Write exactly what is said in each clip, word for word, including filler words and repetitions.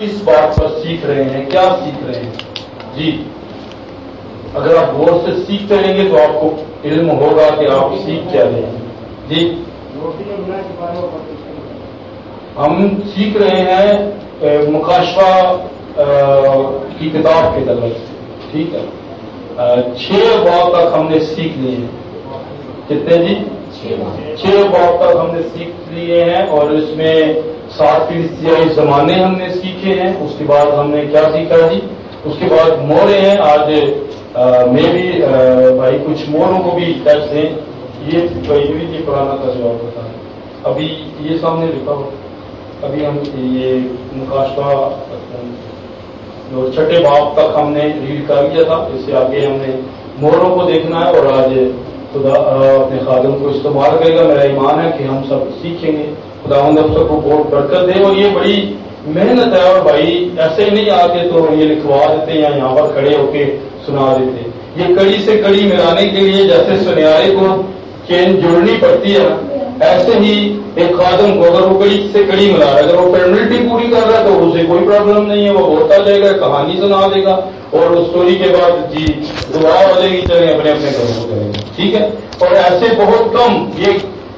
किस बात पर सीख रहे हैं, क्या सीख रहे हैं जी। अगर आप गौर से सीखते रहेंगे तो आपको इल्म होगा कि आप सीख क्या रहे हैं जी। हम सीख रहे हैं मुकाशफा की किताब के तरफ से, ठीक है। छह बाब तक हमने सीख लिए हैं। कितने जी? छह बाब तक हमने सीख लिए हैं और इसमें सात फिलिस्तीनी जमाने हमने सीखे हैं। उसके बाद हमने क्या सीखा जी? उसके बाद मोरे हैं। आज मैं भी आ, भाई कुछ मोरों को भी टच दें। ये भाई ये पुराना का जवाब होता है। अभी ये सामने लिखा हो, अभी हम ये मुकाशफा और छठे बाब तक हमने रीड कर लिया था। इससे आगे हमने मोरों को देखना है और आज खुदा अपने खादम को इस्तेमाल करेगा। मेरा ईमान है कि हम सब सीखेंगे। खुदावंद हम सबको बहुत बरकत दे। और ये बड़ी मेहनत है और भाई ऐसे ही नहीं आते तो ये लिखवा देते या यहाँ पर खड़े होके सुना देते। ये कड़ी से कड़ी मिलाने के लिए जैसे सुनहरे को चेन जोड़नी पड़ती है, ऐसे ही एक खादम को अगर वो कड़ी से कड़ी मिला रहा है, अगर वो पेनल्टी पूरी कर रहा है तो उसे कोई प्रॉब्लम नहीं है। वो बोलता जाएगा, कहानी सुना देगा और उस स्टोरी के बाद जी दुआ बजेगी, चले अपने अपने घरों को करेंगे, ठीक है। और ऐसे बहुत कम ये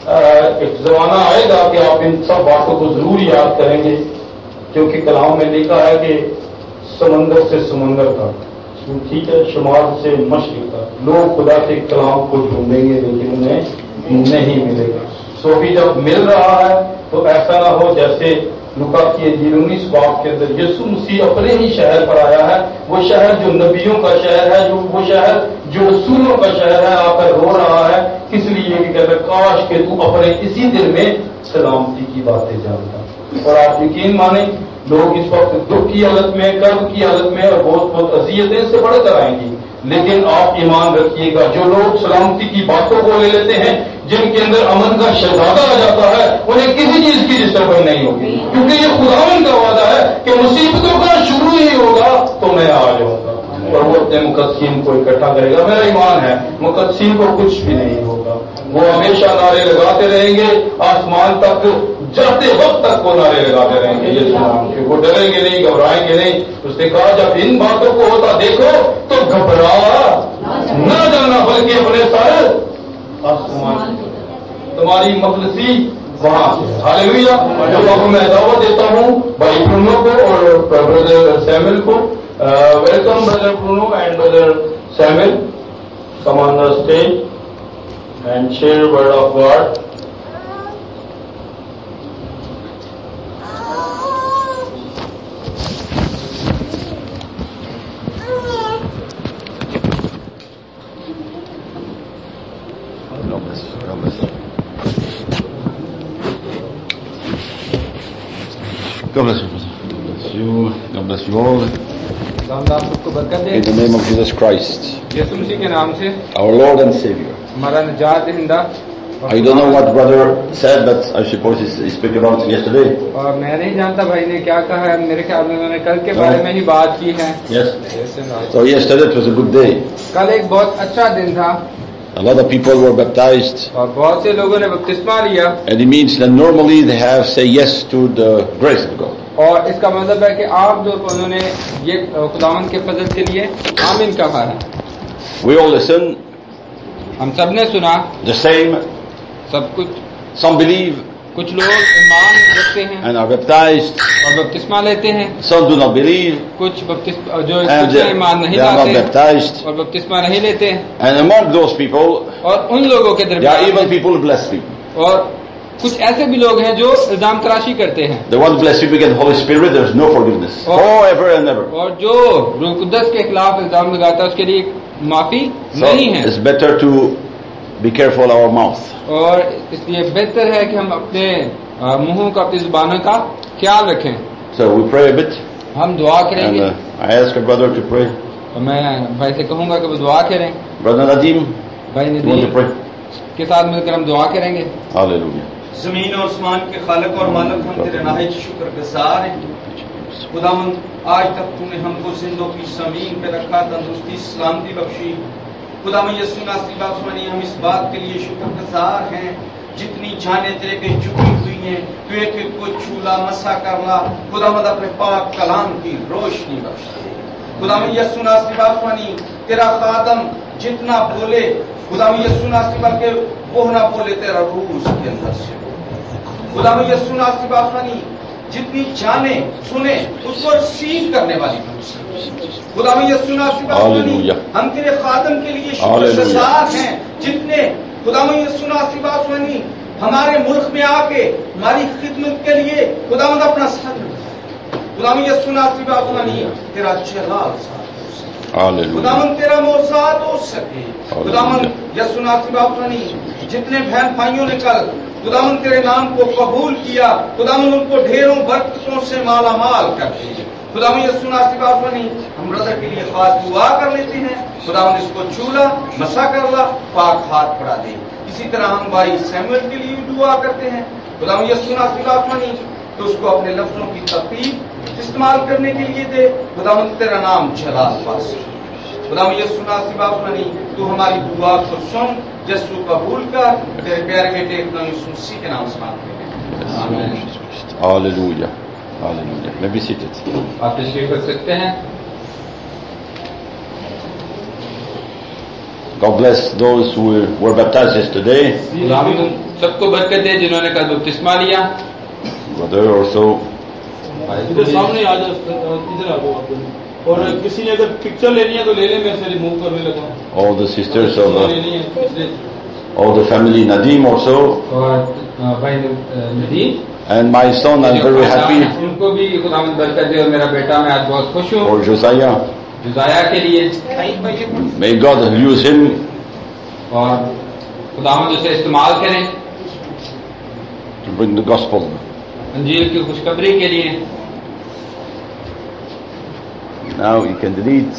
एक जमाना आएगा कि आप इन सब बातों को जरूर याद करेंगे, क्योंकि कलाम में लिखा है कि समंदर से समंदर तक, ठीक है, शुमार से मशरिक तक लोग खुदा के कलाम को ढूंढेंगे लेकिन उन्हें नहीं मिलेगा। सो भी जब मिल रहा है तो ऐसा ना हो जैसे लुका की इंजील उन्नीस बाब के अंदर यीशु मसीह अपने ही शहर पर आया है, वो शहर जो नबियों का शहर है, जो वो शहर जो रसूलों का शहर है, आकर रो रहा है इसलिए कि कहता काश के तू अपने इसी दिल में सलामती की बातें जानता। और आप यकीन माने लोग इस वक्त दुख की हालत में, कर्म की हालत में और बहुत बहुत अजियतें से बढ़कर आएंगी। लेकिन आप ईमान रखिएगा, जो लोग सलामती की बातों को ले लेते हैं, जिनके अंदर अमन का शहजादा आ जाता है, उन्हें किसी चीज की डिस्टर्बेंस नहीं होगी, क्योंकि ये खुदावन का वादा है कि मुसीबतों का शुरू ही होगा तो मैं आ जाऊंगा और वो अपने मुकद्दसीन को इकट्ठा करेगा। मेरा ईमान है मुकद्दसीन को कुछ भी नहीं होगा। वो हमेशा नारे लगाते रहेंगे, आसमान तक जाते वक्त तक वो नारे लगाते रहेंगे ये सुनाम के। वो डरेंगे नहीं, घबराएंगे नहीं। उसने कहा जब इन बातों को होता देखो तो घबरा न जाना, बल्कि अपने सर आसमान तुम्हारी मखलसी वहां से। हालेलुया। तो मैं दावत देता हूं भाई ब्रूनो को और ब्रदर सैमुअल को। Welcome brother Bruno and brother Samuel, come on the stage and share word of God. God bless you. God bless you. God bless you all. In the name of Jesus Christ, यीशु मसीह के नाम से, our Lord and Savior. हमारा निजात दहिंदा। I don't know what brother said, but I suppose he spoke about it yesterday. और मैं नहीं जानता भाई ने क्या कहा है। मेरे ख्याल में उन्होंने कल के बारे में ही बात की है। Yes. So yesterday it was a good day. कल एक बहुत अच्छा दिन था। A lot of people were baptized. और बहुत से लोगों ने बपतिस्मा लिया। And it means that normally they have say yes to the grace of God. और इसका मतलब है कि आप जो उन्होंने ये खुदावंद के फजल के लिए आमीन कहा है। We all listen. हम सब ने सुना The same. सब कुछ। Some believe. कुछ लोग ईमान रखते हैं and are baptized. और बपतिस्मा लेते हैं। Some do not believe. कुछ बपतिस्मा जो and कुछ ईमान नहीं लाते और बपतिस्मा नहीं लेते। And among those people, और उन लोगों के there दरमियान are even people who blaspheme. और कुछ ऐसे भी लोग हैं जो इल्जाम तराशी करते हैं। The one blaspheming against the Holy Spirit, there is no forgiveness. Forever and ever. और जो रूह कुद्दस के खिलाफ इल्जाम लगाता है उसके लिए माफी so नहीं है। It's better to be careful our mouth. और इसलिए बेहतर है कि हम अपने मुंहों का, अपनी जुबानों का ख्याल रखें। So we pray a bit. हम दुआ करेंगे। And, uh, I ask a brother to pray. तो मैं भाई से कहूंगा कि वो दुआ करें। Brother Nadim, भाई you want to Nadeem pray? के साथ मिलकर हम दुआ करेंगे। Hallelujah. जमीन और आसमान के खालिक और मालिक हम तेरे नाहित शुक्रगुजार हैं। खुदावंद आज तक तूने हमको जिंदों की जमीन पे रखा, तंदुरुस्ती सलामती बख्शी। खुदावंद यीशु नासरी बासमानी हम इस बात के लिए शुक्रगुजार हैं जितनी जाने तेरे के झुकी हुई हैं, तू एक एक को छूला मसा करला। खुदावंद अपने पाक कलाम की रोशनी बख्श दे। खुदावंद यीशु नासरी बासवानी तेरा खादम जितना बोले, खुदावंद यीशु नासरी बल्कि वो ना बोले, तेरा रूह उसके अंदर से। खुदावंद यीशु नासरी बासवानी जितनी जाने सुने उसको रिसीव करने वाली खुदावंद यीशु नासरी बासवानी हम तेरे खादम के लिए शुक्रगुजार हैं। जितने खुदावंद यीशु नासरी बासवानी हमारे मुल्क में आके हमारी खिदमत के लिए खुदावंद अपना सर, खुदावंद यीशु नासरी बासवानी तेरा जलाल साथ, खुदावंद तेरा मोसात हो सके। खुदावंद यीशु नासरी बासवानी जितने बहन भाइयों ने कल खुदावंद तेरे नाम को कबूल किया, खुदावंद उनको ढेरों बरकतों से माला माल कर दे। खुदावंद यीशु नासरी बासवानी हम ब्रदर के लिए खास दुआ कर लेते हैं। खुदावंद इसको छूला मसा करला, पाक हाथ पड़ा दे। इसी तरह हम भाई सैमुअल के लिए दुआ करते हैं। खुदावंद यीशु नासरी बासवानी तो उसको अपने लफ्जों की तरतीब इस्तेमाल करने के लिए दे। खुदावंद तेरा नाम जलाल पास। खुदावंद यीशु नासरी बासवानी तू हमारी दुआ को सुन, यीशु कबूल कर। तेरे प्यारे बेटे यीशु मसीह के नाम से मांगते हैं, आमीन। Hallelujah, hallelujah. मैं भी सीटेड। आप तशरीफ रख सकते हैं। God bless those who were baptized yesterday. खुदावंद सबको बरकत दे जिन्होंने कल बपतिस्मा लिया। Brother also. इधर सामने आ जाओ, इधर आ जाओ आप। और किसी ने अगर पिक्चर लेनी है तो ले ले, मैं इसे रिमूव करने लगा। All the sisters of the, all the family Nadim also. और भाई Nadeem And my son, I'm very happy. उनको भी खुदावंद बरकत दे। और मेरा बेटा, मैं आज बहुत खुश हूँ। For Josiah. जोसाया के लिए May God use him. और खुदावंद उसे इस्तेमाल करें To bring the gospel. अंजील की खुशखबरी के लिए। Now you can delete.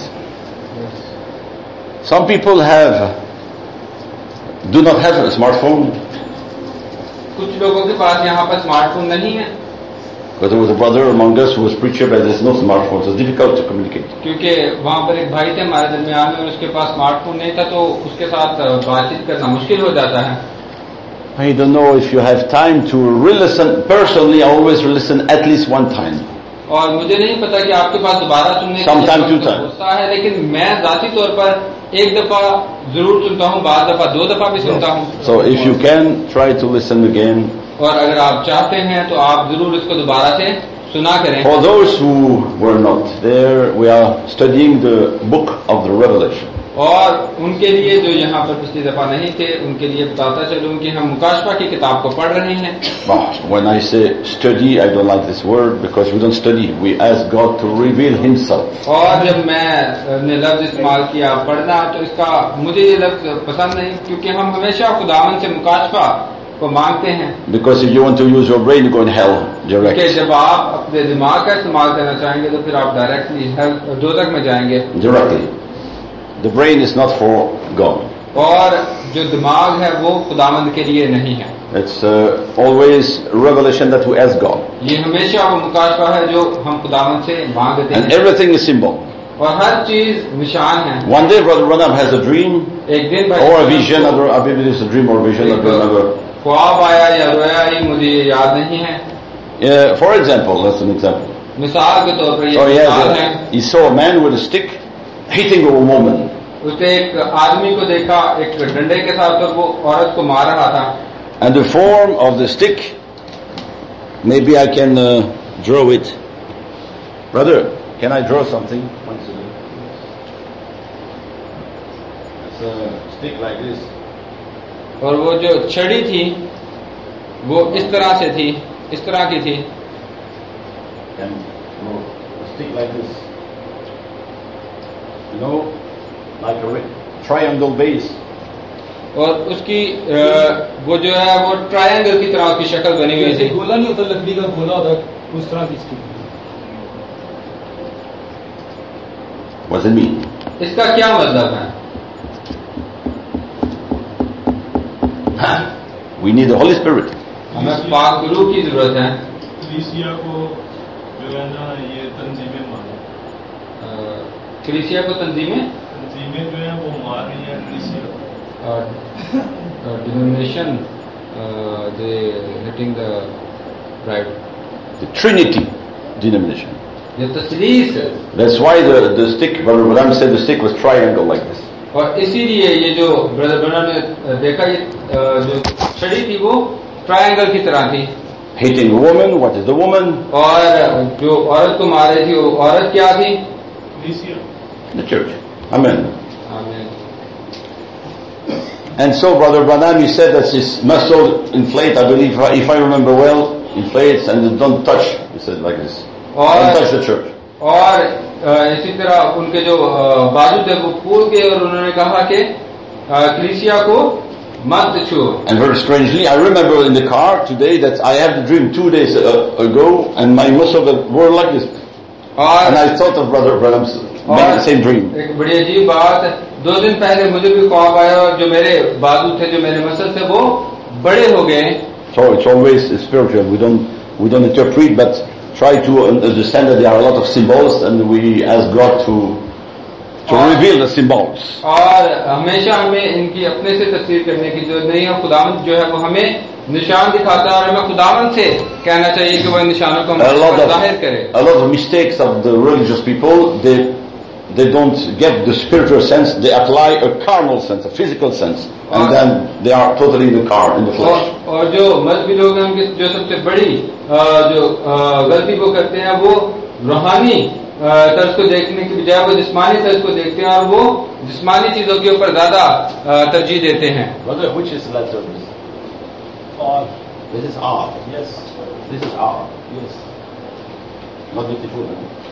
Some people have do not have a smartphone. कुछ लोगों के पास यहाँ पर स्मार्टफोन नहीं है। Because there was a brother among us who was preacher, but there's no smartphone, so it's difficult to communicate. क्योंकि वहाँ पर एक भाई थे हमारे दरमियान में और उसके पास स्मार्टफोन नहीं था, तो उसके साथ बातचीत करना मुश्किल हो जाता है। I don't know if you have time to re-listen. Personally, I always listen at least one time. और मुझे नहीं पता कि आपके पास दोबारा सुनने Sometime two times. गुस्सा है, लेकिन मैं जाती तौर पर एक दफा जरूर सुनता हूँ, बाद दफा दो दफा भी सुनता हूँ। So if you can, try to listen again. और अगर आप चाहते हैं तो आप जरूर इसको दोबारा से सुना करें। For those who were not there, we are studying the book of the Revelation. और उनके लिए जो यहाँ पर पिछली दफा नहीं थे, उनके लिए बताता चलूं कि हम मुकाशफा की किताब को पढ़ रहे हैं। But when I say study, I don't like this word because we don't study. We ask God to reveal Himself. और जब मैं लफ्ज इस्तेमाल किया पढ़ना, तो इसका मुझे ये लफ्ज पसंद नहीं, क्योंकि हम हमेशा खुदावन से मुकाशफा को मांगते हैं। Because if you want to use your brain, you go in hell direct. क्योंकि जब आप अपने दिमाग का इस्तेमाल करना चाहेंगे तो फिर आप डायरेक्टली दोजख में जाएंगे। Directly. The brain is not for God. और जो दिमाग है वो खुदावंद के लिए नहीं है। It's uh, always revelation that we ask God. ये हमेशा वो मुकाशफा है जो हम खुदावंद से मांगते हैं। And everything is symbol. और हर चीज निशान है। One day Brother Branham has a dream. एक दिन or a vision. I don't know if it's a dream or vision. I don't remember. ख्वाब आया या रोया ही मुझे याद नहीं है। Yeah, for example, that's an example. मिसाल के तौर पर ये Oh, he, मिसाल has है। a, he saw a man with a stick hitting a woman. उसने एक आदमी को देखा एक डंडे के साथ और वो औरत को मार रहा था। And the form of the stick, maybe I can uh, draw it. Brother, can I draw something? It's a stick like this. और वो जो छड़ी थी वो इस तरह से थी, इस तरह की थी। Can draw a stick like this. You know, like a triangle base. और उसकी वो जो है वो ट्रायंगल की तरह की शक्ल बनी हुई थी। गोला नहीं होता, लकड़ी का गोला होता, उस तरह की stick. What does it mean? इसका क्या मतलब है? We need the Holy Spirit. हमें पाक रूह की जरूरत है। क्रिसिया को जो है ना ये तंजीमें मानो। क्रिसिया को तंजीमें तंजीमें जो है वो मार रही है क्रिसिया। Denomination uh, they hitting the right. The Trinity denomination. ये तस्लीस है That's why the, the stick, Brother Branham said the stick was triangle like this. और इसीलिए ये जो ब्रदर ब्रनम ने देखा ये अ, जो छड़ी थी वो ट्रायंगल की तरह थी. Hating a woman, what is the woman? और जो औरत को मार रही थी वो औरत क्या थी? The church. Amen. आमीन. And so Brother Branham, he said that his muscle inflate, I believe, if I remember well, inflates and don't touch, he said like this. Don't touch the church. और इसी तरह उनके जो बाजू थे वो फूल के और उन्होंने कहा कि कलीसिया को मत छुओ. And very strangely, I remember in the car today that I had a dream two days ago and my muscles were like this. And I thought of Brother Branham's same dream. एक बड़ी अजीब बात, दो दिन पहले मुझे भी ख्वाब आया और जो मेरे बाजू थे, जो मेरे मसल थे वो बड़े हो गए. So it's always spiritual. We don't we don't interpret, but try to understand that there are a lot of symbols, and we ask God to to reveal the symbols. और हमेशा हमें इनकी अपने से तफसीर करने की जरूरत नहीं है. खुदावंद जो है वो हमें निशान दिखाता है और हमें खुदावंद से कहना चाहिए कि वह निशानों को हमें जाहिर करे. A lot of mistakes of the religious people, they they don't get the spiritual sense, they apply a carnal sense, a physical sense, and then they are totally in the car, in the flesh. और जो मजहबी लोग हैं उनकी जो सबसे बड़ी जो गलती वो करते हैं वो रूहानी तर्ज को देखने की बजाय वो जिस्मानी तर्ज को देखते हैं और वो जिस्मानी चीजों के ऊपर ज्यादा तरजीह देते हैं. Brother, which is letter this? R. This is R. Yes. This is R. Yes. Not beautiful.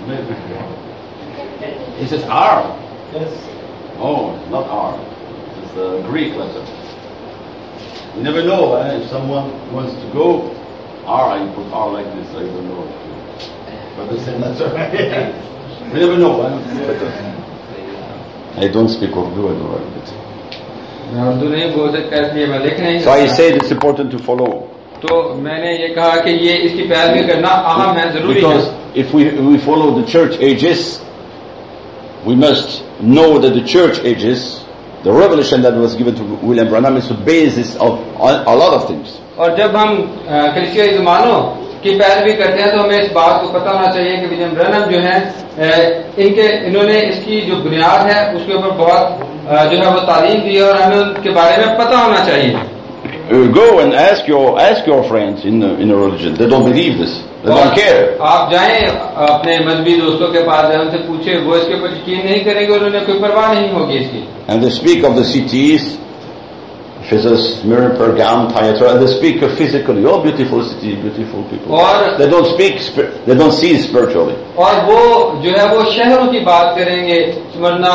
This is R. Yes. Oh, not R. It's a Greek letter. You never know eh? If someone wants to go R, I put R like this. I don't know. But the same letter. You never know. Eh? I don't speak Urdu. I don't write it. So I said it's important to follow. तो मैंने ये कहा कि ये इसकी पैरवी करना अहम है, जरूरी है. Because if we we follow the church ages, we must know that the church ages, the revelation that was given to William Branham is the basis of a lot of things. और जब हम कलीसियाई ज़मानों की पैरवी करते हैं तो हमें इस बात को पता होना चाहिए कि विलियम ब्रैनम जो है इनके इन्होंने इसकी जो बुनियाद है उसके ऊपर बहुत जो है वो तालीम दी है और हमें उनके बारे में पता होना चाहिए. Uh, go and ask your ask your friends in a, in a religion. They don't believe this. They don't care. आप जाएं अपने मजहबी दोस्तों के पास, उनसे पूछे, वो इसके ऊपर यकीन नहीं करेंगे और उन्हें कोई परवाह नहीं होगी इसकी. And they speak of the cities, Ephesus, Smyrna, Pergamum, Thyatira, and they speak of physically, oh, beautiful city, beautiful people. और they don't speak, they don't see spiritually. और वो जो है वो शहरों की बात करेंगे, स्मरना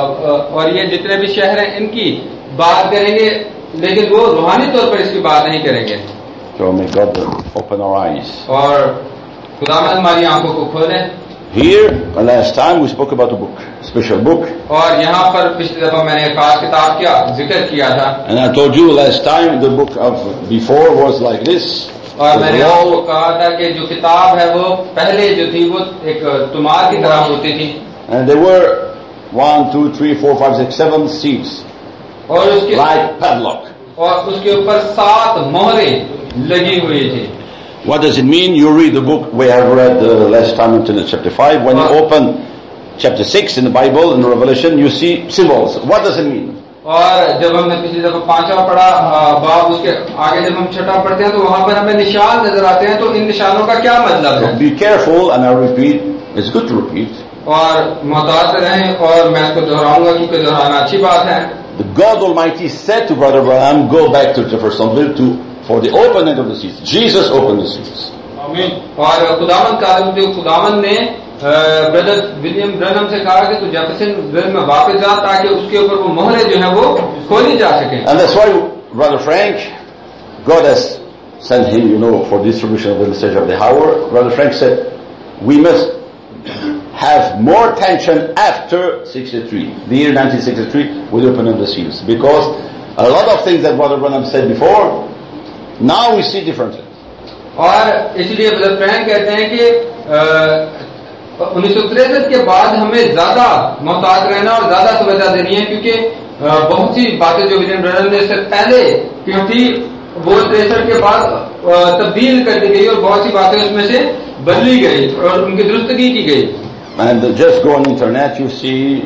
और ये जितने भी शहर हैं इनकी बात करेंगे, लेकिन वो रूहानी तौर पर इसकी बात नहीं करेंगे. So may God open our eyes. और खुदावंद हमारी आंखों को खोले. Here, last time we spoke about a book, a special book. और यहाँ पर पिछली दफा मैंने एक खास किताब का जिक्र किया था. And I told you last time the book of before was like this. और मैंने आपको कहा था कि जो किताब है वो पहले जो थी वो एक तुमार की तरह होती थी. And there were one, two, three, four, five, six, seven seals. और उसके like padlock. और उसके ऊपर सात मोहरें लगी हुई थी. What does it mean? You read the book we have read the last time until chapter five. When you open chapter six in the Bible, in the Revelation, you see symbols. What does it mean? और जब हमने पिछली दफा पांचवा पढ़ा बाब, उसके आगे जब हम छठा पढ़ते हैं तो वहां पर हमें निशान नजर आते हैं. तो इन निशानों का क्या मतलब है? Be careful, and I repeat, it's good to repeat. और मोहतात रहें, और मैं इसको दोहराऊंगा क्योंकि दोहराना अच्छी बात है. The God Almighty said to Brother Branham, go back to Jeffersonville to for the opening of the seals. Jesus opened the seals. आमीन. और खुदावंद का खुदावंद ने ब्रदर विलियम ब्रैनम से कहा कि तू जेफरसनविल में वापस जा ताकि उसके ऊपर वो मोहरें जो है वो खोली जा सके. And that's why Brother Frank, God has sent him, you know, for distribution of the message of the hour. Brother Frank said, we must have more attention after sixty-three, the year nineteen sixty-three, with the opening of the seals, because a lot of things that Brother Branham said before, now we see differently. और इसलिए brother Frank कहते हैं कि उन्नीस सौ तिरसठ के बाद हमें ज्यादा मोहतात रहना और ज्यादा तवज्जो देनी है, क्योंकि बहुत सी बातें जो विलियम ब्रैनम ने इससे पहले की थी वो तिरसठ के बाद तब्दील कर दी गई और बहुत सी बातें उसमें से बदली गई और उनकी दुरुस्तगी की गई. And just go on internet, you see.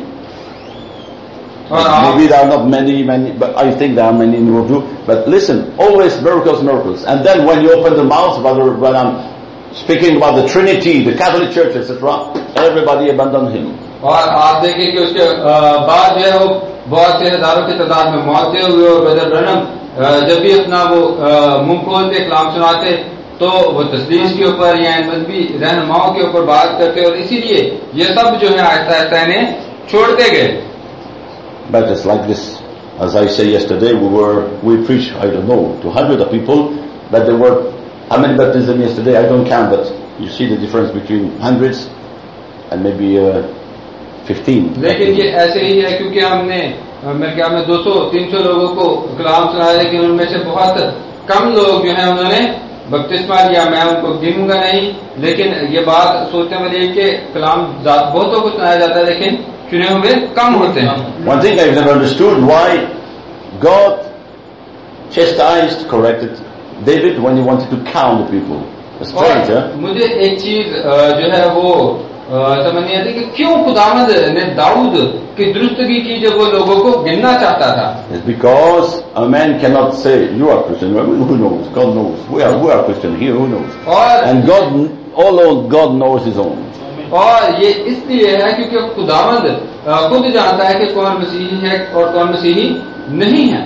और Maybe there are not many, many, but I think there are many in Urdu. But listen, always miracles, miracles. And then when you open the mouth, whether when I'm speaking about the Trinity, the Catholic Church, et cetera, everybody abandoned him. और आप देखिए कि उसके बाद जो है वो बहुत से हजारों की तादाद में मौतें हुई और ब्रदर ब्रनम जब भी अपना वो मुंह खोलते कलाम सुनाते तो वो तस्लीस के ऊपर या मजहबी रहनुमाओं के ऊपर बात करते और इसीलिए ये सब जो है आहिस्ता आहिस्ता इन्हें छोड़ते गए. But it's like this. As I said yesterday, we were we preached I don't know to hundreds of people, but there were how many baptisms yesterday? I don't count, but you see the difference between hundreds and maybe uh, fifteen. लेकिन ये ऐसे ही है क्योंकि हमने मेरे ख्याल में दो सौ तीन सौ लोगों को कलाम सुनाया, लेकिन उनमें से बहुत कम लोग जो है उन्होंने बपतिस्मा लिया. मैं उनको गिनूंगा नहीं, लेकिन ये बात सोचने वाली है कि कलाम बहुतों को सुनाया जाता है लेकिन चुने हुए कम होते हैं. One thing I've never understood why God chastised, corrected David when he wanted to count the people. It's strange, huh? मुझे एक चीज जो है वो समझ नहीं आती कि क्यों खुदावंद ने दाऊद की दुरुस्तगी की जब वो लोगों को गिनना चाहता था. It's because a man cannot say you are Christian. Who knows? God knows. We are, we are Christian here. Who knows? और And God, alone God knows His own. और ये इसलिए है क्योंकि खुदावंद खुद जानता है कि कौन मसीही है और कौन मसीही नहीं है.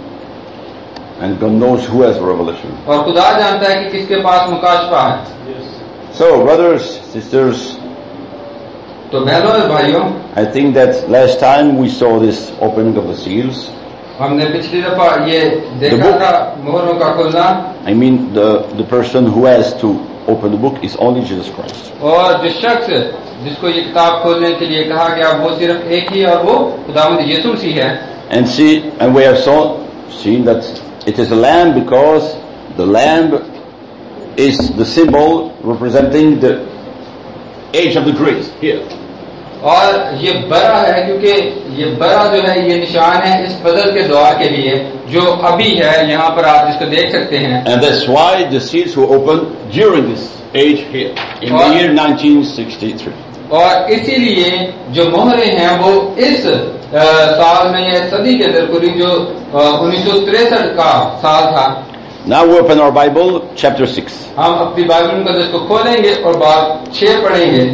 And God knows who has revelation. और खुदा जानता है कि किसके पास मुकाशफा है. So, brothers, sisters, तो बहनों और भाइयों, I think that last time we saw this opening of the seals. हमने पिछली दफा ये देखा था मोहरों का खुलना. I mean, the the person who has to open the book is only Jesus Christ. और जो शख्स जिसको ये किताब खोलने के लिए कहा गया वो सिर्फ एक ही और वो खुदावंद यीशु मसीह है. And see, and we have saw, seen that it is a lamb because the lamb is the symbol representing the age of the grace here. और ये बरा है क्योंकि ये बरा जो है ये निशान है इस बदल के दौर के लिए जो अभी है. यहाँ पर आप इसको देख सकते हैं. And that's why the seals were opened during this age here in the year nineteen sixty-three. और इसीलिए जो मोहरे हैं वो इस आ, साल में या सदी के अंदर पूरी जो उन्नीस सौ तिरसठ का साल था. Now we open our Bible, chapter six. हम अपनी बाइबल मुकद्दस को खोलेंगे और बात छह पढ़ेंगे.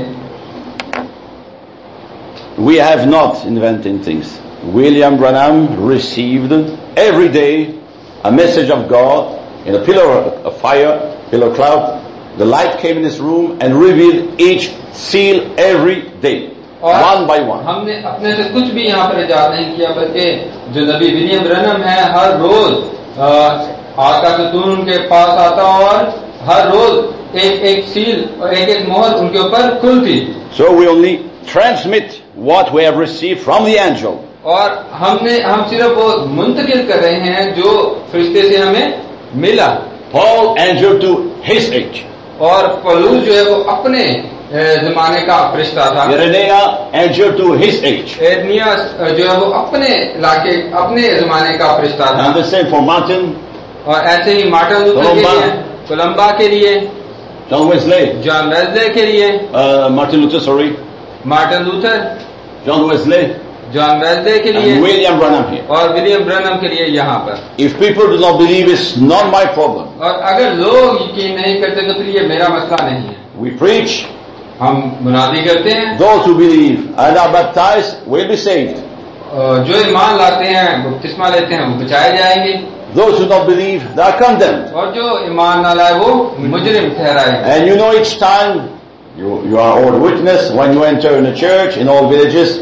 We have not invented things. William Branham received every day a message of God in a pillar of fire, pillar of cloud. The light came in this room and revealed each seal every day, one by one. हमने अपने से कुछ भी यहाँ पर इजाद नहीं किया, बल्कि जो नबी विलियम ब्रनम है हर रोज आग का सतून उनके पास आता और हर रोज एक एक सील और एक एक मोहर उनके ऊपर खुलती. So we only transmit what we have received from the angel. और हमने हम सिर्फ वो मुंतकिल कर रहे हैं जो फरिश्ते से हमें मिला. Paul entered to his age. और पौलुस जो है वो अपने जमाने का फरिश्ता था. Irenaeus entered to his age. एरनियास जो है वो अपने इलाके अपने जमाने का फरिश्ता था. And the same for Martin. और ऐसे ही मार्टिन लूथर के लिए, कोलंबा के लिए, John Wesley. जॉन वेस्ले के लिए, uh, Martin Luther, sorry. Martin Luther, John Wesley. John Wesley के लिए, And William Branham here. और विलियम ब्रनम के लिए यहाँ पर. If people do not believe, it's not my problem. और अगर लोग यकीन नहीं करते तो फिर ये मेरा मसला नहीं है. We preach. हम मुनादी करते हैं. Those who believe and are baptized will be saved. जो ईमान लाते हैं बपतिस्मा लेते हैं वो बचाए जाएंगे. Those who don't believe, they are condemned. और जो ईमान न लाए वो मुजरिम ठहराए. And you know, each time you you are all witness when you enter in a church in all villages,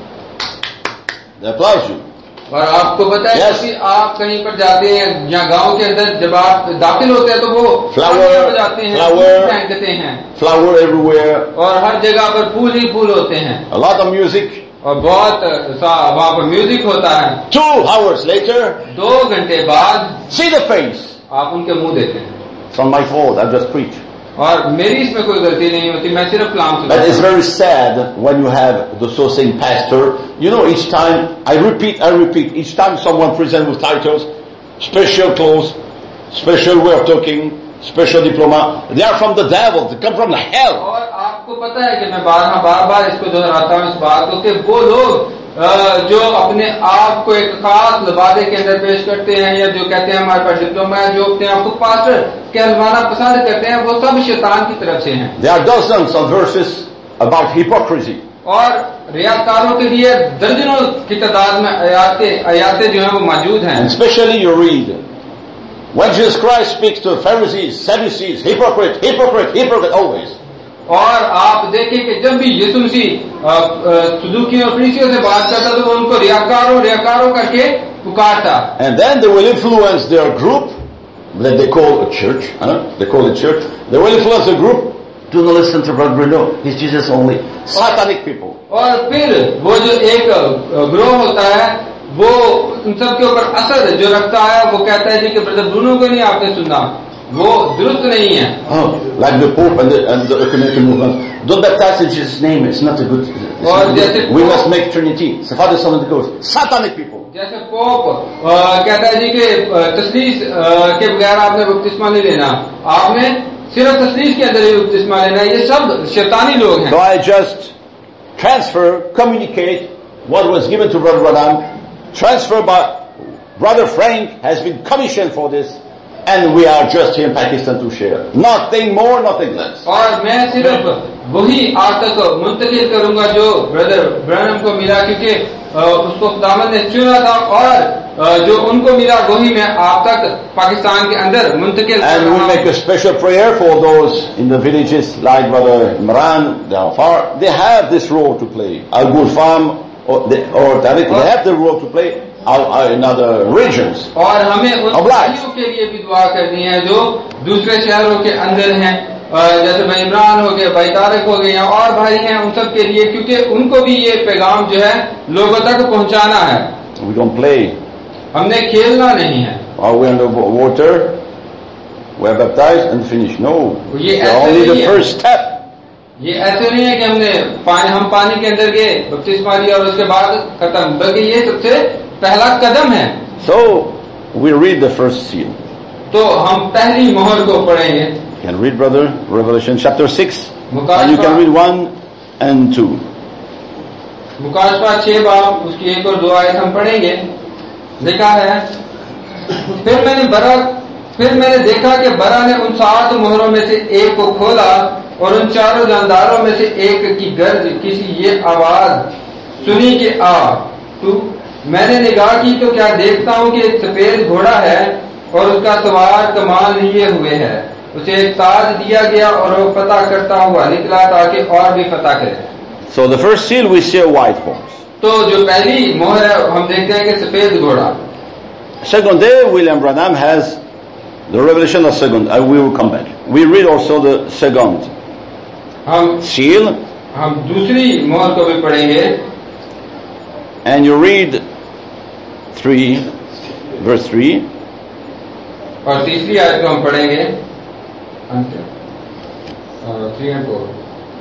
they applaud you. और आपको पता है yes. कि आप कहीं पर जाते हैं या गांव के अंदर जब आप दाखिल होते हैं तो वो flower बजाते हैं, flower फेंकते हैं, flower everywhere. और हर जगह पर फूल ही फूल होते हैं. A lot of music. और बहुत वहाँ पर म्यूजिक होता है. Two hours later, दो घंटे बाद see the face. आप उनके मुंह देखते हैं. It's not my fault. I just preach. और मेरी इसमें कोई गलती नहीं होती, मैं सिर्फ कलाम सुनता हूं. But it's very sad when you have the so saying pastor. You know, each time I repeat, I repeat. Each time someone presents with titles, special clothes, special way of talking, special diploma. They are from the devil. They come from the hell. और आपको पता है कि मैं बार बार बार इसको दोहराता हूँ इस बात को कि वो लोग जो अपने आप को एक खास लबादे के अंदर पेश करते हैं या जो कहते हैं हमारे पास डिप्लोमा है, जो अपने आप को पास्टर कहलवाना पसंद करते हैं, वो सब शैतान की तरफ से हैं। There are dozens of verses about hypocrisy. और रियाकारों के लिए दर्जनों की तादाद में आयातें आयातें जो हैं वो मौजूद हैं। And especially you read when Jesus Christ speaks to Pharisees, Sadducees, hypocrite, hypocrite, hypocrite always. और आप देखें कि जब भी यीशु मसीह सदूकियों और फरीसियों से बात करता तो वो उनको रियाकारों रियाकारों करके पुकारता। And then they will influence their group that they call a church. Huh? They call it church. They will influence the group. Do not listen to Brother Bruno. He's Jesus only. Satanic people. और फिर वो जो एक ग्रोह होता है वो उन सब के ऊपर असर जो रखता है, वो कहता है जी कि ब्रदर ब्रूनो को नहीं आपने सुनना, वो दुरुस्त नहीं है। Oh, like the Pope and the, and the ecumenical movement. Don't baptize in Jesus' name. It's not a good. और जैसे we must make Trinity. It's the Father, Son, and the Ghost. Satanic people. जैसे pope कहता है जी कि तस्लीस के बगैर आपने बपतिस्मा नहीं लेना, आपने सिर्फ तस्लीस के अंदर ही बपतिस्मा लेना, ये सब शैतानी लोग हैं। So I just transfer, communicate what was given to Brother Branham. Transfer by Brother Frank has been commissioned for this. And we are just here in Pakistan to share. Nothing more, nothing less. और मैं सिर्फ वही आप तक मुंतकिल करूंगा जो brother Branham को मिला, क्योंकि उसको खुदावंद ने चुना था, और जो उनको मिला वही मैं आप तक पाकिस्तान के अंदर मुंतकिल कर रहा हूं। And we make a special prayer for those in the villages like Brother Imran, they are far. They have this role to play. Al Ghul Farm or, they, or Tariq, they have the role to play. In other regions. और हमें उन भाइयों के लिए भी दुआ करनी है जो दूसरे शहरों के अंदर हैं, जैसे भाई इमरान हो गए, भाई तारिक हो गए, और भाई हैं, उन सब के लिए, क्योंकि उनको भी ये पैगाम जो है लोगों तक पहुंचाना है। We don't play. हमने खेलना नहीं है। Are we under water? We are baptized and finished. No. ये it's only the first step. ये ऐसे नहीं है कि हमने पानी हम पानी के अंदर गए, बपतिस्मा लिया और उसके बाद खत्म, बल्कि ये सबसे पहला कदम है। So we read the first seal. तो हम पहली मोहर को पढ़ेंगे। You can read, brother, Revelation chapter six. And you can read one and two. मुकाशफा छह बाब उसकी एक और दो आयत हम पढ़ेंगे। लिखा है, फिर मैंने बरा फिर मैंने देखा कि बरा ने उन सात मोहरों में से एक को खोला और उन चारों जानदारों में से एक की गर्ज किसी ये आवाज सुनी कि आ तू। मैंने निगाह की तो क्या देखता हूं कि एक सफेद घोड़ा है और उसका सवार कमान लिए हुए है, उसे एक ताज दिया गया और वो फतह करता हुआ निकला ताकि और भी फतह करे। So the first seal we see a white horse. तो जो पहली मोहर है हम देखते हैं कि सफेद घोड़ा। Second day William Branham has the revelation of second. I will come back. We read also the second हम seal. हम दूसरी मोहर को भी पढ़ेंगे। And you read three, verse three. और तीसरी आयत को हम पढ़ेंगे। Three and four.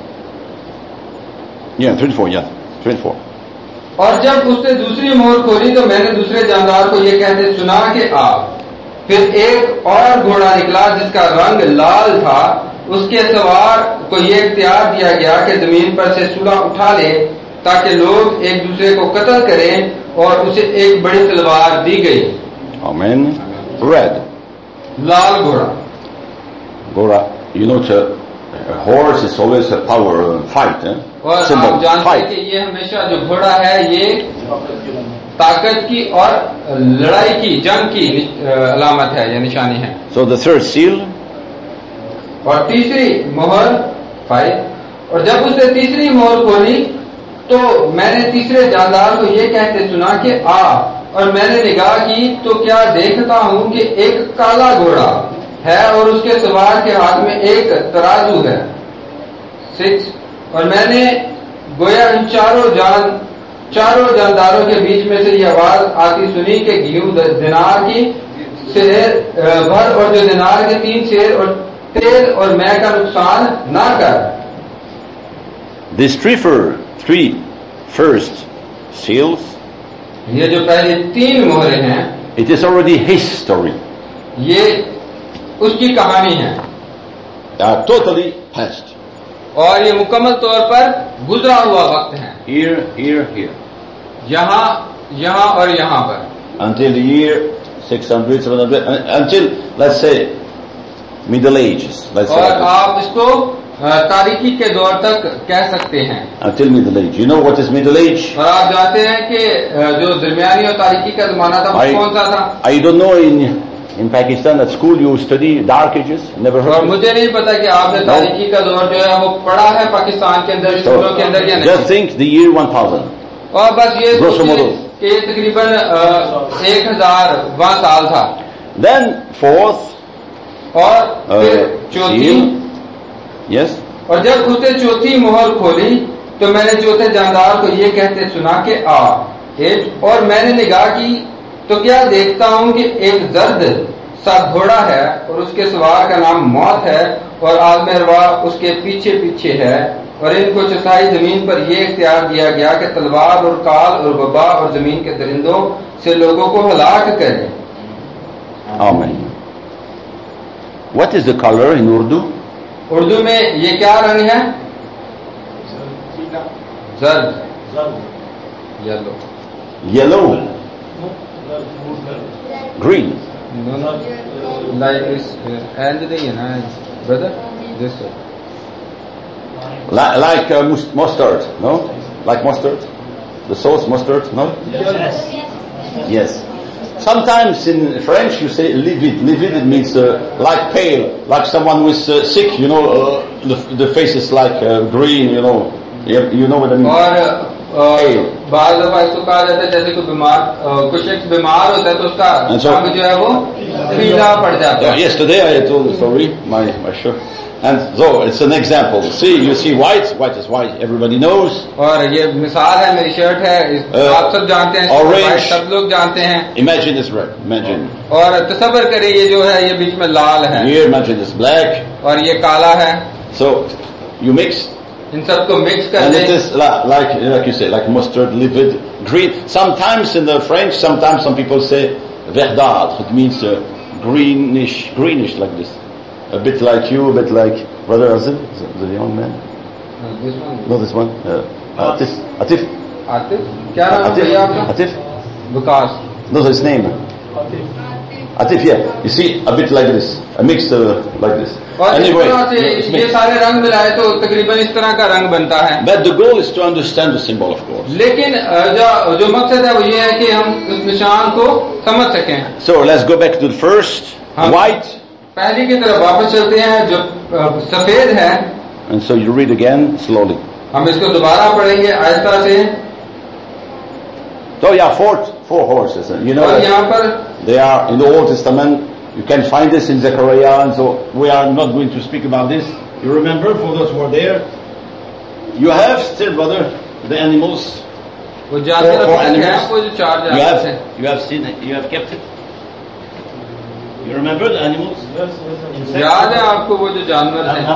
Yeah, three and four. Yeah, three and four. और जब उसने दूसरी मोहर खोली तो मैंने दूसरे जानदार को ये कहते सुना कि आ। फिर एक और घोड़ा निकला जिसका रंग लाल था, उसके सवार को ये इख्तियार दिया गया कि जमीन पर से सूला उठा ले ताकि लोग एक दूसरे को कत्ल करें, और उसे एक बड़ी तलवार दी गई। Amen. Red. लाल घोड़ा। Gora. You know, a horse is always a power fight. Eh? और Symbol, आप जानते fight. हैं कि ये हमेशा जो घोड़ा है ये ताकत की और लड़ाई की, जंग की अलामत है या निशानी है। So the third seal. और तीसरी मोहर फाइव। और जब उसने तीसरी मोहर खोली तो मैंने तीसरे जानदार को ये कहते सुना कि आ, और मैंने निगाह की तो क्या देखता हूं कि एक काला घोड़ा है और उसके सवार के हाथ में एक तराजू है। सिक्स। और मैंने गोया इन चारों जान चारों जानदारों के बीच में से ये आवाज आती सुनी कि गेहूं दिनार की शेर भर और जो दिनार के तीन शेर और तेल और मैं का नुकसान ना कर। These three, for, three first seals. ये जो पहले तीन मोहरें हैं, It is already history. ये उसकी कहानी है। They are totally past. और ये मुकम्मल तौर पर गुजरा हुआ वक्त है। Here, here, here. यहाँ यहाँ और यहाँ पर Until the year six hundred, seven hundred, until, let's say, Middle Ages. Let's say और like आप इसको अ, तारीकी के दौर तक कह सकते हैं। until Middle Age. You know what is Middle Age? और आप जानते हैं कि अ, जो दरमियानी और तारीकी का जमाना था वो I, कौन सा था? I don't know in in Pakistan at school you study Dark Ages. Never heard और of it? मुझे नहीं पता कि आपने No. तारीकी का दौर जो है वो पढ़ा है पाकिस्तान के अंदर So, स्कूलों के अंदर या just नहीं। think the year one thousand. और बस ये Grosso सोचिए modo. कि ये तकरीबन अ, एक हजार वहाँ साल था। Then fourth, और uh, फिर चौथी, seal. Yes. और जब उसने चौथी मोहर खोली तो मैंने चौथे जानदार को ये कहते सुना कि आ एक, और मैंने निगाह की तो क्या देखता हूँ कि एक जर्द सा घोड़ा है और उसके सवार का नाम मौत है और आदम अरवाह उसके पीछे पीछे है और इनको चौथाई जमीन पर यह इख्तियार दिया गया कि तलवार और काल और वबा और जमीन के दरिंदों से लोगों को हलाक करें। Amen. What is the color in Urdu? Urdu में ये क्या रंग है? जर्द, येलो, Yellow. Green. लाइक इस एंड नहीं है ना brother, this Like, like uh, mus- mustard, no? Like mustard? The sauce mustard, no? Yes. Yes. Sometimes in French you say livid. Livid it means uh, like pale, like someone who is uh, sick, you know, uh, the, the face is like uh, green, you know. You, you know what I mean? और बार दफा इसको कहा जाता है जैसे कोई बीमार अ, कुछ शख्स बीमार होता है तो उसका अच्छा। रंग जो है वो पीला पड़ जाता Yeah, है। yesterday I told the story, my, my shirt. And so it's an example. See, you see white, white is white, everybody knows. और ये मिसाल है, मेरी शर्ट है, इस, Uh, आप सब जानते हैं, orange. व्हाइट सब लोग जानते हैं। Imagine it's red, imagine. और तसव्वुर करिए ये जो है ये बीच में लाल है Here, imagine it's black. और ये काला है, So, you mix. इन सबको मिक्स कर And it दें। is like, like, like you say, like mustard, livid, green. Sometimes in the French, sometimes some people say verdâtre. It means uh, greenish, greenish like this. A bit like you, a bit like Brother Azim, the, the young man. This one. Not this one. Uh, Atif. Atif. Atif, क्या नाम है भैया आपका? Atif. Vikas. No, his name. Atif, yeah. You see, a bit like this. A mix uh, like this. और इस Anyway, तरह से it's ये mixed. सारे रंग मिलाए तो तकरीबन इस तरह का रंग बनता है। But the goal is to understand the symbol, of course. लेकिन अ, जो जो मकसद है वो ये है कि हम उस निशान को समझ सकें। So let's go back to the first. हाँ। White. पहली की तरफ वापस चलते हैं जो अ, सफेद है। And so you read again slowly. हम इसको दोबारा पढ़ेंगे आहिस्ता से। So yeah, four, four horses. You know, और यहाँ पर they are in the Old Testament. You can find this in Zechariah, and so we are not going to speak about this. You remember, for those who are there, you have still, brother, the animals. वो जानवर Four- four है animals. वो जो चार You जानवर have, थे। you have seen it. You have kept it. You remember the animals? याद है आपको वो जो जानवर थे?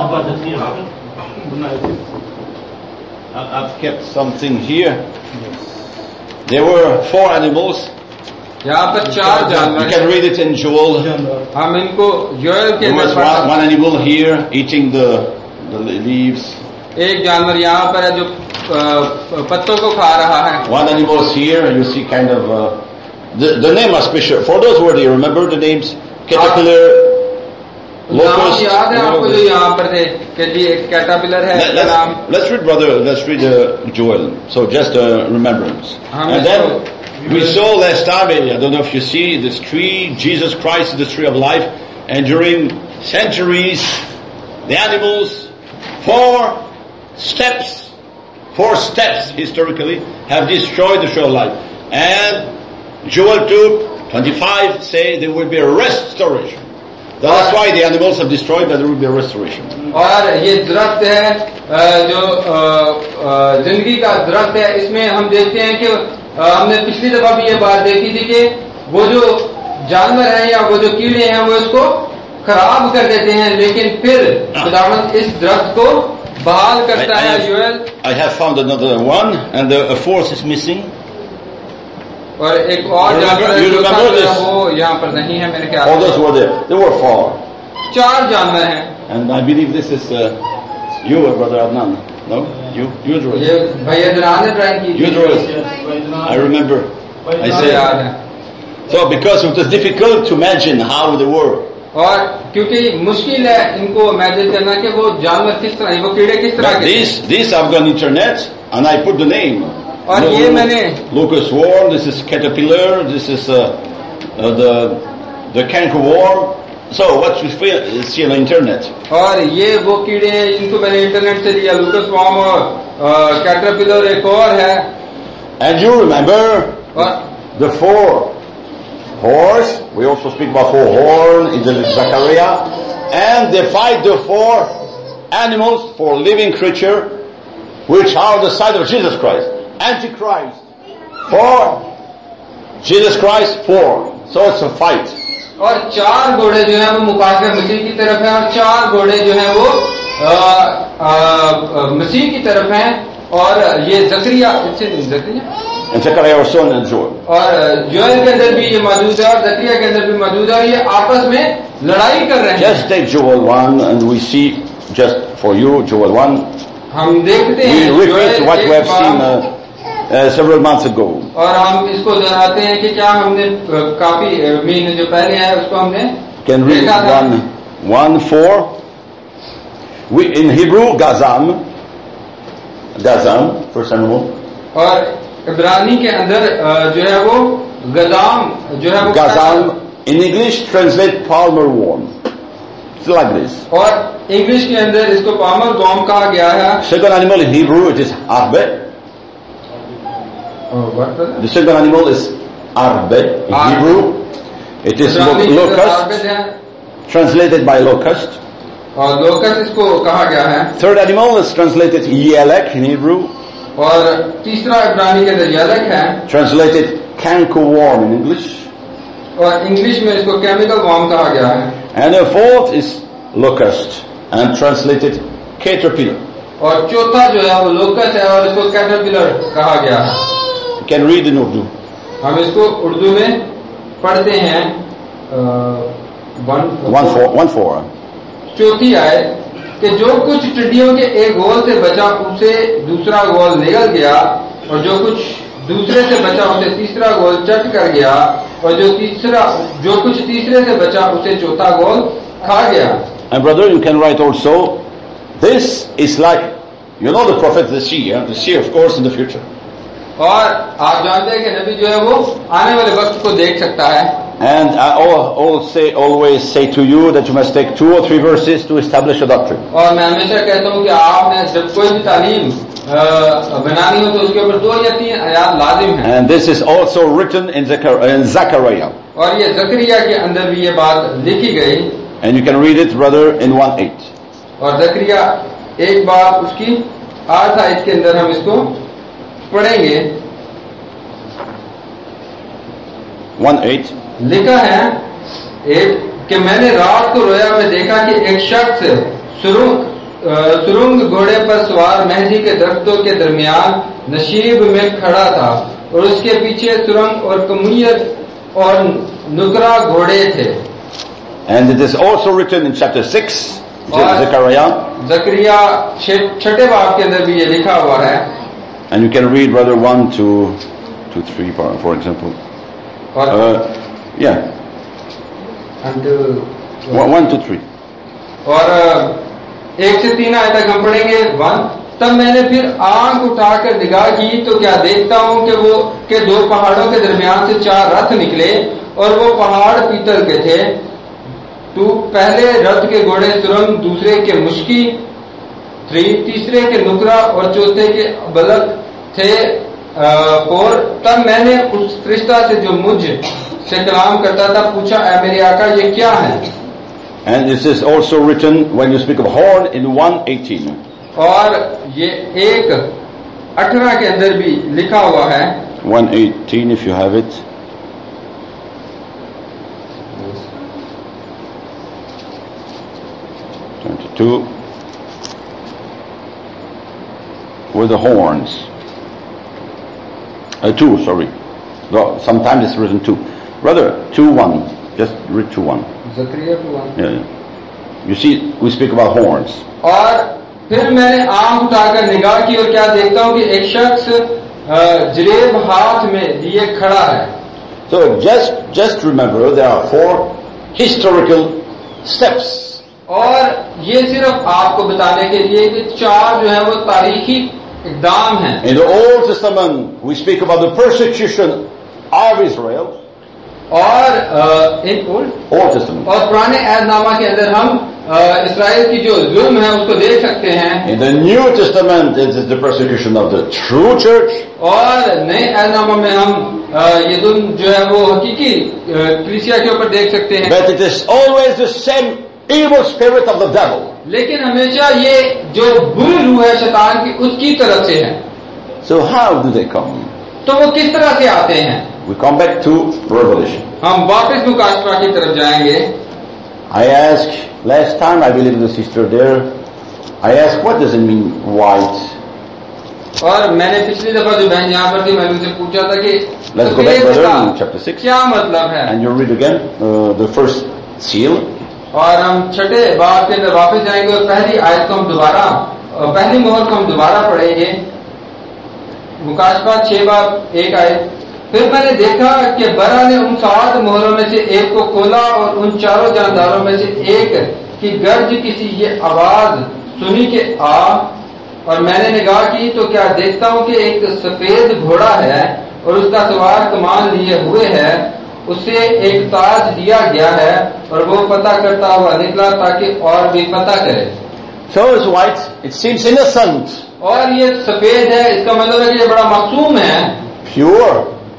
I- I've kept something here. There were four animals. यहाँ पर चार You जानवर can हैं। read it in Joel. हम इनको योएल के There was अंदर one, one पढ़ animal here eating the, the leaves. एक जानवर यहाँ पर है जो अ, पत्तों को खा रहा है। One animal is here. You see kind of... Uh, the, the name are special. For those who are there, remember the names? Caterpillar, नाम locust. याद है you know, आपको जो this- यहाँ पर थे कि जी एक कैटरपिलर है, Let, इसका नाम। let's, let's read, brother. Let's read uh, Joel. So just a remembrance. हम And इसको then we saw last time. I don't know if you see this tree. Jesus Christ is the tree of life. And during centuries, the animals, four steps, four steps historically have destroyed the tree of life. And Joel two twenty-five say there will be a restoration. That's why the animals have destroyed, but there will be a restoration. और ये दरख्त है अ, जो अ, अ, जिंदगी का दरख्त है। इसमें हम देखते हैं कि अ, हमने पिछली दफा भी ये बात देखी थी कि वो जो जानवर हैं या वो जो कीड़े हैं वो इसको खराब कर देते हैं, लेकिन फिर खुदावंद इस दरख्त को बहाल करता I- I है। have- Joel I have found another one, and the, a fourth is missing. और एक और You remember- जानवर है you जो remember था, this? वो यहाँ पर नहीं है मेरे ख्याल All में। those were there. There were four. चार जानवर हैं। And I believe this is uh, you, brother Adnan. No, you, you drew ये it. भाई अदनान ने ड्राइंग की You थी। drew it. I remember. I मुझे said. याद है। So because it was difficult to imagine how they were. और क्योंकि मुश्किल है इनको इमेजिन करना कि वो जानवर किस तरह, वो कीड़े किस तरह But के this, this I've got on internet, and I put the name. और ये मैंने Locust worm. This is caterpillar. This is uh, uh, the the canker worm. So what you feel see on the internet. और ये वो कीड़े इनको मैंने internet से लिया, लूकस वॉर्म और कैटरपिलर एक और है। And you remember और the four horse. We also speak about four horn in the Zechariah, and they fight the four animals, four living creature, which are the side of Jesus Christ. Antichrist, four. Jesus Christ, four. So it's a fight. और चार घोड़े जो हैं वो मुकाबले मसीह की तरफ हैं और चार घोड़े जो हैं वो आ, आ, मसीह की तरफ हैं। और ये जकरिया जकरिया And Zechariah our son and Joel. और जोएल के अंदर भी ये मौजूद है और जकरिया के अंदर भी मौजूद है और ये आपस में लड़ाई कर रहे हैं। Just take Joel one and we see, just for you, Joel one. हम देखते We हैं repeat Joel what we have एक बार- seen uh, uh, several months ago. और हम इसको दोहराते हैं कि क्या हमने अ, काफी अ, महीने जो पहले है उसको हमने Can read देखा था। one, one, four. We in Hebrew, Gazam, Gazam, first animal. और इब्रानी के अंदर अ, जो है वो गजाम जो है वो Gazam, in English, translate palmer worm. It's like this. और इंग्लिश के अंदर इसको पामर गॉम कहा गया है। Second animal in Hebrew, it is arbe. The second animal is arbe in Arbe. Hebrew. It is lo- इब्रानी के अंदर locust, आर्बेद है translated by locust. और लोकस इसको कहा गया है। Third animal is translated yelek in Hebrew, और तीसरा इब्रानी के अंदर यलक है translated canker worm in English. और इंग्लिश में इसको केमिकल वॉर्म कहा गया है। And the fourth is locust and translated caterpillar. और चौथा जो है वो लोकस है और इसको कैटरपिलर कहा गया है। You can read in Urdu. हम इसको उर्दू में पढ़ते हैं। Uh, one One four, one four. चौथी आयत कि जो कुछ टिड्डियों के एक गोल से बचा उसे दूसरा गोल निगल गया और जो कुछ दूसरे से बचा उसे तीसरा गोल चट कर गया और जो तीसरा जो कुछ तीसरे से बचा उसे चौथा गोल खा गया। And brother, you can write also, this is like, you know the prophet, the seer, the seer of course in the future. और आप जानते हैं कि नबी जो है वो आने वाले वक्त को देख सकता है। And I al- al- say, always say to you that you must take two or three verses to establish a doctrine. और मैं हमेशा कहता हूँ कि आपने जब कोई भी तालीम अ, बनानी हो तो उसके ऊपर दो या तीन आयात लाजिम है। And this is also written in, Zechar- in Zechariah. और ये जकरिया के अंदर भी ये बात लिखी गई। And you can read it, brother, in one eight. और जकरिया एक बार उसकी आठ आयत के अंदर हम इसको पढ़ेंगे। one eight. लिखा है एक कि मैंने रात को रोया में देखा कि एक शख्स सुरुंग अ, सुरुंग घोड़े पर सवार मेहंदी के दरख्तों के दरमियान नशीब में खड़ा था और उसके पीछे सुरंग और कमुयत और नुकरा घोड़े थे। And it is also written in chapter six, और Zechariah. जकरिया छे- छठे बाब के अंदर भी ये लिखा हुआ है। And you can read, brother, one to, to three, for for example. और Uh, yeah, until- one, one to three. और अ, एक से तीन आयत तक हम पढ़ेंगे। वन तब मैंने फिर आंख उठाकर निगाह की तो क्या देखता हूं कि वो के दो पहाड़ों के दरमियान से चार रथ निकले और वो पहाड़ पीतल के थे। तू पहले रथ के घोड़े सुरंग, दूसरे के मुश्की, थ्री तीसरे के नुकरा और चौथे के बलक थे फोर। तब मैंने उस फरिश्ता से जो मुझ से कलाम करता था पूछा, ऐ मेरे आका ये क्या है? And this is also written when you speak of horn in one eighteen. और ये एक अठारह के अंदर भी लिखा हुआ है। one eighteen if you have it. twenty-two. With the horns. Uh, two, sorry. No, sometimes it's written two. Brother, two one. Just read two one. जकरिया two one. Yeah, yeah. You see, we speak about horns. और फिर मैंने आंख उठाकर निगाह की और क्या देखता हूँ कि एक शख्स अ, जरेब हाथ में लिए खड़ा है. So just just remember, there are four historical steps. और ये सिर्फ आपको बताने के लिए कि चार जो है वो तारीखी इकदाम हैं. In the Old Testament, we speak about the persecution of Israel. और uh, in old Old Testament. और पुराने ऐहदनामा के अंदर हम अ, इसराइल की जो जुल्म है उसको देख सकते हैं. In the New Testament, it is the persecution of the true church. और नए ऐहदनामा में हम अ, ये जुल्म जो है वो हकीकी अ, कलीसिया के ऊपर देख सकते हैं. But it is always the same evil spirit of the devil. लेकिन हमेशा ये जो बुरी रूह है शैतान की उसकी तरफ से है. So how do they come? तो वो किस तरह से आते हैं? We come back to Revelation. हम वापस मुकाशफा की तरफ जाएंगे. I asked last time, I believe the sister there, I asked what does it mean white? और मैंने पिछली दफा जो बहन यहाँ पर थी मैंने उनसे पूछा था कि Let's go back सफेद brother का in chapter six. क्या मतलब है. And you read again uh, the first seal. और हम छठे बाब के अंदर वापस जाएंगे और पहली आयत को हम दोबारा पहली मोहर को हम दोबारा पढ़ेंगे. मुकाशफा छह बाब एक आयत. फिर मैंने देखा कि बरा ने उन सात मोहरों में से एक को खोला और उन चारों जानदारों में से एक की गर्ज किसी ये आवाज सुनी के आ. और मैंने निगाह की तो क्या देखता हूँ कि एक सफेद घोड़ा है और उसका सवार कमान लिए हुए है. उसे एक ताज दिया गया है और वो पता करता हुआ निकला ताकि और भी पता करे. So it's white, it seems innocent, और ये सफेद है इसका मतलब है कि ये बड़ा मासूम है, pure,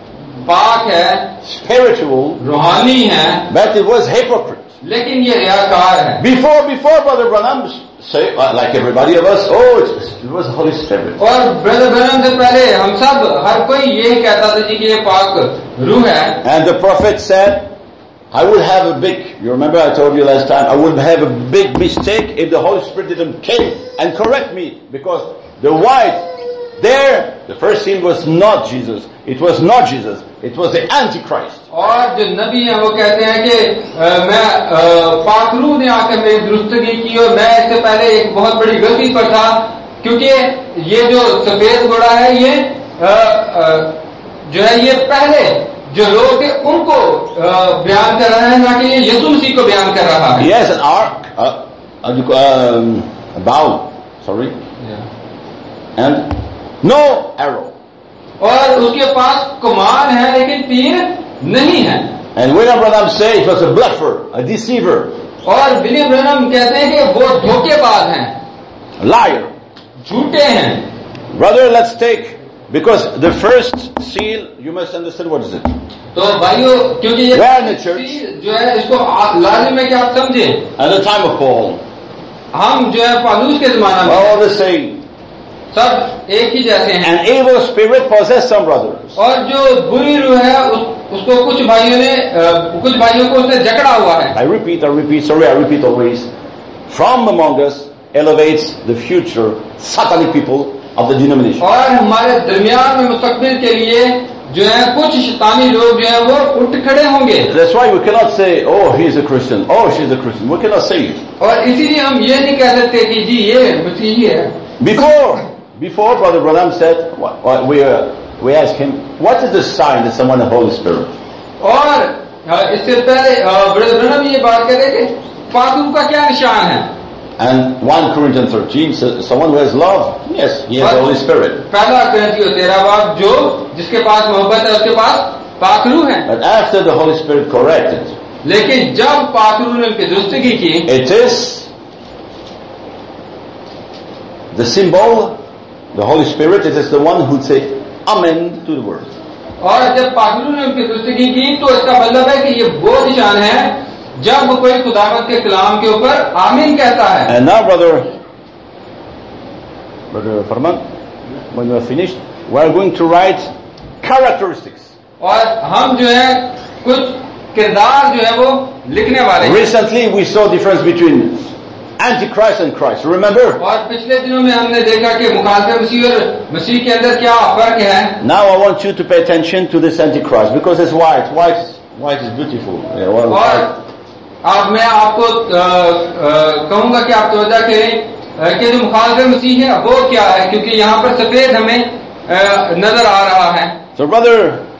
पाक है, spiritual, रूहानी है, but it was hypocrite. लेकिन ये रियाकार है. Before, before Brother Branham say, uh, like everybody of us, oh, it's, it was the Holy Spirit. और ब्रदर ब्रैनम से पहले हम सब हर कोई यही कहता था जी कि ये पाक रूह है. And the prophet said, I would have a big, you remember I told you last time, I would have a big mistake if the Holy Spirit didn't come and correct me, because the white there, the first scene was not Jesus. It was not Jesus. It was the Antichrist. और जो नबी हैं वो कहते हैं कि आ, मैं पाकरू ने आकर मेरी दुरुस्तगी की और मैं इससे पहले एक बहुत बड़ी गलती पर था, क्योंकि ये जो सफेद घोड़ा है ये आ, आ, जो है ये पहले जो लोग थे उनको बयान कर रहा है, ना कि ये यीशु मसीह को बयान कर रहा है. Yes, an ark, uh, um, a bow, sorry, yeah. and no arrow. और उसके पास कमान है लेकिन तीर नहीं है. And William Branham said it was a bluffer, a deceiver, और विलियम ब्रैनम कहते हैं कि वो धोखेबाज हैं, a liar. झूठे हैं. Brother, let's take, because the first seal, you must understand what is it. तो भाइयों, क्योंकि ये Where in the church? जो है इसको लाजिम है कि आप समझें. At the time of Paul, हम जो है पालूस के जमाना में all the same. सब एक ही जैसे हैं. An evil spirit possessed some brothers. और जो बुरी रूह है उस, उसको कुछ भाइयों ने कुछ भाइयों को उसने जकड़ा हुआ है. I repeat, I repeat, sorry, I repeat always. From among us elevates the future satanic people of the denomination. और हमारे दरमियान में मुस्तकबिल के लिए जो है कुछ शैतानी लोग जो है वो उठ खड़े होंगे. That's why we cannot say, oh, he's a Christian, oh, she's a Christian. We cannot say it. और इसीलिए हम ये नहीं कह सकते कि जी ये मसीही है. Before, before Brother Branham said, what, what, we uh, we asked him, what is the sign that someone has the Holy Spirit? और इससे पहले ब्रदर ब्रैनम ये बात कर रहे थे पाकरू का क्या निशान है. And First Corinthians thirteen says, someone who has love, yes, he has the Holy Spirit. पहला कुरिन्थियों तेरह बाब जो जिसके पास मोहब्बत है उसके पास पाकरू है. But after the Holy Spirit corrected, लेकिन जब पाकरू ने उनकी दुरुस्तगी की, it is the symbol, the Holy Spirit, it is the one who say amen to the word. और जब पाकरू ने उनकी दुरुस्तगी की तो इसका मतलब है कि ये वो निशान है जब कोई खुदावत के कलाम के ऊपर आमीन कहता है. And now, brother, brother Farman, when you are finished, we are going to write characteristics. और हम जो है कुछ किरदार जो है वो लिखने वाले हैं. Recently, we saw difference between Antichrist and Christ. Remember? और पिछले दिनों में हमने देखा कि मुखालिफ मसीह और मसीह के अंदर क्या फर्क है. Now I want you to pay attention to this Antichrist because it's white. White, white is beautiful. Yeah, well, और अब मैं आपको कहूंगा कि आप तवज्जो करें कि जो मुखालिफ मसीह है वो क्या है, क्योंकि यहाँ पर सफेद हमें आ, नजर आ रहा है। So brother,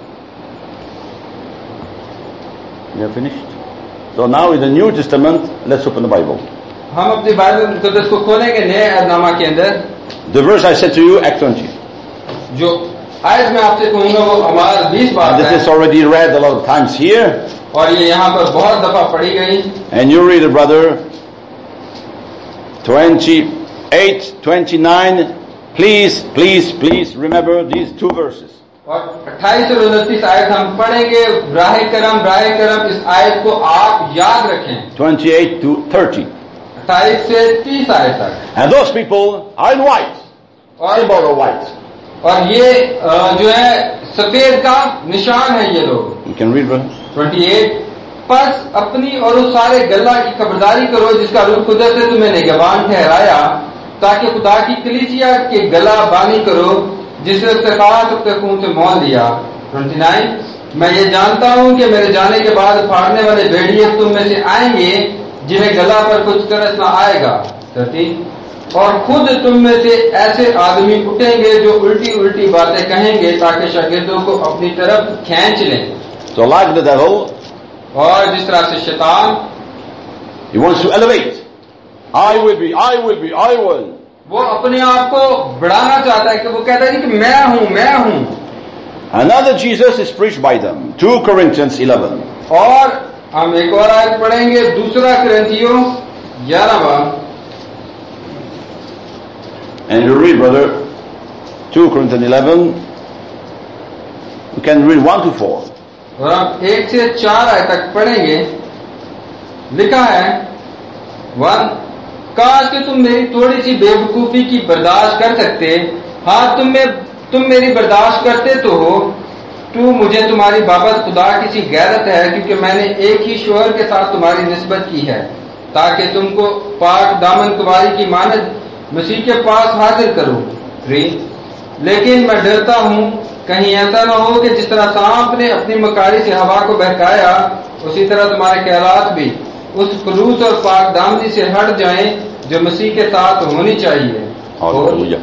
you have finished? So now in the New Testament, let's open the Bible. हम अपनी बाइबल मुकद्दस को खोलेंगे नए अहदनामा के अंदर। The verse I said to you, Act twenty. जो आयत में आपसे कहूंगा वो अमाल बीस बात This है, is already read a lot of times here. और ये यहाँ पर बहुत दफा पढ़ी गई। And you read it, brother. twenty-eight, twenty-nine. Please, please, please remember these two verses. और अट्ठाईस और उनतीस आयत हम पढ़ेंगे। ब्राह करम ब्राह करम, इस आयत को आप याद रखें। twenty-eight to thirty. अट्ठाईस से तीस आयत तक। And those people are in white. और Symbol of white. और ये जो है सफेद का निशान है ये लोग। You can read, brother. अट्ठाईस बस अपनी और उस सारे गल्ला की खबरदारी करो जिसका रूह कुदरत से तुम्हें निगहबान ठहराया, ताकि खुदा की कलीसिया के गला बानी करो जिसने उससे खास अपने खून से मोल दिया। उनतीस मैं ये जानता हूँ कि मेरे जाने के बाद फाड़ने वाले भेड़िए तुम में से आएंगे जिन्हें गला पर कुछ तरस न आएगा। तीस और खुद तुम में से ऐसे आदमी उठेंगे जो उल्टी उल्टी बातें कहेंगे ताकि शागिर्दों को अपनी तरफ खींच लें। So like the devil, और जिस तरह से शैतान he wants to elevate. I will be, I will be, I will. वो अपने आप को बढ़ाना चाहता है कि वो कहता है कि मैं हूं मैं हूं। Another Jesus is preached by them. two Corinthians eleven. और हम एक और आयत पढ़ेंगे, दूसरा कुरिन्थियों ग्यारहवां। And you read, brother, two Corinthians eleven. You can read one to four. और हम एक से चार आयत तक पढ़ेंगे। लिखा है वन, काश कि तुम मेरी थोड़ी सी बेवकूफी की बर्दाश्त कर सकते। हाँ, तुम में तुम मेरी बर्दाश्त करते तो हो। तू मुझे तुम्हारी बाबत खुदा किसी गैरत है, क्योंकि मैंने एक ही शोहर के साथ तुम्हारी निस्बत की है, ताकि तुमको पाक दामन कुमारी की मानद मसीह के पास हाजिर करूं। थ्री लेकिन मैं डरता हूं कहीं ऐसा न हो कि जिस तरह सांप ने अपनी मकारी से हवा को बहकाया, उसी तरह तुम्हारे ख्यालात भी उस खलूस और पाक दामनी से हट जाएं जो मसीह के साथ होनी चाहिए। Hallelujah.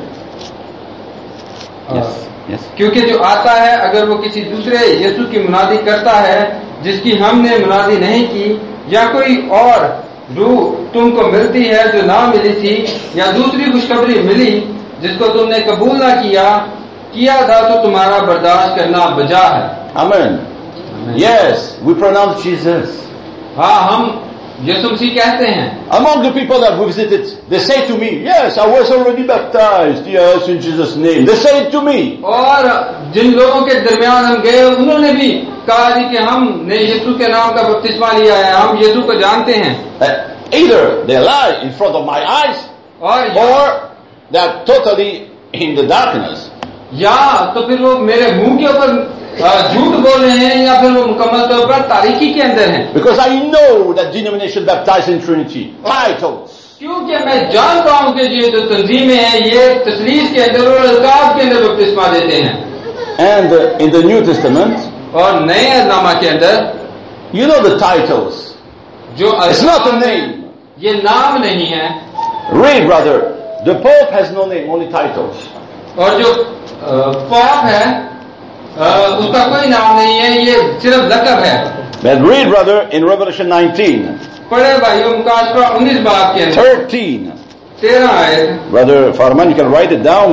Yes, yes. क्योंकि जो आता है अगर वो किसी दूसरे यीशु की मुनादी करता है जिसकी हमने मुनादी नहीं की, या कोई और रूह तुमको मिलती है जो ना मिली थी, या दूसरी खुशखबरी मिली जिसको तुमने कबूल ना किया किया था, तो तुम्हारा बर्दाश्त करना बजा है। Amen. Yes, we pronounce Jesus. हाँ, हम यीशु मसीह कहते हैं। Among the people that we visited, they say to me, yes, I was already baptized. Yes, in Jesus' name. They say it to me. और जिन लोगों के दरमियान हम गए उन्होंने भी कहा जी कि हमने यीशु के नाम का बपतिस्मा लिया है, हम यीशु को जानते हैं। Uh, either they lie in front of my eyes, और or they are totally in the darkness. या तो फिर वो मेरे मुंह के ऊपर झूठ बोल रहे हैं, या फिर वो मुकम्मल तौर पर तारीकी के अंदर हैं। Because I know that denomination baptized in Trinity. Titles. क्योंकि मैं जानता हूं कि ये जो तंजीमें हैं ये तसलीस के अंदर और अलकाब के अंदर बपतिस्मा देते हैं। And uh, in the New Testament, और नए अहदनामा के अंदर you know the titles. जो It's not a name. ये नाम नहीं है। Read, brother. The Pope has no name, only titles. और जो पॉप है उसका कोई नाम नहीं है, ये सिर्फ लक़ब है। But read, brother, in Revelation nineteen. पढ़े भाइयों मुकाशफा उन्नीस बाब के अंदर thirteen. तेरह आयत। Brother Farman, you can write it down.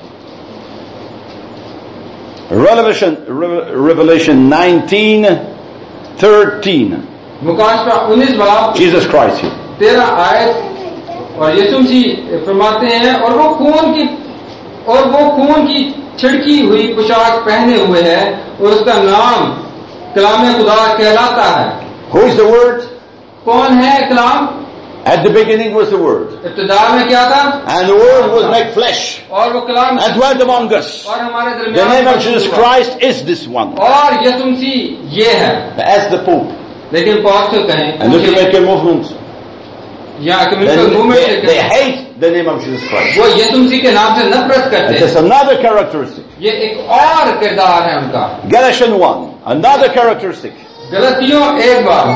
Revelation, Revelation nineteen, thirteen. मुकाशफा उन्नीस बाब Jesus Christ here. तेरह आयत। और यीशु मसीह फरमाते हैं, और वो खून की और वो खून की छिड़की हुई पोशाक पहने हुए है, और उसका नाम कलाम खुदा कहलाता है। Who is the word? कौन है कलाम? At the beginning was the word. इब्तिदा में क्या था? And the word was made flesh. और वो कलाम And dwelt among us. और हमारे The दरमियान name of Jesus Christ is this one. और यीशु मसीह ये है। As the Pope. लेकिन पॉप से कहें And the Jamaican movement. या They, कम्युनिस्ट मूवमेंट they, से they कहें, hate the name of Jesus Christ. वो यीशु मसीह के नाम से नफरत करते And हैं। there's another characteristic. ये एक और किरदार है उनका। Galatians one. Another characteristic. गलतियों एक बार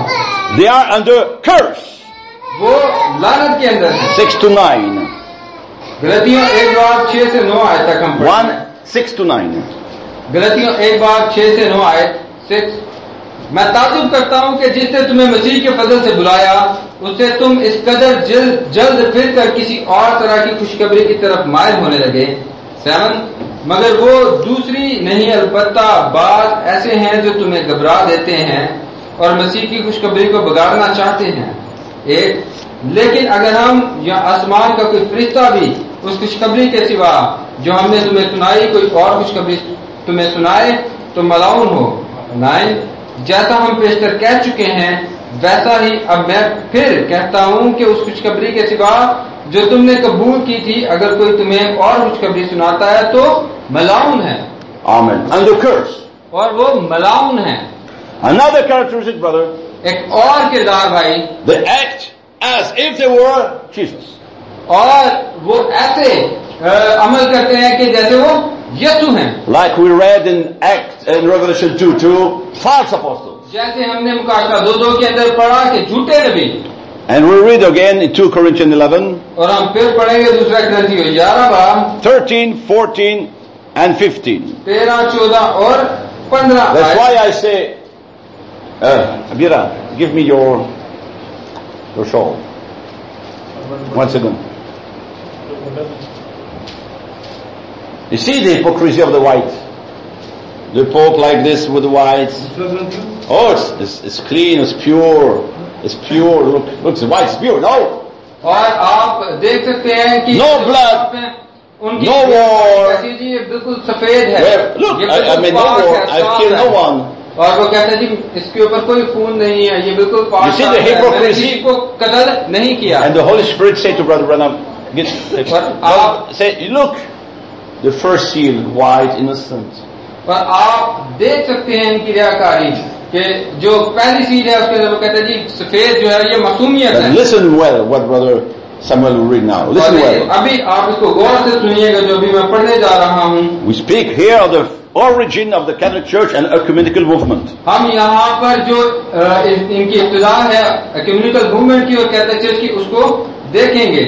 They are under curse. वो लानत के अंदर है। Six to nine. गलतियों एक बार छह से नौ आयत तक हम One, six to nine. गलतियों एक बार छह से नौ आयत सिक्स। मैं ताजुब करता हूं कि जिसने तुम्हें मसीह के फजल से बुलाया उससे तुम इस कदर जल्द जल्द फिर कर किसी और तरह की खुशखबरी की तरफ मायल होने लगे। सेवन, मगर वो दूसरी नहीं अलबत्ता बात ऐसे हैं जो तुम्हें घबरा देते हैं और मसीह की खुशखबरी को बिगाड़ना चाहते हैं। एक, लेकिन अगर हम या आसमान का कोई फरिश्ता भी उस खुशखबरी के सिवा जो हमने तुम्हें सुनाई कोई और खुशखबरी तुम्हें सुनाए तो मलाउन हो। नाइन, जैसा हम पेशतर कह चुके हैं वैसा ही अब मैं फिर कहता हूं कि उस खुशखबरी के सिवा जो तुमने कबूल की थी अगर कोई तुम्हें और खुशखबरी सुनाता है तो मलाउन है। Amen. Under curse. और वो मलाउन है। Another characteristic, brother. एक और किरदार भाई, They act as if they were Jesus. और वो ऐसे आ, अमल करते हैं कि जैसे वो यीशु हैं। Like we read in Act in Revelation two two, false apostles. जैसे हमने मुकाशरा दो दो के अंदर पढ़ा कि झूठे नबी। And we read again in two Corinthians eleven. और हम फिर पढ़ेंगे दूसरा ग्रंथियों ग्यारह बार thirteen, fourteen, and fifteen. तेरह, चौदह और पंद्रह। That's why I say, uh, Abira, give me your your shawl. One second. You see the hypocrisy of the white. The Pope like this with the whites. Oh, it's, it's, it's clean, it's pure, it's pure. Look, look, the white's pure. No. और आप देख सकते हैं कि No blood. उनकी No war. कैसी जी ये बिल्कुल सफेद है। Where, look, ये I, I बिल्कुल mean, no पाक war. है, I've साफ killed है। no one. और वो कहते हैं जी इसके ऊपर कोई खून नहीं है, ये बिल्कुल पाक You see the है, मैंने hypocrisy? किसी को कत्ल नहीं किया। And the Holy Spirit said to Brother Branham, get, आप- say, look, the first seal, white, innocent. और आप देख सकते हैं इनकी रियाकारी कि जो पहली सील है उसके अंदर वो कहते हैं जी सफेद जो है ये मासूमियत है। And listen well what Brother Samuel will read now. Listen और well. अभी आप इसको गौर से सुनिएगा जो अभी मैं पढ़ने जा रहा हूँ। We speak here of the origin of the Catholic Church and ecumenical movement. हम यहाँ पर जो अ, इस- इनकी इब्तिदा है एक्यूमेनिकल मूवमेंट की और कैथोलिक चर्च की उसको देखेंगे।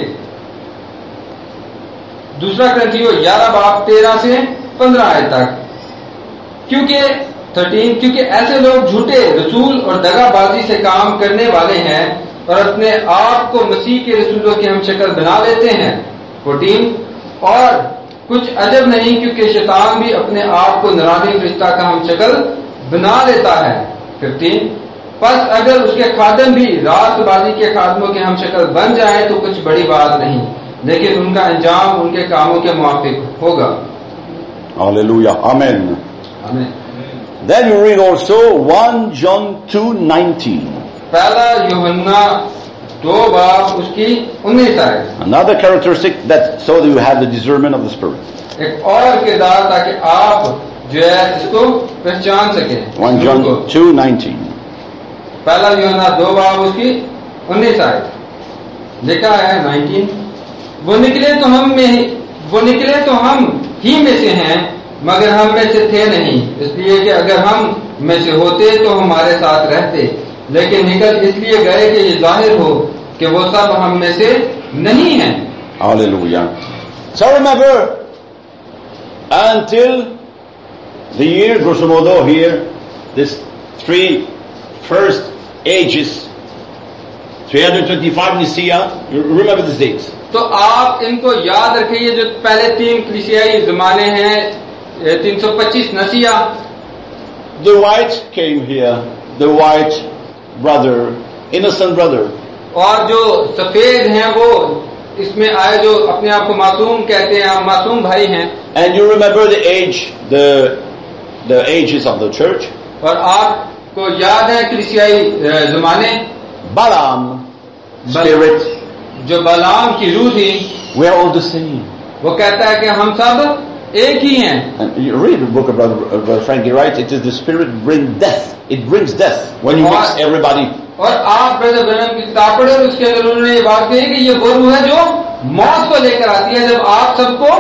दूसरा ग्रंथियों ग्यारह बाब तेरह से पंद्रह आयत तक। क्योंकि थर्टीन क्योंकि ऐसे लोग झूठे रसूल और दगाबाजी से काम करने वाले हैं और अपने आप को मसीह के रसूलों की हम शक्ल बना लेते हैं। फोर्टीन और कुछ अजब नहीं क्योंकि शैतान भी अपने आप को नरानी फरिश्ता का हम शक्ल बना लेता है। फिफ्टीन बस अगर उसके खादम भी रातबाजी के खादमों के हम शक्ल बन जाएं तो कुछ बड़ी बात नहीं, लेकिन उनका अंजाम उनके कामों के मुआफिक होगा। Hallelujah. Amen. आमीन। Then you read also First John two nineteen. पहला यूहन्ना दो बाब उसकी उन्नीस आयत। Another characteristic that so that you have the discernment of the Spirit. एक और किरदार ताकि आप जो है इसको पहचान सकें। First John two nineteen. पहला यूहन्ना दो बाब उसकी उन्नीस आयत लिखा है नाइनटीन। वो निकले तो हम में ही वो निकले तो हम ही में से हैं मगर हम में से थे नहीं, इसलिए कि अगर हम में से होते तो हमारे साथ रहते, लेकिन निकल इसलिए गए कि ये जाहिर हो कि वो सब हम में से नहीं हैं। Hallelujah. So remember, until the year, grosso modo here, this three first ages, three hundred twenty-five Nicaea, you remember these dates. तो आप इनको याद रखिए, जो पहले तीन कलीसियाई जमाने हैं, तीन सौ पच्चीस नसिया। The white came here, the white brother, innocent brother. और जो सफेद हैं वो इसमें आए जो अपने आप को मासूम कहते हैं, मासूम भाई हैं। And you remember the age, the the ages of the church. और आपको याद है कलीसियाई जमाने, Balaam, spirit, जो बलाम की रूह थी, we are all the same. वो कहता है कि हम सब एक ही हैं। And you read the book of Brother, uh, Brother Frankie writes, it is the spirit bring death. It brings death when you mix everybody. और आप ब्रदर ब्रैनम की किताब पढ़े और उसके अंदर उन्होंने ये बात कही कि ये वो रूह है जो मौत को लेकर आती है जब आप सबको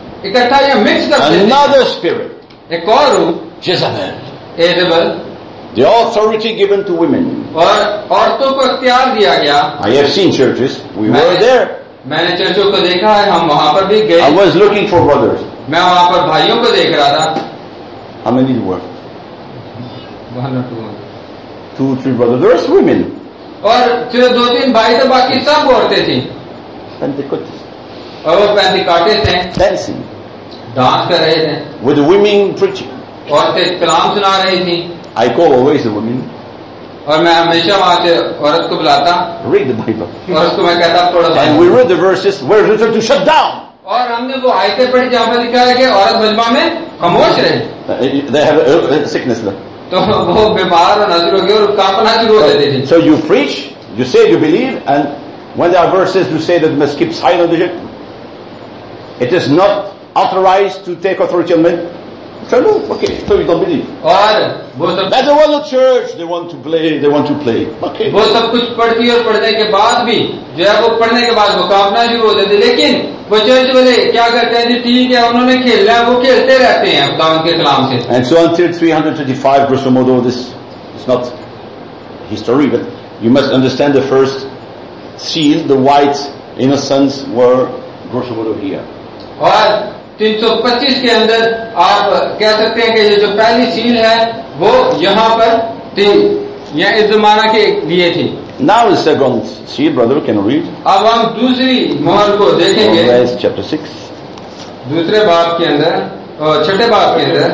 इकट्ठा या मिक्स करते हैं। Another spirit, एक और रूह Jezebel. एजेबल, The authority given to women. और औरतों को इख्तियार दिया गया. I have seen churches. We were there. मैंने चर्चों को देखा है, हम वहां पर भी गए. I was looking for brothers. मैं वहां पर भाइयों को देख रहा था. How many were? One or two. Two, three brothers. There were women. और सिर्फ दो तीन भाई थे, बाकी सब औरतें थी. Pentecostals. और वो पेंटिकाटिस्ट थे. Dancing. डांस कर रहे थे. With the women preaching. औरतें कलाम सुना रही थी. I call always the women. और मैं हमेशा वहां से औरत को बुलाता. Read the Bible. और उसको मैं कहता थोड़ा सा. And we read the verses where it is to shut down. और हमने वो आयतें पढ़ी जहाँ पर लिखा है कि औरत मजमा में खामोश रहे. They have a, a sickness there. तो वो बीमार और नजर हो गए और कांपना शुरू हो जाती थी. So you preach, you say you believe, and when there are verses you say that you must keep silent. It is not authorized to take authority on men. So no, okay, so you don't believe. और वो सब That's the one of church. They want to play. They want to play. Okay. वो सब कुछ पढ़ती और पढ़ने के बाद भी जो है वो पढ़ने के बाद वो कांपना शुरू हो जाती. लेकिन वो चर्च वाले क्या करते हैं जी, ठीक है उन्होंने खेलना है, वो खेलते रहते हैं खुदा के कलाम से. And so until three twenty-five, grosso modo, this is not history, but you must understand the first seal, the white innocents were grosso modo here. और तीन सौ पच्चीस के अंदर आप कह सकते हैं कि ये जो पहली सील है वो यहाँ पर थी, यह इस जमाना के लिए थी. Now the second seal, brother, can you read? अब हम दूसरी मोहर को देखेंगे. Romans chapter six. दूसरे बाब के अंदर और छठे बाब के अंदर.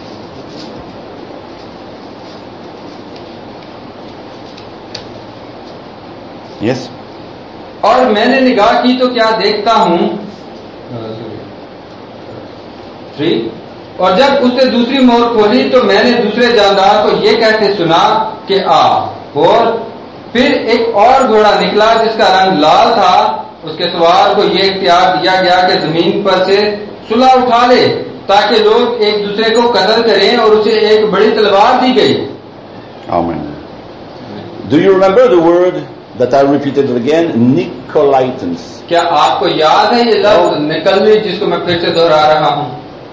Yes. और मैंने निगाह की तो क्या देखता हूँ. थ्री. और जब उसने दूसरी मोहर खोली तो मैंने दूसरे जानदार को ये कहते सुना कि आ. और फिर एक और घोड़ा निकला जिसका रंग लाल था. उसके सवार को ये इख्तियार दिया गया कि जमीन पर से सुलह उठा ले ताकि लोग एक दूसरे को कत्ल करें, और उसे एक बड़ी तलवार दी गई. Amen. Do you remember the word that I repeated again? Nicolaitans. क्या आपको याद है ये लफ्ज निकलने, जिसको मैं फिर से दोहरा रहा हूँ.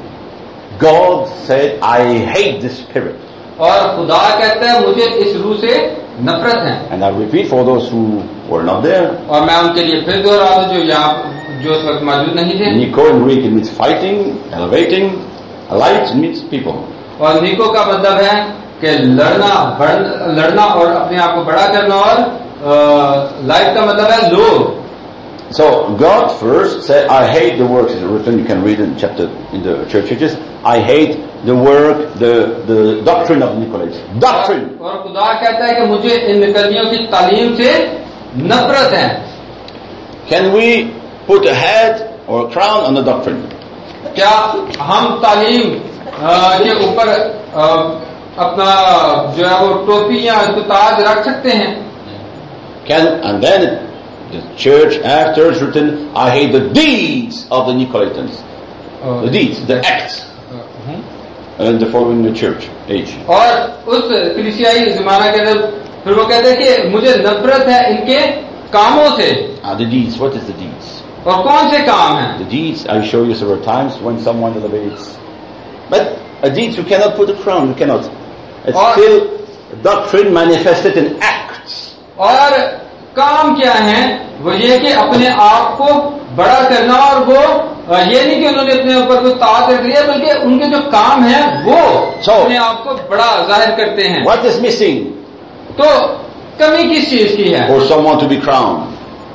God said, I hate this spirit. और खुदा कहता है मुझे इस रूह से नफरत है. And I repeat for those who were not there. और मैं उनके लिए फिर दोहरा दूं जो यहाँ जो उस वक्त मौजूद नहीं थे. Nico in Greek means fighting, elevating. Light means people. और निको का मतलब है कि लड़ना, लड़ना और अपने आप को बड़ा करना. और लाइट का मतलब है लोग. So God first said, I hate the works. It's written, you can read in chapter in the church churches. I hate the work, the the doctrine of Nicolaites. Doctrine. और खुदा कहता है कि मुझे इन निकलियों की तालीम से नफरत है. Can we put a head or a crown on the doctrine? क्या हम तालीम के ऊपर अपना जो है वो टोपी या ताज रख सकते हैं? Can and then the church after is written, I hate the deeds of the Nicolaitans. Uh, the deeds, the acts. Uh, and the following the church age. और उस कलीसियाई ज़माना के अंदर फिर वो कहते हैं कि मुझे नफरत है इनके कामों से. Ah, the deeds. What is the deeds? और कौन से काम हैं? The deeds I show you several times when someone elevates. But a deeds you cannot put a crown. You cannot. It's or, still doctrine manifested in acts. और काम क्या है? वो ये कि अपने आप को बड़ा करना. और वो ये नहीं कि उन्होंने अपने ऊपर कोई ताज रख लिया, बल्कि उनके जो काम है वो so, अपने आप को बड़ा जाहिर करते हैं. What is missing? तो कमी किस चीज की है? For someone to be crowned,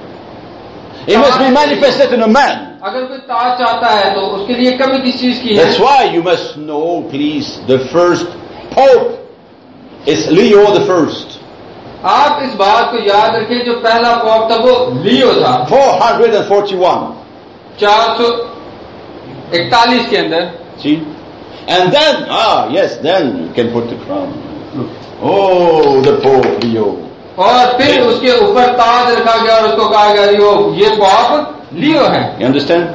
it must be manifested in a man. अगर कोई ताज चाहता है तो उसके लिए कमी किस चीज की है? That's why you must know, please, the first pope is Leo the first. आप इस बात को याद रखिए, जो पहला पोप था वो लियो था. four forty-one. चार सौ इकतालीस के अंदर. See? And then, ah, yes, then you can put the crown. Oh, the Pope Leo. और फिर उसके ऊपर ताज रखा गया और उसको कहा गया लियो, ये पोप लियो है. You understand?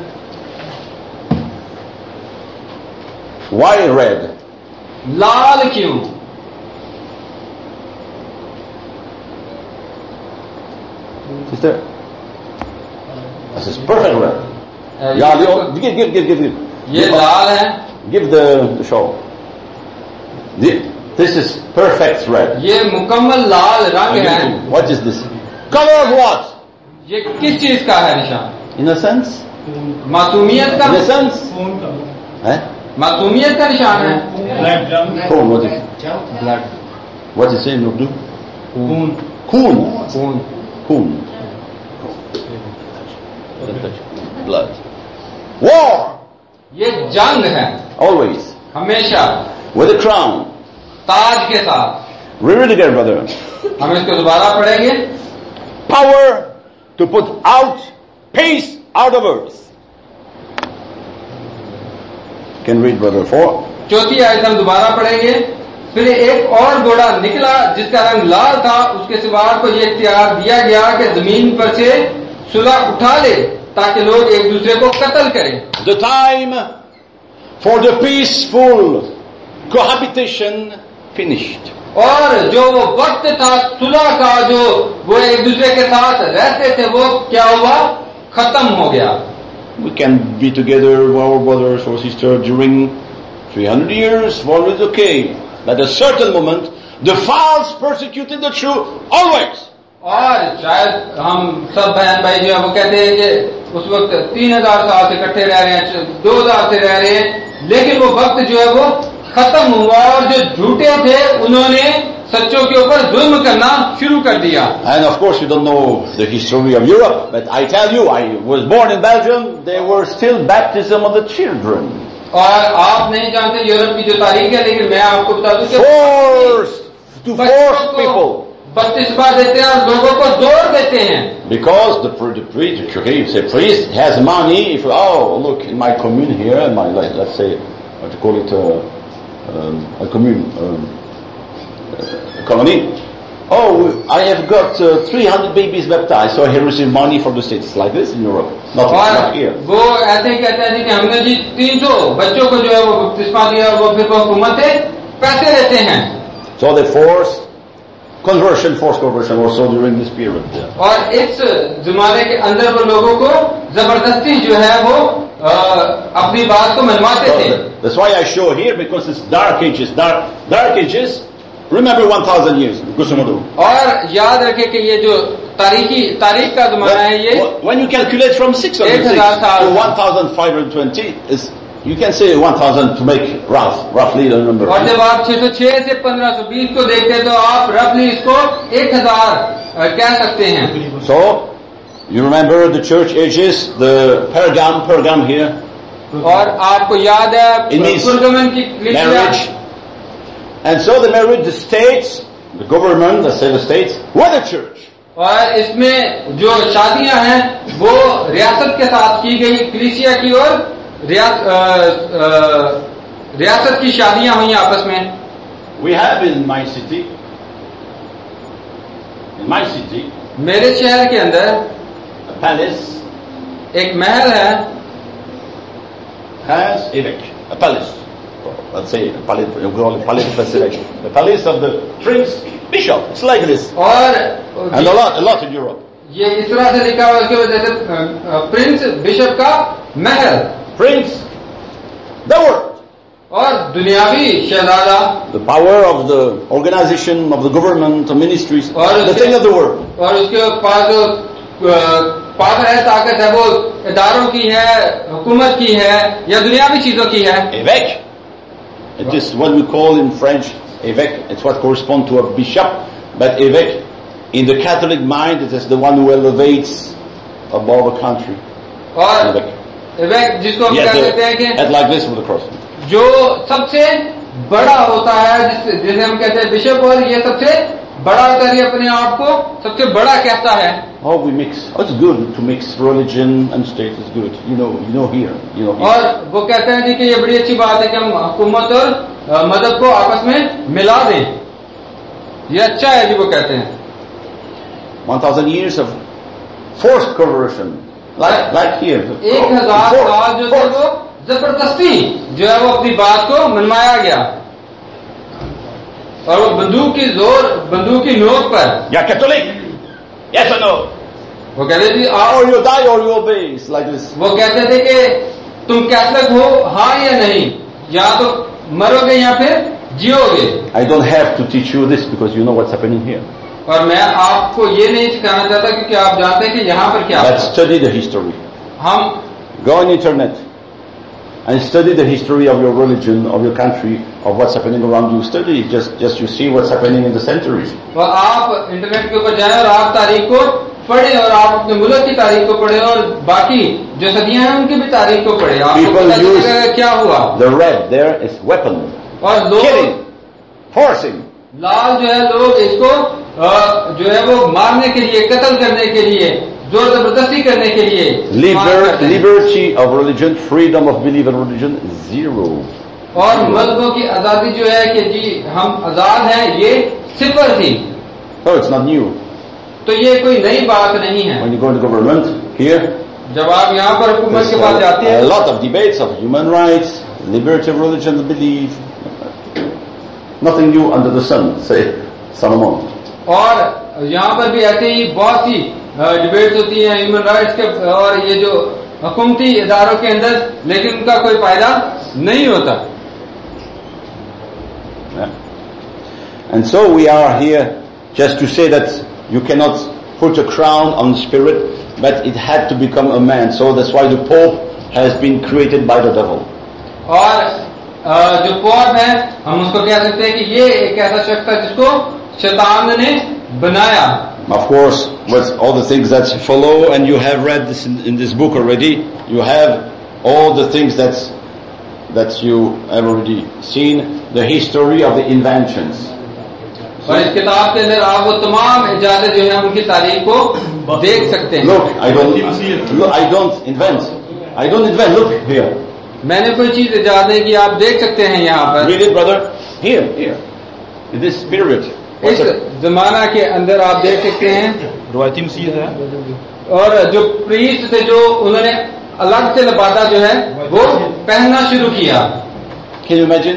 Why red? लाल क्यों? Sister, this is perfect red. Uh, yeah, you, give, give, give, give, give. ये लाल है. Give the, the show. The, This is perfect thread. ये मुकम्मल लाल रंग है। What is this? Color of what? ये किस चीज का है निशान? Innocence? मासूमियत का? Innocence? Eh? मासूमियत का निशान है। Black jump. Khun, what is blood What is it in Urdu? Coon. Khun. खून। Khun. Blood. War. ये जंग है Always. हमेशा With a crown. ताज के साथ। Read it again, brother. हम इसको दोबारा पढ़ेंगे। Power to put out peace out of earth. Can read, brother, four. चौथी आयत हम दोबारा पढ़ेंगे। फिर एक और घोड़ा निकला जिसका रंग लाल था, उसके सवार को ये इख्तियार दिया गया कि जमीन पर से सुलह उठा ले ताकि लोग एक दूसरे को कत्ल करें। The time for the peaceful cohabitation finished. और जो वो वक्त था सुलह का, जो वो एक दूसरे के साथ रहते थे, वो क्या हुआ? खत्म हो गया। We can be together, our brothers or sisters, during three hundred years, all is okay. But at a certain moment, the false persecuted the true always. और शायद हम सब बहन भाई जो है वो कहते हैं कि उस वक्त तीन हजार साल से इकट्ठे रह रहे हैं, दो हजार से रह रहे हैं, लेकिन वो वक्त जो है वो खत्म हुआ और जो झूठे थे उन्होंने सच्चों के ऊपर जुल्म करना शुरू कर दिया। And of course you don't know the history of Europe, but I tell you, I was born in Belgium, there were still baptism of the children. और आप नहीं जानते यूरोप की जो तारीख है, लेकिन मैं आपको बता दूं कि Forced to force people. बपतिस्मा देते हैं और लोगों को जोर देते हैं। Because the, the priest, okay, if the priest has money, if, oh, look, in my commune here, in my, like, let's say, what to call it, uh, um, a commune, um, a colony. Oh, I have got uh, three hundred babies baptized, so I receive money from the state. It's like this in Europe, not, not here. वो ऐसे ही कहते हैं कि हमने जी तीन सौ बच्चों को जो है वो बपतिस्मा दिया और वो फिर वो हुकूमत से पैसे देते हैं। So they forced conversion, forced conversion also during this period. Yeah. और इस जमाने के अंदर वो लोगों को जबरदस्ती जो है वो आ, अपनी बात को मनवाते So थे। that's why I show here, because it's dark ages. Dark, dark ages. Remember one thousand years. और याद रखें कि ये जो तारीखी तारीख का जमाना है ये when you calculate from six hundred to one thousand five hundred twenty is, you can say one thousand to make rough, roughly the number. और जब आप छह सौ छह से पंद्रह सौ बीस को देखते हैं तो आप रफली इसको एक हजार कह सकते हैं। So you remember the church ages, the Pergam, Pergam here. और आपको याद है पुरगमन की marriage. And so the marriage, the states, the government, let's say the states, were the church. और इसमें जो शादियां हैं वो रियासत के साथ की गई, कलीसिया की और रियासत की शादियां हुई आपस में। We have in my city, in my city, मेरे शहर के अंदर a palace, एक महल है, has évêque, a palace. Let's say a palace, you call it palace of the palace of the prince bishop. It's like this. और and a lot, a lot in Europe. ये इस तरह से लिखा हुआ है उसके वजह से प्रिंस बिशप का महल, prince, the world, और दुनियावी शहजादा, the power of the organization of the government, the ministries, और the thing of the world. और उसके पास जो पावर है, ताकत है, वो इदारों की है, हुकूमत की है या दुनियावी चीजों की है। évêque. It is what we call in French évêque. It's what corresponds to a bishop, but évêque in the Catholic mind, it is the one who elevates above a country. और évêque जिसको हम कह सकते हैं कि head like this with a cross. जो सबसे बड़ा होता है, जिस जिसे हम कहते हैं बिशप, और ये सबसे बड़ा होता है, अपने आप को सबसे बड़ा कहता है। Oh, we mix. Oh, it's good to mix religion and state. It's good. You know, you know here. You know here. और वो कहते हैं जी कि ये बड़ी अच्छी बात है कि हम हुकूमत और मदद को आपस में मिला दें, ये अच्छा है जी, वो कहते हैं। One thousand years of forced conversion, like like here. एक हजार साल जो थे वो जबरदस्ती जो है वो अपनी बात को मनवाया गया, और वो बंदूक की जोर, बंदूक की नोक पर। Yeah, Catholic. Yes or no? वो कहते थे आओ, or you die or you obey. It's like this. वो कहते थे कि तुम कैथलिक हो, हाँ या नहीं, या तो मरोगे या फिर जियोगे। I don't have to teach you this because you know what's happening here. और मैं आपको ये नहीं सिखाना चाहता क्योंकि आप जानते हैं कि यहाँ पर क्या Let's study the history. हम Go on internet and study the history of your religion, of your country, of what's happening around you. Study it. Just, just you see what's happening in the centuries. और आप internet के ऊपर जाएं और आप तारीख को पढ़ें और आप अपने मुल्क की तारीख को पढ़ें और बाकी जो सदियां हैं उनकी भी तारीख को पढ़ें। आपको पता चलेगा क्या हुआ। The red there is weapon. और लोग killing, forcing. लाल जो है लोग इसको जो है वो मारने के लिए, कत्ल करने के लिए, जोर जबरदस्ती करने के लिए। Liber, liberty of religion, freedom of belief and religion, zero. और मजहबों की आजादी जो है कि जी हम आजाद हैं, ये सिफर थी। Oh, it's not new. तो ये कोई नई बात नहीं है। When you go into government here, जब आप यहाँ पर हुकूमत के पास जाते हैं, a lot of debates of human rights, liberty of religion and belief. Nothing new under the sun, say Solomon. और यहाँ पर भी ऐसे ही बहुत सी डिबेट्स होती हैं ह्यूमन राइट्स के और ये जो हुकूमती इदारों के अंदर, लेकिन उनका कोई फायदा नहीं होता। Yeah. And so we are here just to say that you cannot put a crown on spirit, but it had to become a man. So that's why the Pope has been created by the devil. और जो pope है हम उसको कह सकते हैं कि ये एक ऐसा शख्स है जिसको शैतान ने बनाया। Of course, with all the things that follow, and you have read this in, in this book already, you have all the things that that you have already seen, the history of the inventions. और इस किताब के अंदर आप वो तमाम इजाजत जो है उनकी तारीख को देख सकते हैं। Look, I don't, look, I don't invent. I don't invent. Look here. मैंने कोई चीज इजाद नहीं की, आप देख सकते हैं यहाँ पर। Read it, brother. Here, here. In this period. इस जमाना के अंदर आप देख सकते हैं रवायती मसीह है। और जो प्रीस्ट थे जो उन्होंने अलग से लिबादा जो है वो पहनना शुरू किया। Can you imagine?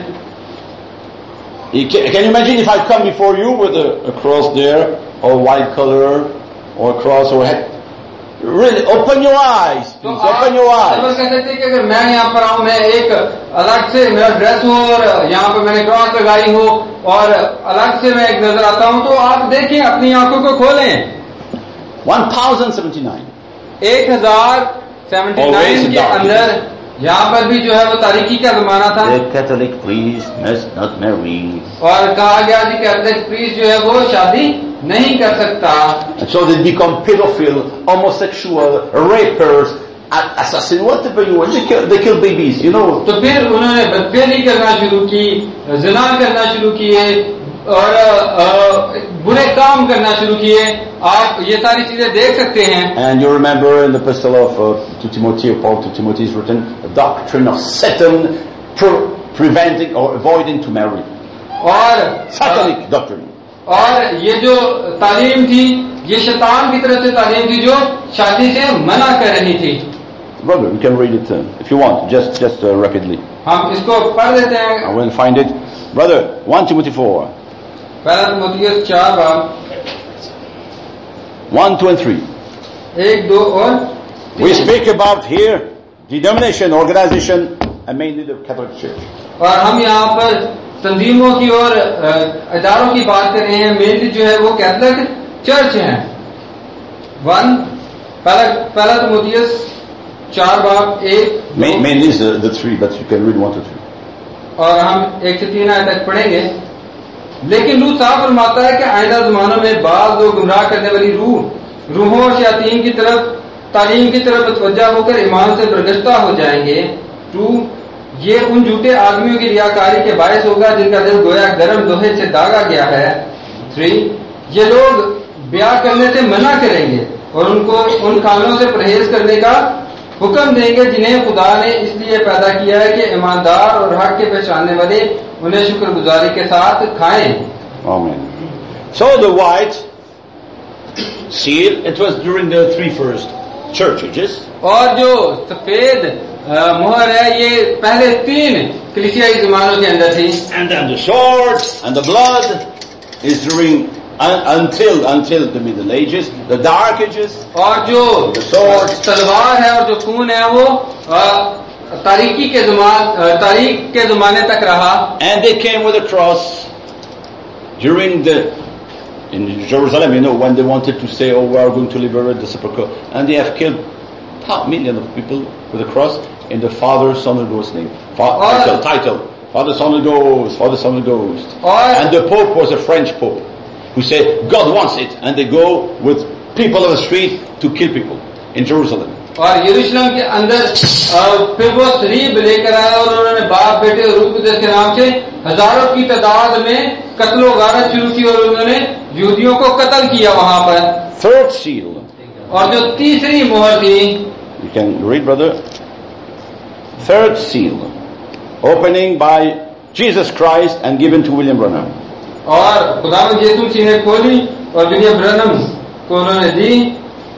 Can you imagine if I come before you with a, a cross there, or white color, or a cross, or head? Really, open your eyes, please. तो open your eyes. आप कह सकते हैं कि अगर मैं यहाँ पर आऊँ, मैं एक अलग से मेरा ड्रेस हो और यहाँ पर मैंने क्रॉस लगाई हो और अलग से मैं एक नजर आता हूँ, तो आप देखें, अपनी आंखों को खोलें। one thousand seventy-nine. एक हजार सेवेंटी नाइन के अंदर यहाँ पर भी जो है वो तारीखी का जमाना था। The Catholic priest must not marry. और कहा गया कि कैथोलिक प्रीस्ट जो है वो शादी नहीं कर सकता। And so they become pedophile, homosexual, rapers, assassins, whatever you want. They kill, they kill babies, you know. तो फिर उन्होंने बदफेली करना शुरू की, जिना करना शुरू किए और बुरे काम करना शुरू किए। आप ये सारी चीजें देख सकते हैं। And you remember in the epistle of uh, to Timothy, or Paul to Timothy is written, the doctrine of Satan pre- preventing or avoiding to marry. और Satanic doctrine. और ये जो तालीम थी, ये शैतान की तरफ से तालीम थी जो शादी से मना कर रही थी। Brother, you can read it uh, if you want, just just uh, rapidly. हम इसको पढ़ देते हैं। I will find it. Brother, First Timothy four. पहला तिमुथियुस चार बाब one, two and three. एक दो और We speak about here denomination, organization, and mainly the Catholic Church. और हम यहाँ पर तंजीमों की और इदारों की बात कर रहे हैं। मेनली जो है वो कैथोलिक चर्च है। वन पहला पहला तिमुथियुस चार बाब एक Main, mainly is the, the three, but you can read one to three. और हम एक से तीन आयत तक पढ़ेंगे। लेकिन लूत साफ फरमाता है कि आइंदा जमानों में बाज लोग गुमराह करने वाली रूह रूहों और शयातीन की तरफ तालीम की तरफ मुतवज्जा होकर ईमान से बरगश्ता हो जाएंगे। टू, ये उन झूठे आदमियों की रियाकारी के बायस होगा जिनका दिल गोया गर्म लोहे से दागा गया है। थ्री, ये लोग ब्याह करने से मना करेंगे और उनको उन खानों से परहेज करने का हुक्म देंगे जिन्हें खुदा ने इसलिए पैदा किया है कि ईमानदार और हक के पहचानने वाले उन्हें शुक्रगुजारी के साथ खाएं। Amen. So the white seal, it was during the three first church ages. और जो सफेद मुहर है ये पहले तीन कलीसियाई जमानों के अंदर थी। And then the sword and the blood is during un, until until the Middle Ages, the Dark Ages. और जो the sword, तलवार है और जो खून है वो तारीकी के जमान तारीख के जमाने तक रहा. And they came with a cross during the in Jerusalem, you know, when they wanted to say, oh, we are going to liberate the sepulchre, and they have killed half million of people with a cross in the Father, Son, and Ghost name. Fa- title, title, Father, Son, and Ghost, Father, Son, and Ghost. And the Pope was a French Pope who said, God wants it, and they go with people on the street to kill people in Jerusalem. और यरूशलेम के अंदर फिर वो सलीब लेकर आए और उन्होंने बाप बेटे और रूह कुदस के नाम से हजारों की तादाद में कत्लो गारत शुरू की और उन्होंने यहूदियों को कत्ल किया वहां पर. Third seal. और जो तीसरी मोहर थी, you can read, brother. Third seal, opening by Jesus Christ and given to William Branham. और खुदावंद यीशु मसीह ने खोली और विलियम ब्रैनम को उन्होंने दी.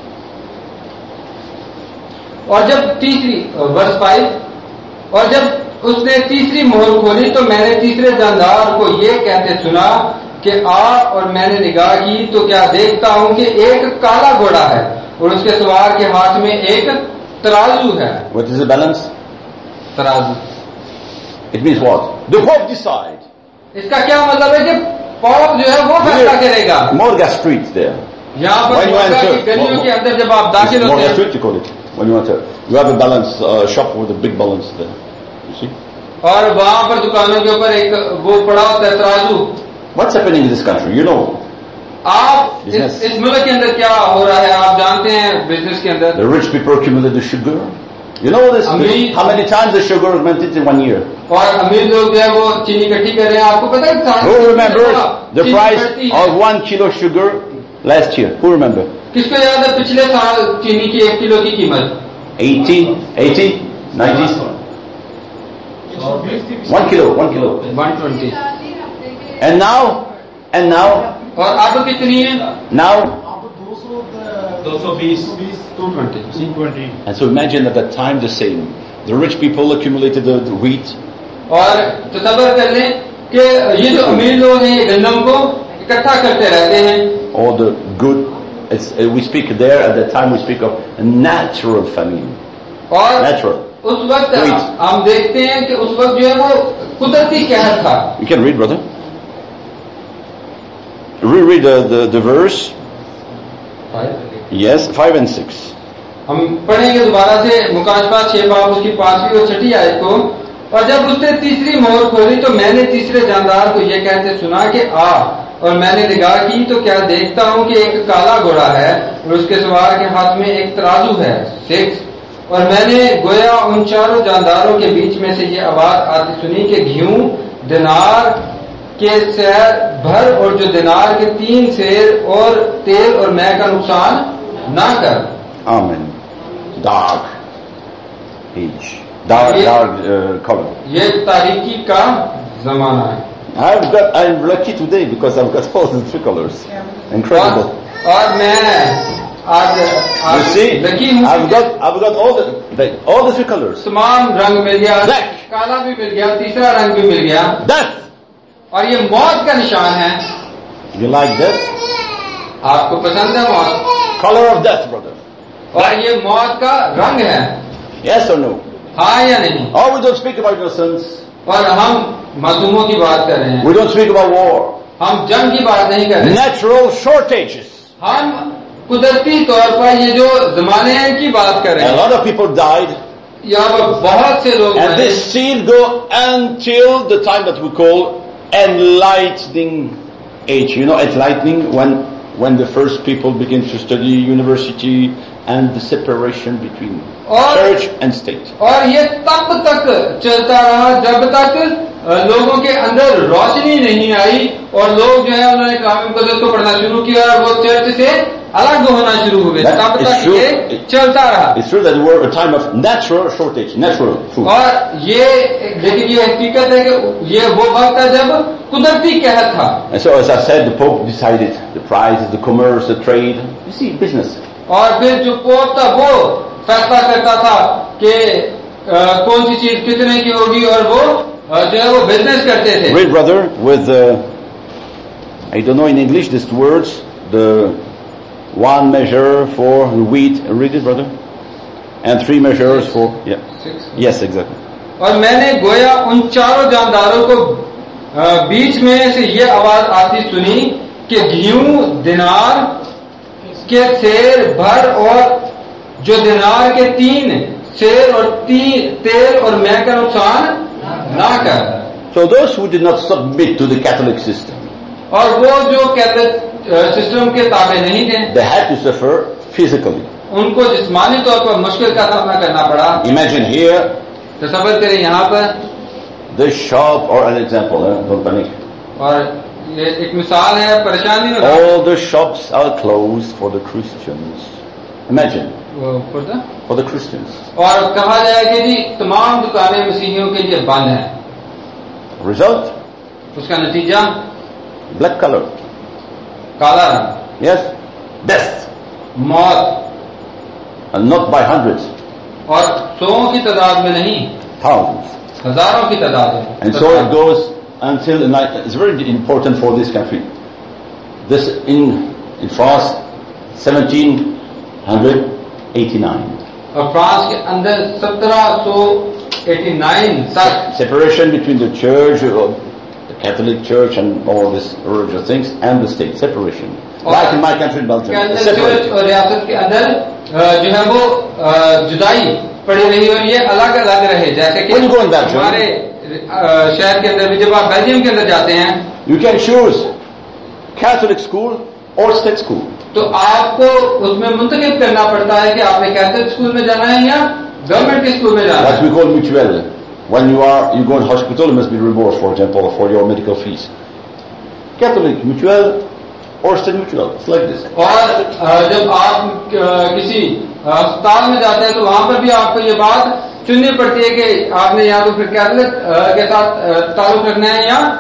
और जब तीसरी वर्ष फाइव, और जब उसने तीसरी मोहर खोली तो मैंने तीसरे जानदार को ये कहते सुना कि आ, और मैंने निगाह की तो क्या देखता हूं कि एक काला घोड़ा है और उसके सवार के हाथ में एक तराजू है. What is the balance? तराजू. It means what? The Pope decide. इसका क्या मतलब है कि पॉप जो है वो फैसला करेगा. Morga Street there. यहाँ पर गलियों के अंदर जब आप दाखिल होते हैं, Morga Street you call it. When you want to, you have a balance uh, shop with a big balance there. You see? और वहां पर दुकानों के ऊपर एक वो पड़ा होता है तराजू. What's happening in this country? You know. आप इस, इस मुल्क के अंदर क्या हो रहा है आप जानते हैं. बिजनेस के अंदर the rich people accumulate the sugar. You know this? How many times the sugar is minted in one year? और अमीर लोग जो है वो चीनी इकट्ठी कर रहे हैं. आपको पता है? Who remembers the price of one kilo sugar last year? Who remember? किसको याद है पिछले साल चीनी की एक किलो की कीमत? eighty, eighty, ninety. One kilo, one kilo. one twenty. And now, and now. और अब कितनी है? Now. two twenty. two twenty. two twenty. And so imagine at that time the same. The rich people accumulated the, the wheat. और तसव्वुर कर लें कि ये जो अमीर लोग हैं गंदम को इकट्ठा करते रहते हैं. All the good. It's, uh, we speak there at that time. We speak of a natural famine. और natural. उस वक्त हम देखते हैं कि उस वक्त जो है वो कुदरती कहर था. You can read, brother. Reread the, the the verse. Five. Yes, five and six. हम पढ़ेंगे दोबारा से मुकाशबा छह बाब उसकी पांचवी और छठी आयत को. और जब उसने तीसरी मोहर खोली तो मैंने तीसरे जानदार को यह कहते सुना कि आ, और मैंने निगाह की तो क्या देखता हूं कि एक काला घोड़ा है और उसके सवार के हाथ में एक तराजू है. सिक्स. और मैंने गोया उन चारों जानदारों के बीच में से ये आवाज आती सुनी कि घिऊ दिनार के सैर भर और जो दिनार के तीन सेर और तेल और मै का नुकसान ना कर. Amen. Dark age, dark, dark uh, color. ये तारीकी का जमाना है. I've got. I'm lucky today because I've got all the three colors. Incredible. और, और मैं आज you see, I've got. I've got all the, the all the three colors. तमाम रंग मिल गया. Black. काला भी मिल गया. तीसरा रंग भी मिल गया. Death. और ये मौत का निशान है. You like death? आपको पसंद है मौत? Color of death, brother. और ये मौत का रंग है. Yes or no? हाँ या नहीं? Oh, we don't speak about innocence. और हम मासूमों की बात कर रहे हैं. We don't speak about war. हम जंग की बात नहीं कर रहे. Natural shortages. हम कुदरती तौर पर ये जो जमाने हैं की बात कर रहे हैं. A lot of people died. यहाँ पर बहुत से लोग. And this seal go until the time that we call enlightening age. You know, enlightening when when the first people begin to study university and the separation between church and state. और ये तब तक चलता रहा जब तक लोगों के अंदर रोशनी नहीं आई और लोग जो है उन्होंने कलाम मुकद्दस को पढ़ना शुरू किया और वो चर्च से अलग होना शुरू हो गए. तब तक ये चलता रहा. It's true that there were a time of natural shortage, natural food. और ये लेकिन ये हकीकत है कि ये वो वक्त है जब कुदरती कहर था. And so, as I said, the Pope decided the prices, the commerce, the trade. You see, business. और फिर जो पोप था वो फैसला करता था कि आ, कौन सी चीज कितने की होगी और वो आ, जो है वो बिजनेस करते थे. Read, brother, with uh, I don't know in English these words. The one measure for wheat. Read it, brother. and three measures for yeah. Yes, exactly. और मैंने गोया उन चारों जानदारों को अ, बीच में से ये आवाज आती सुनी कि घीऊ दिनार के सेर भर और जो दिनार के तीन सेर और तीन तेल और मैं का नुकसान ना कर. So those who did not submit to the Catholic system, और वो जो कैथोलिक सिस्टम के ताबे नहीं थे, they had to suffer physically. उनको जिस्मानी तौर पर मुश्किल का सामना करना पड़ा. Imagine here, तसव्वुर करें यहाँ पर, this shop, or an example, eh? Don't panic. और ये एक मिसाल है परेशानी में. All the shops are closed for the Christians. Imagine, for the for the Christians. और कहा जाए कि जी तमाम दुकानें मसीहियों के लिए बंद हैं. Result? उसका नतीजा Black color. काला रंग, Yes? Death. मौत, And not by hundreds, और सौों की तादाद में नहीं, thousands. हजारों की तादाद में. And so it goes until, it's very important for this country. This in, in France, seventeen eighty-nine. और फ्रांस के अंदर सत्रह सौ नवासी तक Separation between the church, uh, the Catholic Church and all these religious things, and the state. Separation. Like in my country, Belgium. Church और रियासत के अंदर जो है वो जुदाई पड़ी रही और ये अलग अलग रहे. जैसे कि हमारे शहर के अंदर भी जब आप बेल्जियम के अंदर जाते हैं, you can choose Catholic school or state school. तो आपको उसमें मुंतखब करना पड़ता है कि आपने कैथोलिक स्कूल में जाना है या गवर्नमेंट के स्कूल में जाना है. What we call mutual. When you are you go in hospital, you must be reimbursed, for example, for your medical fees. Catholic mutual or state mutual. It's like this. और जब आप किसी अस्पताल में जाते हैं तो वहां पर भी आपको ये बात चुननी पड़ती है कि आपने या तो फिर कैथोलिक के साथ ताल्लुक रखना है या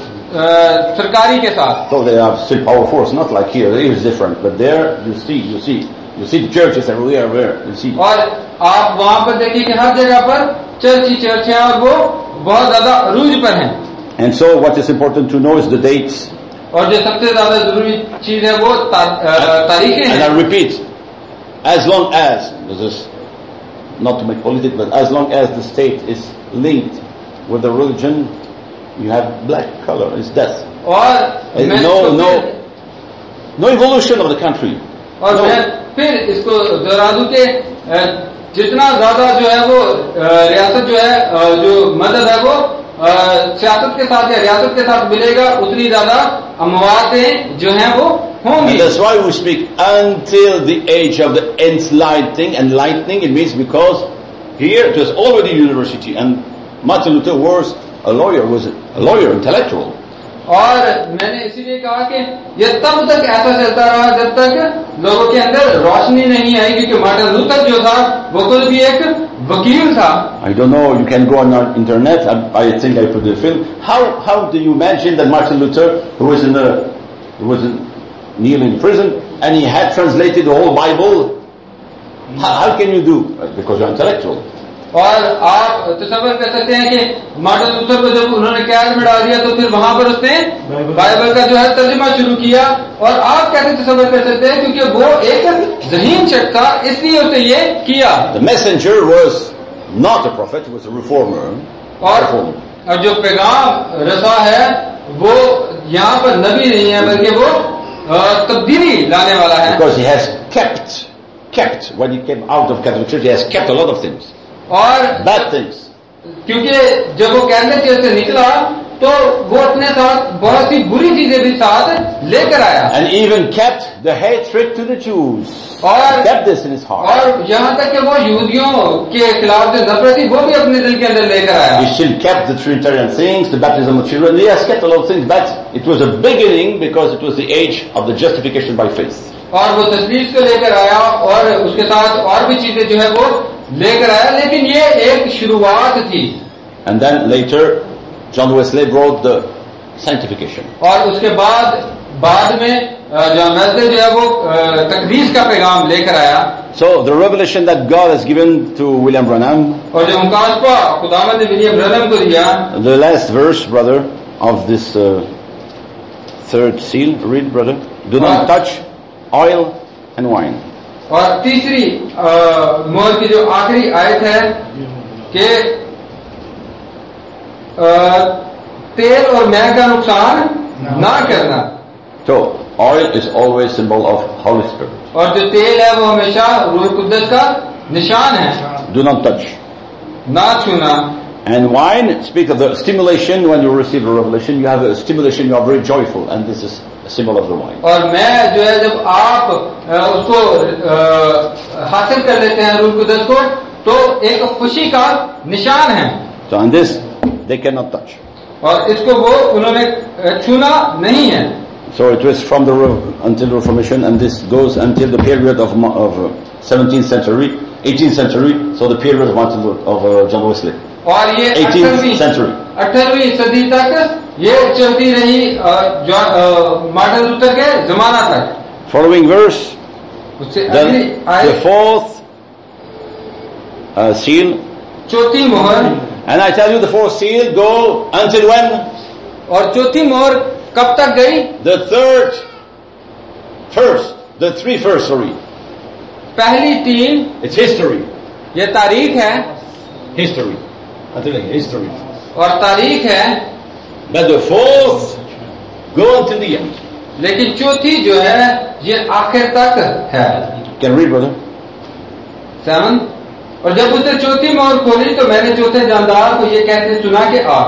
सरकारी के साथ. So they have still powerful. It's not like here. It is different. But there, you see, you see, you see the churches everywhere. Where you see. और आप वहां पर देखिए कि हर जगह पर चर्च ही चर्च है और वो बहुत ज्यादा अरूज पर हैं. And so, what is important to know is the dates. और जो सबसे ज्यादा जरूरी चीज है वो तारीखें हैं. And I repeat, as long as this is not to make politics, but as long as the state is linked with the religion, you have black color. It's death. और no, no, no evolution of the country. और no. मैं फिर इसको दोहरा दूं कि जितना ज्यादा जो है वो रियासत जो है जो मदद है वो सियासत के साथ या रियासत के साथ मिलेगा, उतनी ज्यादा अमवातें जो हैं वो होंगी. And that's why we speak until the age of the enlightening. Enlightening, it means because here it was already university, and Martin Luther was a lawyer, was a lawyer, intellectual. और मैंने इसीलिए कहा कि ये तब तक ऐसा चलता रहा जब तक लोगों के अंदर रोशनी नहीं आई, क्योंकि मार्टिन लूथर जो था वो खुद भी एक वकील था. I don't know, you can go on our internet. I, I think I put the film. How how do you imagine that Martin Luther, who was in the, who was in, kneeling in prison, and he had translated the whole Bible? How, how can you do? Because you're intellectual. और आप तसव्वुर कर सकते हैं कि Martin Luther को जब उन्होंने कैद में डाल दिया तो फिर वहां पर उसने बाइबल का जो है तर्जुमा शुरू किया. और आप कैसे तसव्वुर कर सकते हैं, क्योंकि वो एक ज़हीन शख्स था, इसलिए उसने ये किया. The messenger was not a prophet, he was a reformer. और जो पैगाम रसा है वो यहाँ पर नबी नहीं है बल्कि वो तब्दीली लाने वाला है. Because he has kept, kept when he came out of Catholic Church, he has kept a lot of things. और bad things. क्योंकि जब वो कैथोलिक चर्च से निकला तो वो अपने साथ बहुत सी बुरी चीजें भी साथ लेकर आया. And even kept the hatred to the Jews. और kept this in his heart. और यहाँ तक कि वो यहूदियों के खिलाफ जो नफरत थी वो भी अपने दिल के अंदर लेकर आया. He still kept the Trinitarian things, the baptism of children. He has kept a lot of things, but it was a beginning because it was the age of the justification by faith. और वो तस्लीस को लेकर आया और उसके साथ और भी चीजें जो है वो लेकर आया, लेकिन ये एक शुरुआत थी. And then later John Wesley brought the sanctification. और उसके बाद बाद में जॉन वेस्ले जो है वो तकदीस का पैगाम लेकर आया. So the revelation that God has given to William Branham, और जो मुकाशफा खुदावंद ने विलियम ब्रैनम को दिया, the last verse, brother, of this uh, third seal, read, brother. Do not touch oil and wine. और तीसरी मोहर की जो आखिरी आयत है कि तेल और मैदा का नुकसान ना करना। So oil is always symbol of Holy Spirit. और जो तेल है वो हमेशा रूह कुद्दस का निशान है। Do not touch. ना छूना। And wine speak of the stimulation. When you receive a revelation, you have a stimulation. You are very joyful, and this is a symbol of the wine. और मैं जो है जब आप उसको हासिल कर लेते हैं रूह कुद्दस को, तो एक खुशी का निशान है। So and this they cannot touch. और इसको वो उन्होंने छूना नहीं है। So it was from the until Reformation, and this goes until the period of of seventeenth century, eighteenth century. So the period of Martin of uh, John Wesley. और ये eighteenth century. अठारहवीं सदी तक ये चलती रही मार्टिन लूथर के जमाना तक। Following verse. उससे Then the fourth uh, seal. चौथी मोहर। And I tell you, the fourth seal go until when? और चौथी मोहर कब तक गई? The third, first, the three first, sorry. पहली तीन। It's history. ये तारीख है। History. I'm telling you, history. और तारीख है। But the fourth go until the end. लेकिन चौथी जो है ये आखिर तक है। Can read, brother. सेवन। और जब उसने चौथी मोहर खोली तो मैंने चौथे जानदार को ये कहते सुना कि आ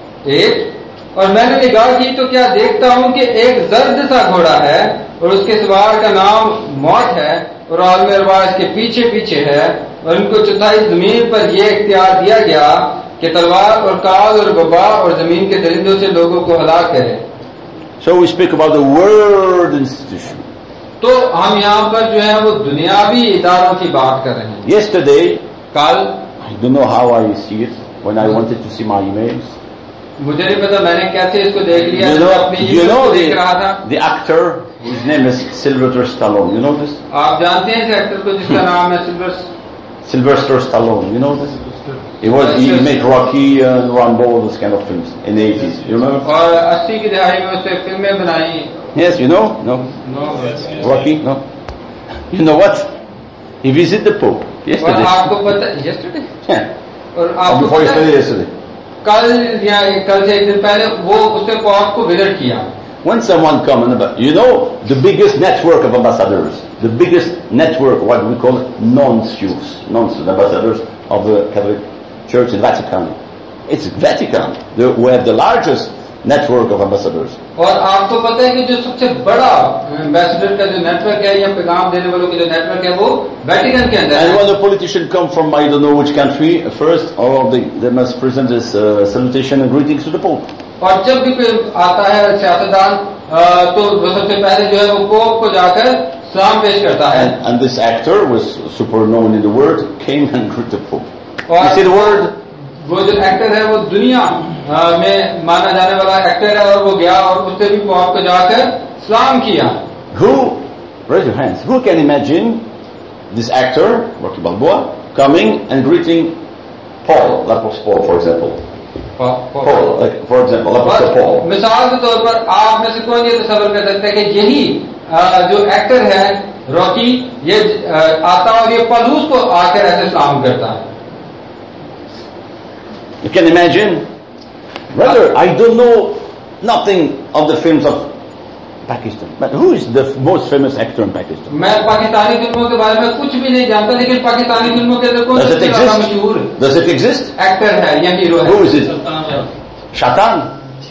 एक। और मैंने निगाह की तो क्या देखता हूं कि एक जर्द सा घोड़ा है और उसके सवार का नाम मौत है और आलम अरवाह इसके पीछे पीछे है और इनको चौथाई जमीन पर यह इख्तियार दिया गया कि तलवार और काल और वबा और जमीन के दरिंदों से लोगों को हलाक करे। So we speak about the world institution. तो हम यहाँ पर जो है वो दुनियावी इदारों की बात कर रहे हैं। Yesterday, कल, I don't know how I see it when I wanted to see my emails. मुझे नहीं पता मैंने कैसे इसको देख लिया। You know, अपनी you know देख रहा था। the, the actor whose name is Sylvester Stallone. You know this? आप जानते हैं इस एक्टर को जिसका नाम है silver Sylvester Stallone. You know this? He was he made Rocky and Rambo, those kind of films in the eighties. You remember? और अस्सी की दहाई में उसने फिल्में बनाई। Yes, you know? No. No. Rocky? No. You know what? He visited the Pope yesterday. और आपको पता yesterday? Yeah. और Or आपको before पता yesterday, yesterday. कल या कल से एक दिन पहले वो उसने पॉप को विजिट किया। When someone come and about, you know, the biggest network of ambassadors, the biggest network, what we call nuncios, nuncios, ambassadors of the Catholic Church in Vatican. It's Vatican. They, we have the largest network of ambassadors. और आपको पता है कि जो सबसे बड़ा ambassador का जो नेटवर्क है या पैगाम देने वालों का जो नेटवर्क है वो वेटिकन के अंदर है। And when a politician come from I don't know which country, first all of the they must present this uh, salutation and greetings to the Pope. और जब भी कोई आता है सियासतदान तो वो सबसे पहले जो है वो पोप को जाकर सलाम पेश करता है। And, and this actor was super known in the world, came and greeted the Pope. और You see the word? वो जो एक्टर है वो दुनिया में माना जाने वाला एक्टर है और वो गया और उससे भी पोप को जाकर सलाम किया। Who, raise your hands, who can imagine this actor, Rocky Balboa, coming and greeting Paul, L'Apostle Paul, for example? Paul, like, for example, L'Apostle Paul. मिसाल के तौर पर आप में से कौन ये तस्वीर कर सकते हैं कि यही जो एक्टर है रॉकी ये आता और ये पलूस को आकर ऐसे सलाम करता है। You can imagine? Brother, I don't know nothing of the films of Pakistan. But who is the most famous actor in Pakistan? मैं पाकिस्तानी फिल्मों के बारे में कुछ भी नहीं जानता लेकिन पाकिस्तानी फिल्मों के अंदर कौन Does it सबसे ज्यादा exist? मशहूर Does it exist? एक्टर है या हीरो है? Who is it? Shaitan?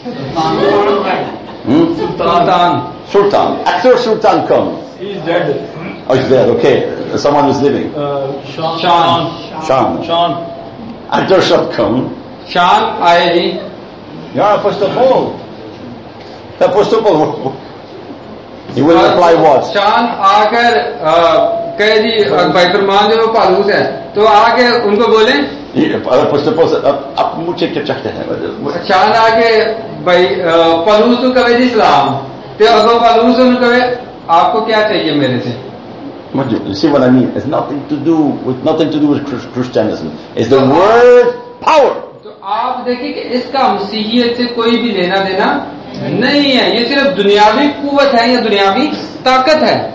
Hmm? Sultan. Sultan. Actor Sultan come. He is dead. Oh, he's there, okay. Someone is living. Uh, Sean. Sean. Sean. Sean. Actor shall come. शान आए जी। Yeah, Apostle Paul. Apostle Paul. He will reply what? शान आकर कहे जी भाई फरमान जो पालूस है तो आके उनको बोले। Apostle Paul said, आप मुझे क्या चाहते हैं? शान आके भाई पालूस को कहे जी सलाम तो अगो पालूस उनको कहे आपको क्या चाहिए मेरे से? You see what I mean? It's nothing to do with nothing to do with Christianism. It's the word power. तो आप देखिए कि इसका मसीहियत से कोई भी लेना देना नहीं है। ये सिर्फ दुनियावी कुव्वत है या दुनियावी ताकत है।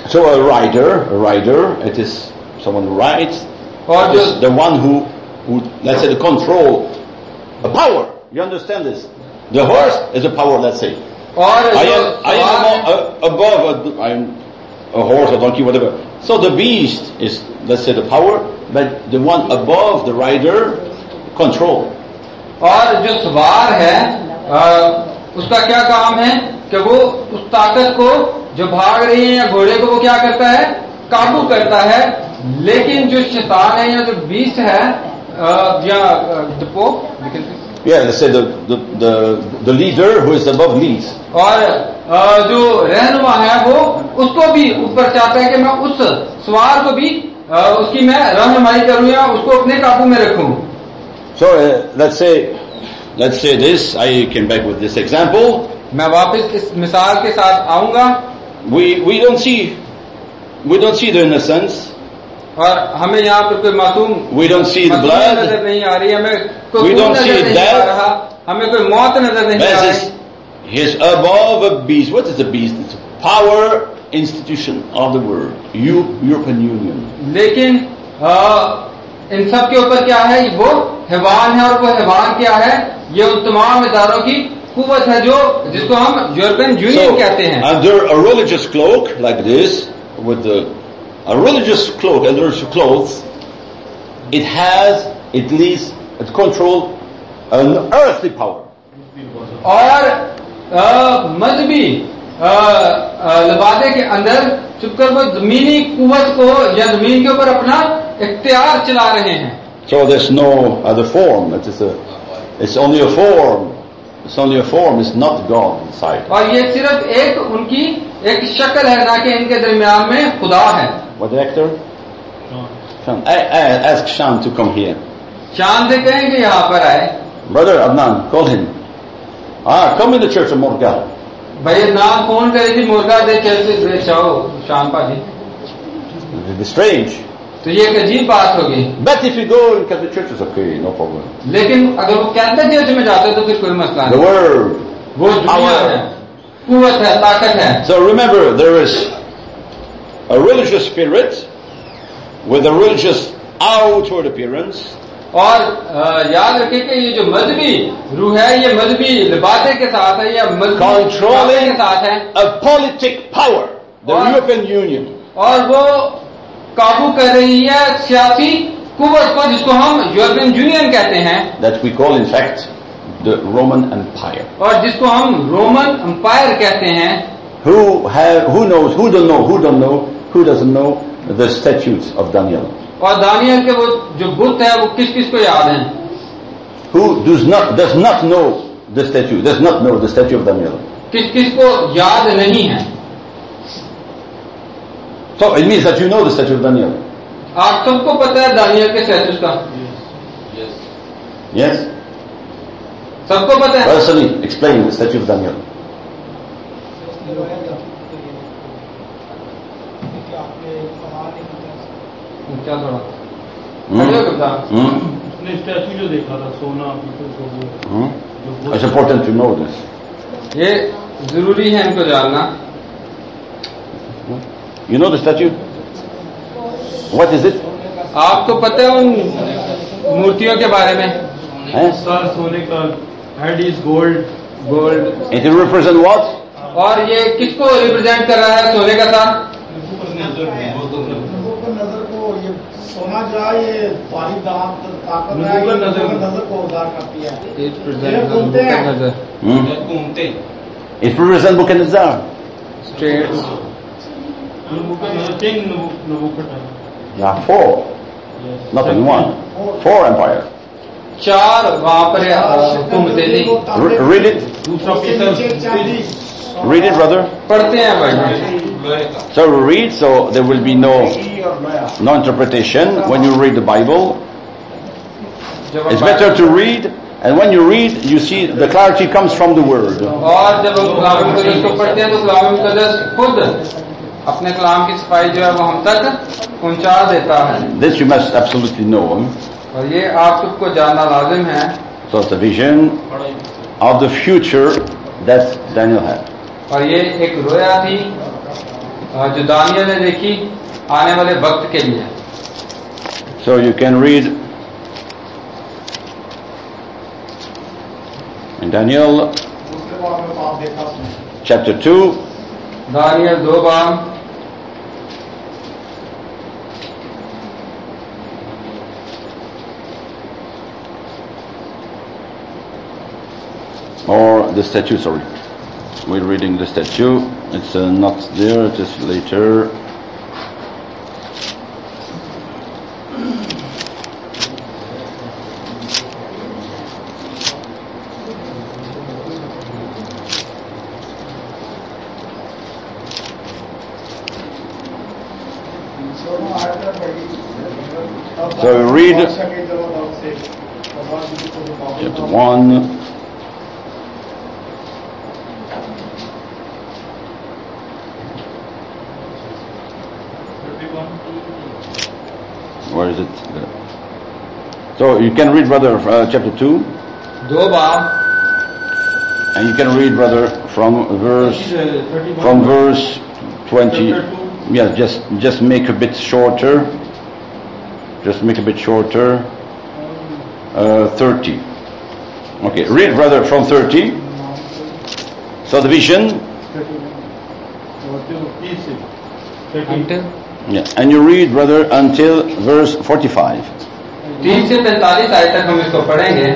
So a rider, a rider, it is someone who rides. और It जो is the one who, who, let's say, the control, a power. You understand this? The horse is a power, let's say. और I जो am, I am amo- uh, above, a, I am a horse, a donkey, whatever. So the beast is, let's say, the power, but the one above the rider, control. और जो सवार है आ, उसका क्या काम है कि वो उस ताकत को जो भाग रही है या घोड़े को वो क्या करता है, काबू करता है। लेकिन जो शैतान है या जो बीस्ट है आ, या the pope, Yeah, let's say the, the, the, the leader who is above leads. और आ, जो रहनुमा है वो उसको भी ऊपर चाहता है कि मैं उस सवार को भी आ, उसकी मैं रहनुमाई करूं या उसको अपने काबू में रखूं। So uh, let's say, let's say this. I came back with this example. मैं वापस इस मिसाल के साथ आऊंगा। We we don't see, we don't see the innocence. और हमें यहाँ पर कोई मासूम We don't see the मासूम blood. नजर नहीं आ रही, हमें कोई We खून don't see नजर नहीं death. आ रहा, हमें कोई मौत नजर नहीं आ This रही। is, he is above a beast. What is a beast? It's a power institution of the world. You, European Union. लेकिन आ, इन सब के ऊपर क्या है, वो हैवान है। और वो हैवान क्या है, ये उन तमाम इदारों की कुव्वत है जो जिसको हम यूरोपियन यूनियन कहते हैं। Under a religious cloak like this, with the, a religious cloak, a religious clothes, it has at least it control an earthly power. और आ, मजहबी आ, आ, लबादे के अंदर चुपकर वो जमीनी कुव्वत को या जमीन के ऊपर अपना इख्तियार चला रहे हैं। So there's no other form. It is a, it's only a form. It's only a form. It's not God inside. और ये सिर्फ एक उनकी एक शक्ल है, ना कि इनके दरमियान में खुदा है। What director? Shan. I, I ask Shan to come here. शान से कहें कि यहाँ पर आए। Brother Adnan, call him. Ah, come in the church of Morga. भाई नाम फोन करे थी मुर्गा दे चलते चाहो शान पाजी। It is strange. तो ये एक अजीब बात होगी। But if you go in Catholic church, it's okay, no problem. लेकिन अगर वो कैथलिक चर्च में जाते तो फिर कोई मसला The नहीं। word. वो दुनिया है, कुव्वत है, ताकत है। So remember, there is a religious spirit with a religious outward appearance. और आ, याद रखें कि ये जो मजहबी रूह है, ये मजहबी लिबासे के साथ है या मजहबी Controlling के साथ है। a politic power, the और- European Union. और वो काबू कर रही है सियासी कुव्वत को जिसको हम यूरोपियन यूनियन कहते हैं, That we call, in fact, the Roman Empire. और जिसको हम रोमन एम्पायर कहते हैं। Who have, who knows, who don't know, who don't know, who doesn't know the statutes of Daniel? और दानियल के वो जो बुत है वो किस किस को याद है? Who does not, does not know the statute, does not know the statute of Daniel? किस किस को याद नहीं है? So it means that you know the statute of Daniel. आप सबको पता है दानियल के स्टेटस का? Yes? सबको पता है? Brother Sunny, explain the statute of Daniel. क्या थोड़ा Hmm? खड़े हो गए बता। Hmm? उसने स्टैचू जो देखा था सोना पीतल को वो Hmm? जो It's important to know this. ये जरूरी है इनको जानना। You know the statute? What is it? आपको पता है उन मूर्तियों के बारे में? Eh? सर सोने का, head is gold, gold. It will represent what? और ये किसको रिप्रेजेंट कर रहा है सोने का सर? नजर को ये सोना जो है ये वाहिद ताकत है, नजर नजर नजर को उदार करती है। It ये represents घूमते हैं। नजर। Hmm? घूमते It represents Nebuchadnezzar. Straight। King नबूकदनेस्सर। There are four, not only one. Four empires. चार वहां पर हुकूमतें थी। Re- read it. दूसरा नीचे पीतल, चांदी। Read it, brother. पढ़ते हैं भाई। लोहे का। So read, so there will be no और लोया। no interpretation when you read the Bible. जब हम It's better to read, and when you read, you see the clarity comes from the word. और जब हम कलाम मुकद्दस को पढ़ते हैं तो कलाम मुकद्दस खुद अपने कलाम की सफाई जो है वो हम तक पहुंचा देता है। This you must absolutely know. और ये आप सबको जानना लाजिम है। So it's a vision of the future that Daniel had. और ये एक रोया थी जो दानियल ने देखी आने वाले वक्त के लिए. So you can read in Daniel दूसरे बार में पाप देखा उसने. chapter two, दानियल दो बाब or the statue, sorry. We're reading the statue. It's uh, not there, it is later. So we read chapter one. Where is it? So you can read, brother, uh, chapter two. दो बाब And you can read, brother, from verse from verse twenty. Yeah, just just make a bit shorter. Just make a bit shorter. Uh, thirty. Okay, read, brother, from thirty. So the vision. until Yeah, and you read, brother, until verse forty-five. तीस से पैंतालीस आयत तक हम इसको पढ़ेंगे.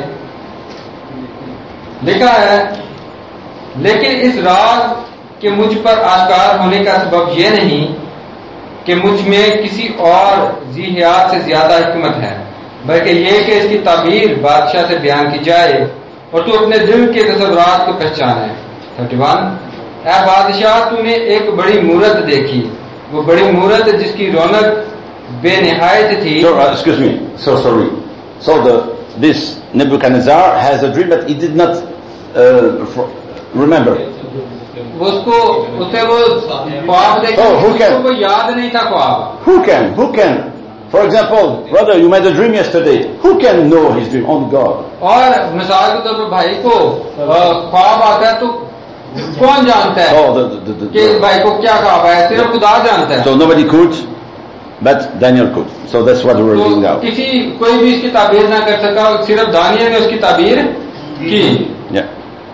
लिखा है, लेकिन इस राज के मुझ पर आश्कार होने का सबब यह नहीं कि मुझ में किसी और ज़िहियात से ज्यादा हिकमत है, बल्कि यह कि इसकी ताबीर बादशाह से बयान की जाए और तू अपने दिल के तसव्वुरात को पहचाने. Thirty one. ऐ बादशाह, तूने एक बड़ी मूरत देखी, वो बड़ी मूरत जिसकी रौनक बेनिहायत थी. So, uh, excuse me, so sorry. So the this Nebuchadnezzar has a dream, but he did not uh, for, remember. उसको उसे वो ख्वाब देखा, Oh, who can? उसको वो याद नहीं था ख्वाब. Who can? Who can? For example, brother, you made a dream yesterday. Who can know his dream? Only God. और मिसाल के तौर पर भाई को ख्वाब आता है तो कौन जानता है Oh, the, the, the, कि the, भाई को क्या ख्वाब है? सिर्फ खुदा जानता है. so nobody could, but Daniel could. So that's what we're reading तो out. किसी कोई भी इसकी ताबीर ना कर सका, सिर्फ दानियल ने उसकी ताबीर की. Yeah.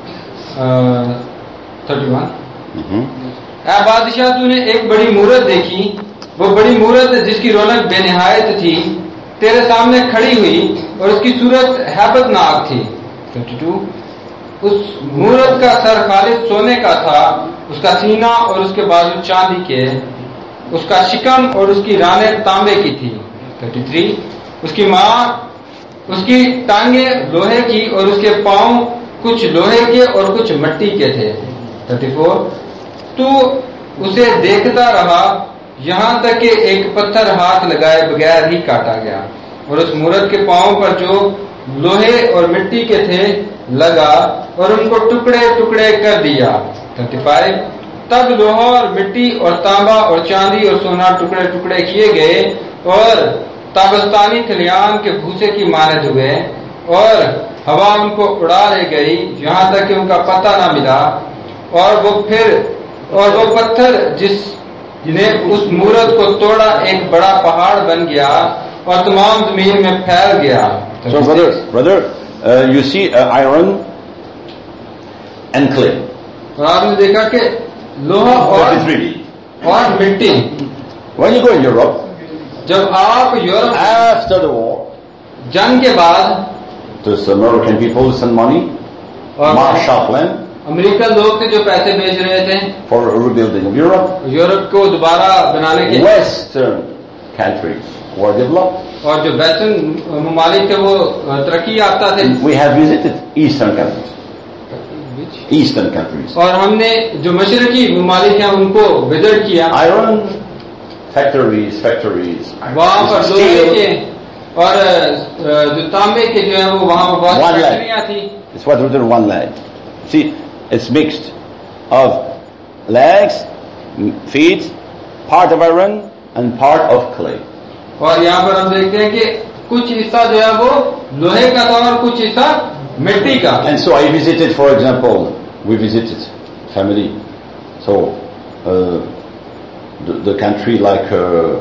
Thirty one. Mm-hmm. ऐ बादशाह, तूने एक बड़ी मूरत देखी, वो बड़ी मूरत जिसकी रौनक बेनिहायत थी तेरे सामने खड़ी हुई और उसकी सूरत हैबतनाक थी. Thirty two. उस मूरत का सर खालिद सोने का था, उसका सीना और उसके बाजू चांदी के, उसका शिकम और उसकी रानें तांबे की थी. Thirty three. उसकी माँ उसकी टांगे लोहे की और उसके पांव कुछ लोहे के और कुछ मिट्टी के थे. Thirty four. तू उसे देखता रहा यहाँ तक कि एक पत्थर हाथ लगाए बगैर ही काटा गया और उस मूरत के पांव पर जो लोहे और मिट्टी के थे लगा और उनको टुकड़े टुकड़े कर दिया. Thirty five. तब लोहा और मिट्टी और तांबा और चांदी और सोना टुकड़े टुकड़े किए गए और ताबस्तानी खलियान के भूसे की मानद हुए और हवा उनको उड़ा ले गई यहाँ तक कि उनका पता ना मिला. और वो फिर और वो पत्थर जिसने उस मूरत को तोड़ा एक बड़ा पहाड़ बन गया और तमाम जमीन में फैल गया. So brother, brother, uh, you see uh, iron and clay. और आपने देखा कि लोहा और और मिट्टी. When you go in Europe, जब आप यूरोप after the war, जंग के बाद the American people send money, और Marshall Plan, अमेरिकन लोग थे जो पैसे भेज रहे थे for rebuilding of Europe. Europe को दोबारा बनाने के. Western countries were developed. और जो वेस्टर्न ममालिक थे वो तरक्की याफ्ता थे. We have visited Eastern countries. Eastern countries. और हमने जो मशरकी ममालिक हैं उनको विजिट किया. Iron factories, factories. वहाँ पर लोहे के और जो तांबे के जो है वो वहाँ पर बहुत One leg. फैक्ट्रियाँ थी. It's what we do one leg. See, it's mixed of legs, feet, part of iron and part of clay. और यहाँ पर हम देखते हैं कि कुछ हिस्सा जो है वो लोहे का था और कुछ हिस्सा मिट्टी का. And so I visited, for example, we visited family. So uh, the, the country like uh,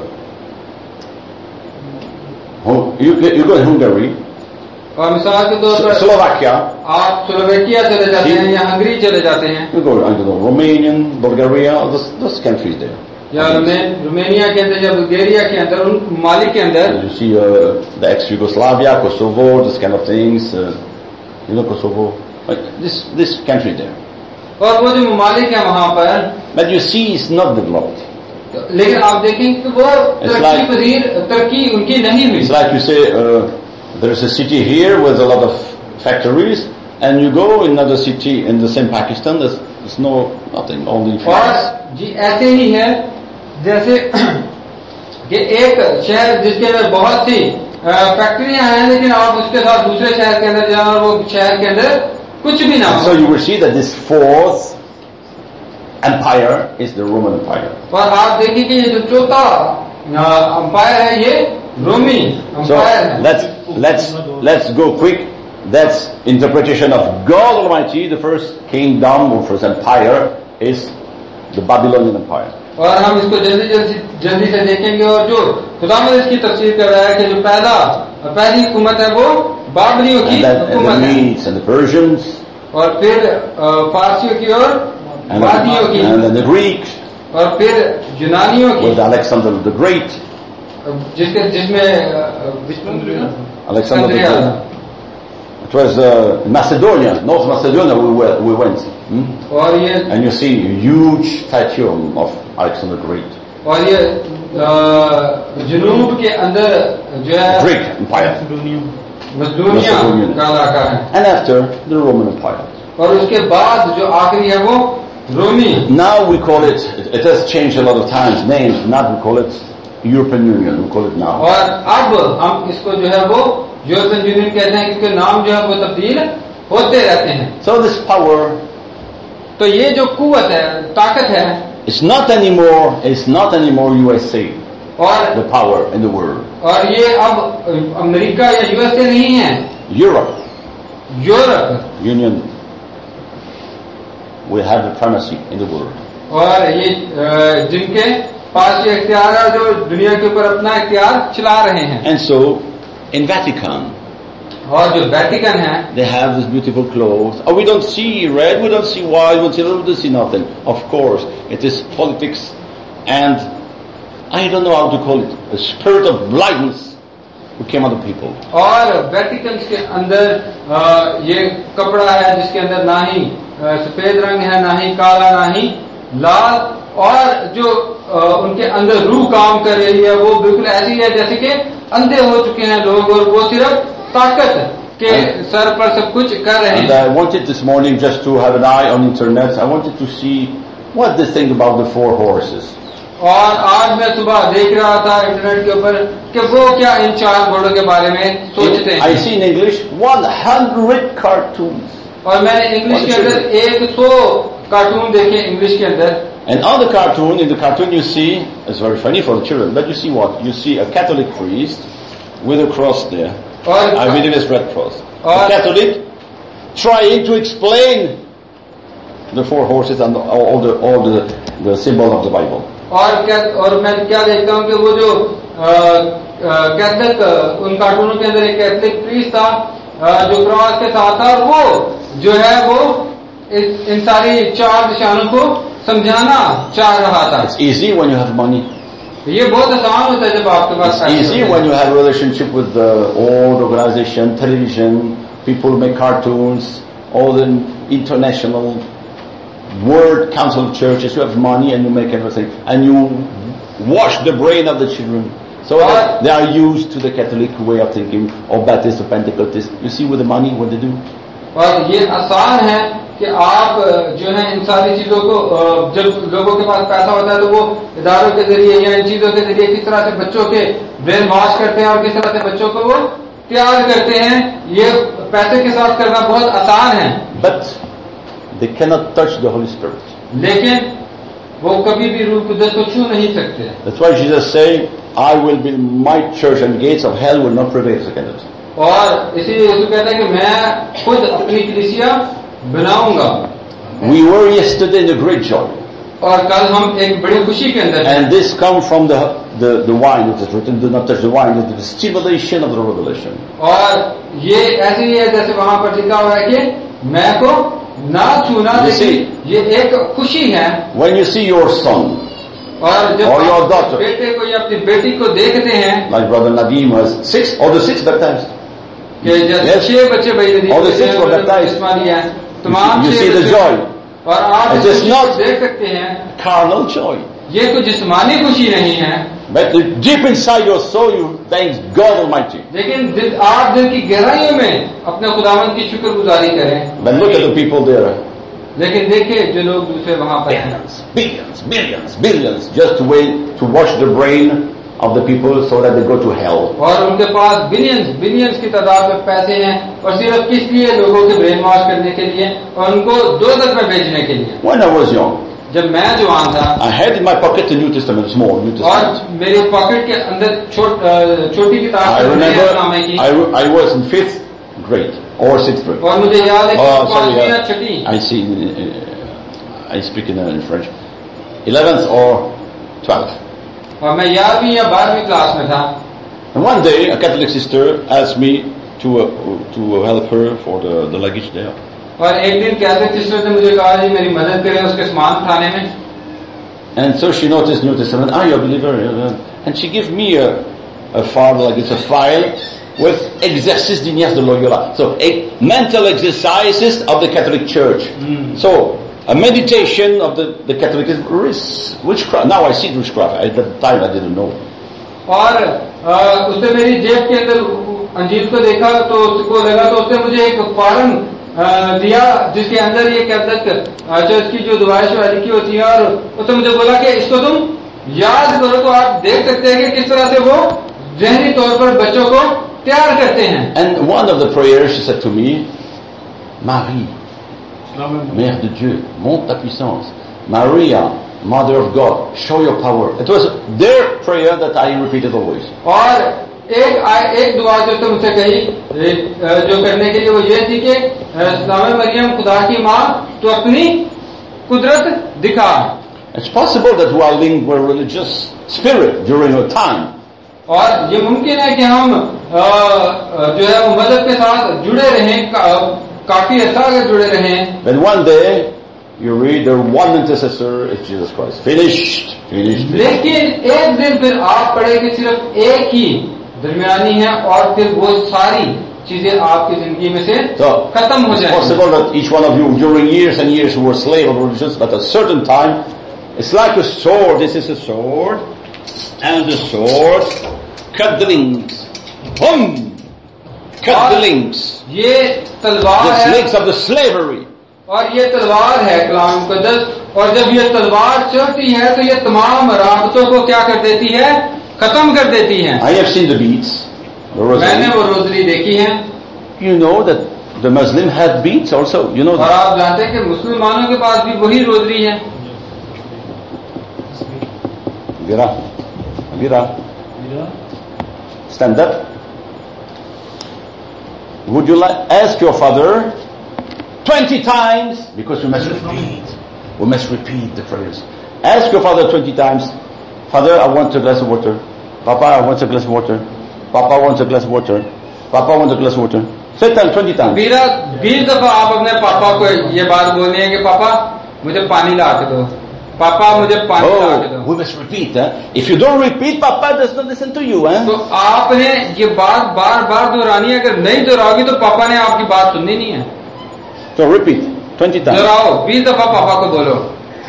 you, you go to Hungary, और मिसाल के तौर पर Slovakia, आप स्लोवेकिया चले जाते हैं या हंगरी चले जाते हैं you go, I don't know, Romanian, Bulgaria, those, those countries there. या रोमेनिया के अंदर या बुल्गारिया के अंदर उन ममालिक के अंदर You see uh, the ex-Yugoslavia, Kosovo, this kind of things, uh, you know Kosovo, like this this country there. और वो जो ममालिक है वहाँ पर, But you see it's not developed. लेकिन आप देखें कि वो तरक्की पजीर तरक्की उनकी नहीं हुई. It's like you say uh, there is a city here with a lot of factories, and you go in another city in the same Pakistan, there's, there's no nothing, only factories. और जी ऐसे ही है जैसे कि एक शहर जिसके अंदर बहुत सी फैक्ट्रियां हैं, लेकिन आप उसके साथ दूसरे शहर के अंदर जाओ और वो शहर के अंदर कुछ भी ना हो. So you will see that this fourth empire is the Roman Empire. और आप देखिए कि ये जो चौथा अंपायर है ये रोमी So अंपायर है. let's let's let's go quick. That's interpretation of God Almighty. The first kingdom or first empire is the Babylonian Empire. और हम इसको जल्दी जल्दी जल्दी से देखेंगे. और जो खुदावंद इसकी तफसीर कर रहा है कि जो पहला पहली हुकूमत है वो बाबरियों की And then and the हुकूमत है, Medes and the Persians, और फिर अ, फारसियों की और and वादियों then, की, and then the Greeks और फिर यूनानियों की, with Alexander the Great. जिसके जिसमें अ, Alexander the Alexandria. Great. It was uh, Macedonia, North Macedonia. We were, we went, hmm? और ये and you see a huge statue of Alexander the Great, और ये अ, जनूब के अंदर जो है Greek Empire, मजदूनिया Macedonian. का इलाका है. and after the Roman Empire. और उसके बाद जो आखिरी है वो रोमी. Now we call it. It, it has changed a lot of times names. Now we call it European Union. We call it now. और अब हम इसको जो है वो यूरोपियन यूनियन कहते हैं क्योंकि नाम जो है वो तब्दील होते रहते हैं. So this power तो ये जो कुव्वत है, ताकत है, is not anymore. It's not anymore U S A, और the power in the world. और ये अब अमेरिका या यूएसए नहीं है, Europe Europe. Union will have the primacy in the world. और ये अ, जिनके पास ये इख्तियार है जो दुनिया के ऊपर अपना इख्तियार चला रहे हैं. And so in Vatican और जो वेटिकन है, they have this beautiful clothes. Oh, we don't see red, we don't see white, we don't see, we don't see nothing. Of course, it is politics and I don't know how to call it, a spirit of blindness who came out of people. और Vatican के अंदर अ, ये कपड़ा है जिसके अंदर ना ही अ, सफेद रंग है, ना ही काला, ना ही लाल, और जो अ, उनके अंदर रूह काम कर रही है वो बिल्कुल ऐसी है जैसे कि अंधे हो चुके हैं लोग और वो सिर्फ ताकत के सर पर सब कुछ कर रहे And हैं. I wanted this morning just to have an eye on internet. I wanted to see what they think about the four horses. और आज मैं सुबह देख रहा था इंटरनेट के ऊपर कि वो क्या इन चार घोड़ों के बारे में सोचते हैं. I see in English one hundred cartoons. और मैंने इंग्लिश के अंदर एक सौ कार्टून देखे इंग्लिश के अंदर. And on the cartoon, in the cartoon you see, it's very funny for the children, but you see what? You see a Catholic priest with a cross there. और I believe it's red cross. A और Catholic trying to explain the four horses and all all the all the, the symbol of the Bible. और क्या और मैं क्या देखता हूँ कि वो जो कैथलिक उन कार्टूनों के अंदर एक कैथलिक प्रीस्ट था अ, जो क्रॉस के साथ था, और वो जो है वो इस, इन सारी चार निशानों को समझाना चाह रहा था. It's easy when you have money. ये बहुत आसान होता है जब आपके पास It's पैसे easy होते when हैं. you have a relationship with the old organization, television, people make cartoons, all the international world council of churches. You have money and you make everything, and you wash the brain of the children. So Right. they are used to the Catholic way of thinking, or Baptist or Pentecostal. You see with the money what they do. और ये आसान है कि आप जो है इन सारी चीजों को अ, जब लोगों के पास पैसा होता है तो वो इदारों के जरिए या इन चीजों के जरिए किस तरह से बच्चों के ब्रेन वॉश करते हैं और किस तरह से बच्चों को वो तैयार करते हैं. ये पैसे के साथ करना बहुत आसान है, But they cannot touch the Holy Spirit. लेकिन वो कभी भी रूह कुदस को छू नहीं सकते. That's why Jesus said, I will build my church and the gates of hell will not prevail against it. और इसीलिए यीशु कहता है कि मैं खुद अपनी कलीसिया बनाऊंगा. We were yesterday in a great joy. और कल हम एक बड़ी खुशी के अंदर हैं। And this comes from the, the, the wine, it is written, do not touch the wine, it is the stimulation of the revelation. और ये ऐसे ही है जैसे वहां पर लिखा हुआ है कि मैं को ना छूना, You लेकिन see, ये एक खुशी है। when you see your son, और जब or your आप daughter, बेटे को या अपनी बेटी को देखते हैं like brother Nadim was six, or the six baptized, कि जैसे Yes. छह बच्चे भाई All the six were baptized. लिया है, तमाम you छह see the बच्चे- joy, और आप It इस is खुशी not- को देख सकते हैं, carnal joy. ये कोई जिस्मानी खुशी नहीं है, But deep inside your soul, you thank God Almighty. लेकिन दिल, आप दिल की गहराइयों में अपने खुदावंद की शुक्रगुजारी करें। But look at the people there. लेकिन देखिए जो लोग दूसरे वहां पर हैं, Billions, billions, billions, billions, just to wait to wash the brain of the people so that they go to hell. और उनके पास बिलियंस बिलियंस की तादाद में पैसे हैं, और सिर्फ किस लिए? लोगों के ब्रेन वॉश करने के लिए और उनको दोज़ख में भेजने के लिए। When I was young, जब मैं जवान था I had in my pocket the New Testament, small New और Testament. मेरे पॉकेट के अंदर छोट अ, छोटी किताब I नए remember नामे की, I, I was in fifth grade or sixth grade. और मुझे याद है कि Oh, पांचवी sorry, या uh, Chhathi, I see. Uh, I speak in, uh, in French. Eleventh or twelfth. और मैं ग्यारहवीं या बारहवीं क्लास में था। And one day, a Catholic sister asked me to uh, to help her for the, the luggage there. और एक दिन कैथलिक सिस्टर ने मुझे कहा जी मेरी मदद करें उसके सामान उठाने में। And so she noticed New Testament. Are you a believer? And she gave me a, a file, like it's a file with exercices d'Ignace de Loyola. So a mental exercises of the Catholic Church. Mm. So a meditation of the, the Catholic witchcraft. Now I see witchcraft. At that time I didn't know. और अ, उसने मेरी जेब के अंदर अंजील को देखा तो उसको लगा, तो उसने मुझे एक फॉर्म दिया जिसके अंदर ये कैथलिक चर्च की जो दुआएं शुरू लिखी होती है, और उसने मुझे बोला कि इसको तुम याद करो तो आप देख सकते हैं कि किस तरह से वो जहनी तौर पर बच्चों को तैयार करते हैं। And one of the prayers she said to me, Marie, Mère de Dieu, montre ta puissance. Maria, Mother of God, show your power. It was their prayer that I repeated always. और एक एक दुआ जो तुम मुझसे कही जो करने के लिए वो ये थी कि सलाम मरियम खुदा की माँ तो अपनी कुदरत दिखा। It's possible that we are linked with religious spirit during our time. और ये मुमकिन है कि हम जो है वो मदद के साथ जुड़े रहें, का, काफी अच्छा अगर जुड़े रहें। Then one day you read the one intercessor is Jesus Christ. Finished, finished. लेकिन एक दिन फिर आप पढ़े कि सिर्फ एक ही दरमियानी है और फिर वो सारी चीजें आपकी जिंदगी में से So खत्म हो it's जाएंगी। possible that each one of you during years and years were slave of religions, but at a certain time it's like a sword. This is a sword, and the sword cut the links. Boom! Cut the links. ये तलवार The है links of the slavery. और ये तलवार है कलाम मुकद्दस, और जब ये तलवार चलती है तो ये तमाम राबतों को क्या कर देती है? खत्म कर देती है। I have seen the beads. The मैंने rosary. वो रोजरी देखी है। You know that the Muslim had beads also. You know और that. आप जानते हैं कि मुसलमानों के पास भी वही रोजरी है। Vira, Vira, stand up. Would you like ask your father twenty times, because we must repeat. We must repeat the prayers. Ask your father twenty times. Father, I want a glass of water. Papa, I want a glass of water. Papa wants a glass of water. Papa wants a glass of water. Say time, twenty times. बीरा बीस दफा आप अपने पापा को ये बात बोलनी है कि पापा मुझे पानी ला के दो, पापा मुझे पानी ला के दो। Oh, we must repeat. Huh? If you don't repeat, Papa does not listen to you. Huh? तो आपने ये बात बार बार दोहरानी है, अगर नहीं दोहराओगी तो पापा ने आपकी बात सुननी नहीं है। So repeat twenty times. दोहराओ, बीस दफा पापा को बोलो।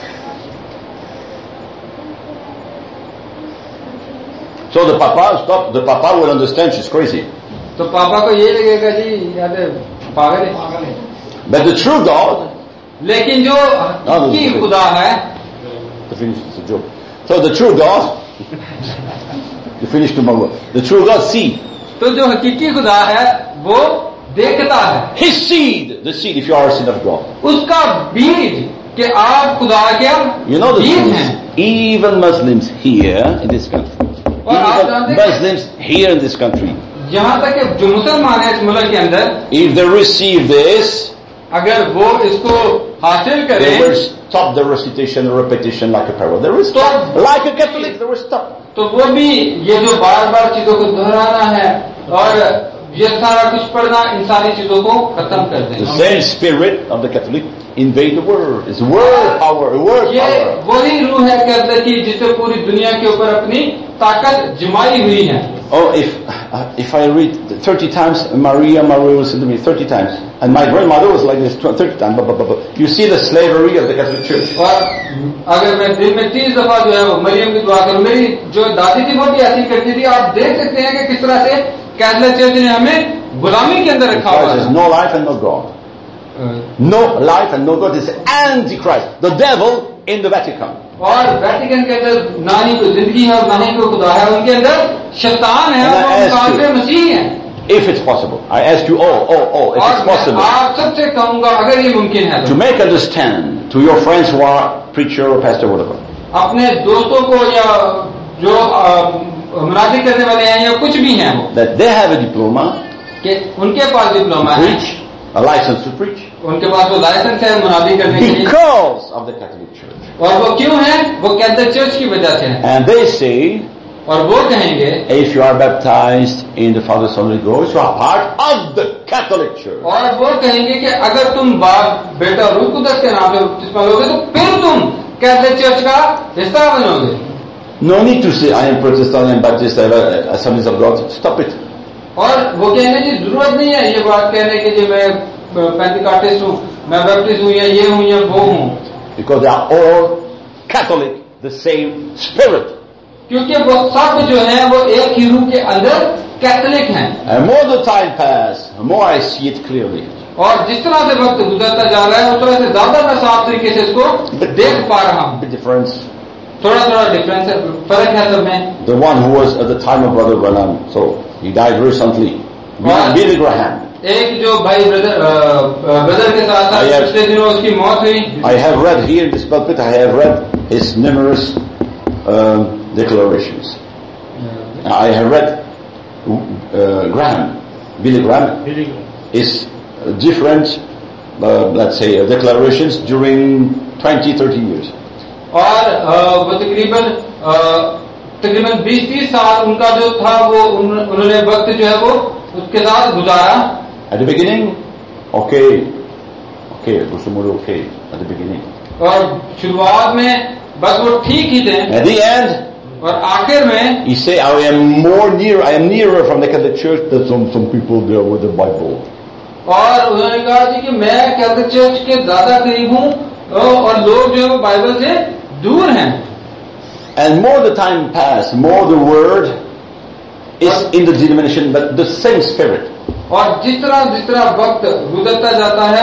So the papa stop. The papa will understand she's crazy. तो पापा को ये लगेगा जी याद है पागल है। पागल है। But the true God, लेकिन जो हकीकी खुदा है, to finish it's a joke. So the true God, you finish tomorrow. The true God see तो जो हकीकी खुदा है वो देखता है His seed, the seed. If you are a seed of God, उसका बीज कि आप खुदा क्या you know the बीज truth. हैं। Even Muslims here in this country, और आप even जानते हैं Muslims here in this country, यहाँ तक कि जो मुसलमान है इस मुल्क के अंदर, if they receive this, अगर वो इसको हासिल They करें will stop the recitation and repetition like a parable. They will stop. Like a Catholic, they will stop. तो वो भी ये जो बार बार चीजों को दोहराना है और ये सारा कुछ पढ़ना इन सारी चीजों को खत्म कर The देंगे। same spirit of the Catholic invade the world. It's word power, word ये power. वही रूह है कहते कि जिससे पूरी दुनिया के ऊपर अपनी ताकत जमाई हुई है। Oh, if uh, if I read thirty times, Maria, Maria will say to me thirty times, and my grandmother was like this thirty times. Blah, blah, blah, blah. You see the slavery of the Catholic Church. और अगर मैं दिन में तीस दफा जो है वो मरियम की दुआ करूं, मेरी जो दादी थी वो भी ऐसी करती थी। आप देख सकते हैं कि किस तरह से कैथलिक चर्च ने हमें गुलामी के अंदर रखा हुआ There's है। no life and no God. No life and no God is Antichrist, the devil in the Vatican. और वेटिकन के अंदर ना ही कोई जिंदगी है और ना ही कोई खुदा है, उनके अंदर शैतान है And I और ask काफिर you- मसीह है। If it's possible, I ask you all, all, all, if और it's मैं possible, आप सबसे कहूंगा अगर ये मुमकिन है to तो make understand to your friends who are preacher or pastor, whatever, अपने दोस्तों को या जो मुनादी करने वाले हैं या कुछ भी हैं वो that they have a diploma, कि उनके पास डिप्लोमा to है, preach, a license to preach, उनके पास वो लाइसेंस है मुनादी करने के लिए, because of the Catholic Church. और वो क्यों है? वो कैथलिक चर्च की वजह से है। And they say, और वो कहेंगे if you are baptized in the Father, Son, and Holy Ghost, you are part of the Catholic Church. और वो कहेंगे कि अगर तुम बाप बेटा रूह कुदस के नाम से बपतिस्मा लोगे तो फिर तुम कैथलिक चर्च का हिस्सा बनोगे। No need to say, I am Protestant, I am Baptist, I am uh, Assemblies of God. Stop it. और वो कहने की जरूरत नहीं है ये बात कहने की कि मैं पेंटिकॉस्टिस्ट हूँ, मैं बैप्टिस्ट हूँ या ये हूँ या वो हूँ, Because they are all Catholic, the same spirit. क्योंकि वो सब जो है वो एक ही रूह के अंदर कैथलिक हैं। And more the time pass, the more I see it clearly. और जिस तरह से वक्त गुजरता जा रहा है उस तरह से ज्यादा मैं साफ तरीके से इसको देख पा रहा हूँ। The difference, थोड़ा थोड़ा डिफरेंस है, फर्क है सब में। the one who was at the time of Brother Branham, so he died recently, Wow. Billy Graham. एक जो भाई ब्रदर ब्रदर के साथ था, I have- पिछले दिनों उसकी मौत हुई। I have read here in this pulpit, I have read his numerous um, declarations. I have read uh, Graham, Billy Graham, his different, uh, let's say, uh, declarations during twenty, thirty years. और अ, वो तकरीबन अ, तकरीबन बीस तीस साल उनका जो था वो उन, उन्होंने वक्त जो है वो उसके साथ गुजारा। At the beginning, okay, okay, Gusumuru, okay, at the beginning. और शुरुआत में बस वो ठीक ही थे At the end, और आखिर में he say, I am more near, I am nearer from the Catholic Church than some, some people there with the Bible. और उन्होंने कहा जी कि मैं कैथलिक चर्च के ज्यादा करीब हूँ और लोग जो है वो बाइबल से दूर हैं। And more the time pass, more the word is in the denomination, but the same spirit. और जिस तरह जिस तरह वक्त गुजरता जाता है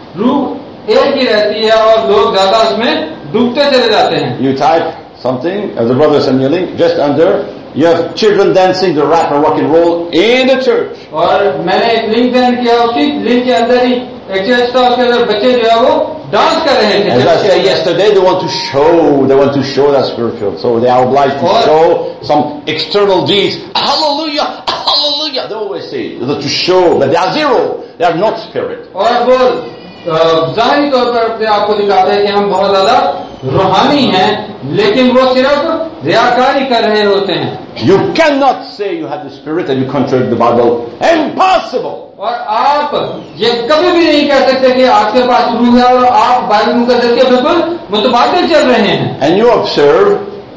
रूह एक ही रहती है और लोग ज्यादा उसमें डूबते चले जाते हैं। You type something, as the brothers are kneeling, just under, you have children dancing the rap and rock and roll in the church. और मैंने एक लिंक सेंड किया, उसी लिंक के अंदर ही एक चर्च था, उसके अंदर बच्चे जो है वो डांस कर रहे थे। As I said yesterday, they want to show, they want to show that spiritual, so they are obliged to Or- show some external deeds. Hallelujah, hallelujah, they always say, to show that they are zero, they are not spirit. और वो अ, जाहिरी तौर पर अपने आप को दिखाते हैं कि हम बहुत ज्यादा रूहानी हैं, लेकिन वो सिर्फ रियाकारी कर रहे होते हैं। You cannot say you have the spirit and you contradict the Bible. Impossible! और आप ये कभी भी नहीं कह सकते कि आपके पास रूह है और आप बाइबल मुकद्दस के बिल्कुल मुतबादिल चल रहे हैं। And you observe,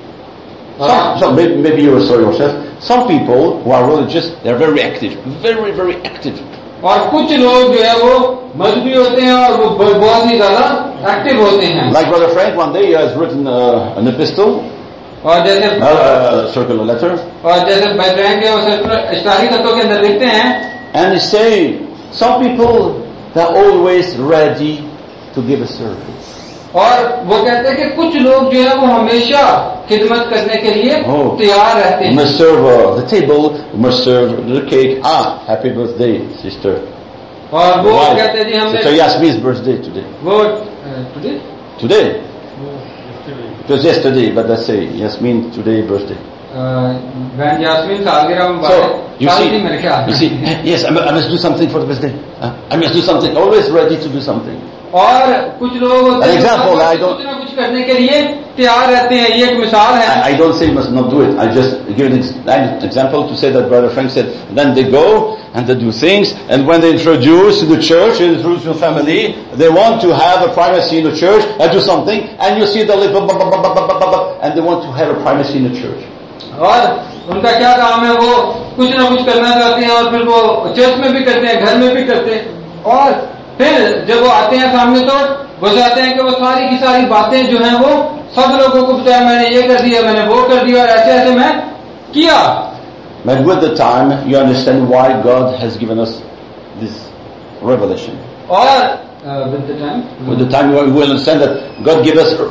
some, some, maybe maybe you observe yourself, some people who are religious, they are very active, very, very active. और कुछ लोग जो है वो मजहबी होते हैं और वो ब- बहुत ही ज्यादा एक्टिव होते हैं। Like Brother Frank, one day he has written uh, an epistle, और जैसे uh, a circular letter, और जैसे बैठेंगे और इस्लामी तत्वों के अंदर लिखते हैं, and he's saying, some people, they're always ready to give a service. और वो कहते हैं कि कुछ लोग जो है वो हमेशा खिदमत करने के लिए Oh. तैयार रहते You हैं। must serve uh, the table, you must serve the cake. Ah, happy birthday, sister. और वो Wife, कहते हैं जी Sister हमने Yasmin's birthday today. वो अ, today? Today? It was yesterday, but I say Yasmin today birthday. बहन यास्मीन सालगिरह So, Mubarak you साल see, थी मेरे ख्याल you see, yes, I mu- I must do something for the birthday. Uh, I must do something. Always ready to do something. और कुछ लोग होते An हैं example, I don't- कुछ ना कुछ करने के लिए तैयार रहते हैं. ये एक मिसाल है. I, I don't say you must not do it. I just give an ex- an example to say that Brother Frank said, then they go and they do things, and when they introduce to the church, introduce to the family, they want to have a primacy in the church, and do something, and you see the lip, and they want to have a primacy in the church. और उनका क्या काम है, वो कुछ ना कुछ करना चाहते हैं और फिर वो चर्च में भी करते हैं, घर में भी करते हैं, और फिर जब वो आते हैं सामने तो वो चाहते हैं कि वो सारी की सारी बातें जो हैं वो सब लोगों को बताया, मैंने ये कर दिया, मैंने वो कर दिया, और ऐसे ऐसे मैं किया. But with the time, you understand why God has given us this revelation. और uh, with the time, With the time, you will understand that God gave us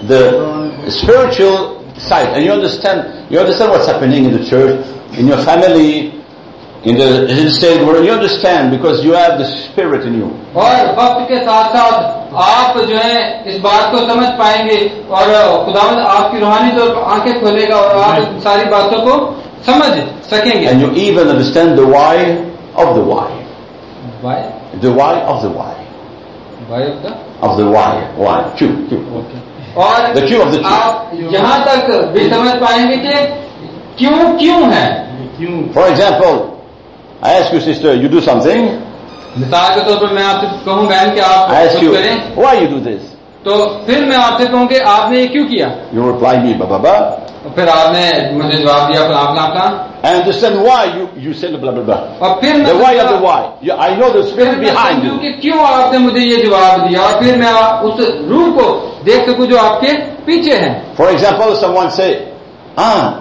the spiritual sight, and you understand, you understand what's happening in the church, in your family, in the, in the state where you understand because you have the Spirit in you. और वक्त के साथ साथ आप जो है इस बात को समझ पाएंगे और खुदावंद आपकी रूहानी तौर पर आंखें खोलेगा और आप इन सारी बातों को समझ सकेंगे. And you even understand the why of the why. Why? The why of the why. Why of the? Of the why. Why. Q. Q. Okay. और The Q of the Q. आप यहाँ तक भी समझ पाएंगे कि क्यों क्यों है. For example, I ask you, sister, you do something. मिसाल के तौर पर मैं आपसे कहूँ बहन कि आप I ask कुछ you, करें, why you do this? तो फिर मैं आपसे कहूँ कि आपने ये क्यों किया. You reply me, blah, blah, blah. फिर आपने मुझे जवाब दिया फलां फलां फलां. I understand why you, you said blah, blah, blah. और फिर मैं The why of the why. Yeah, I know the spirit behind समझूं you. कि क्यों आपने मुझे ये जवाब दिया, और फिर मैं उस रूह को देख सकूं जो आपके पीछे है. For example, someone say, ah,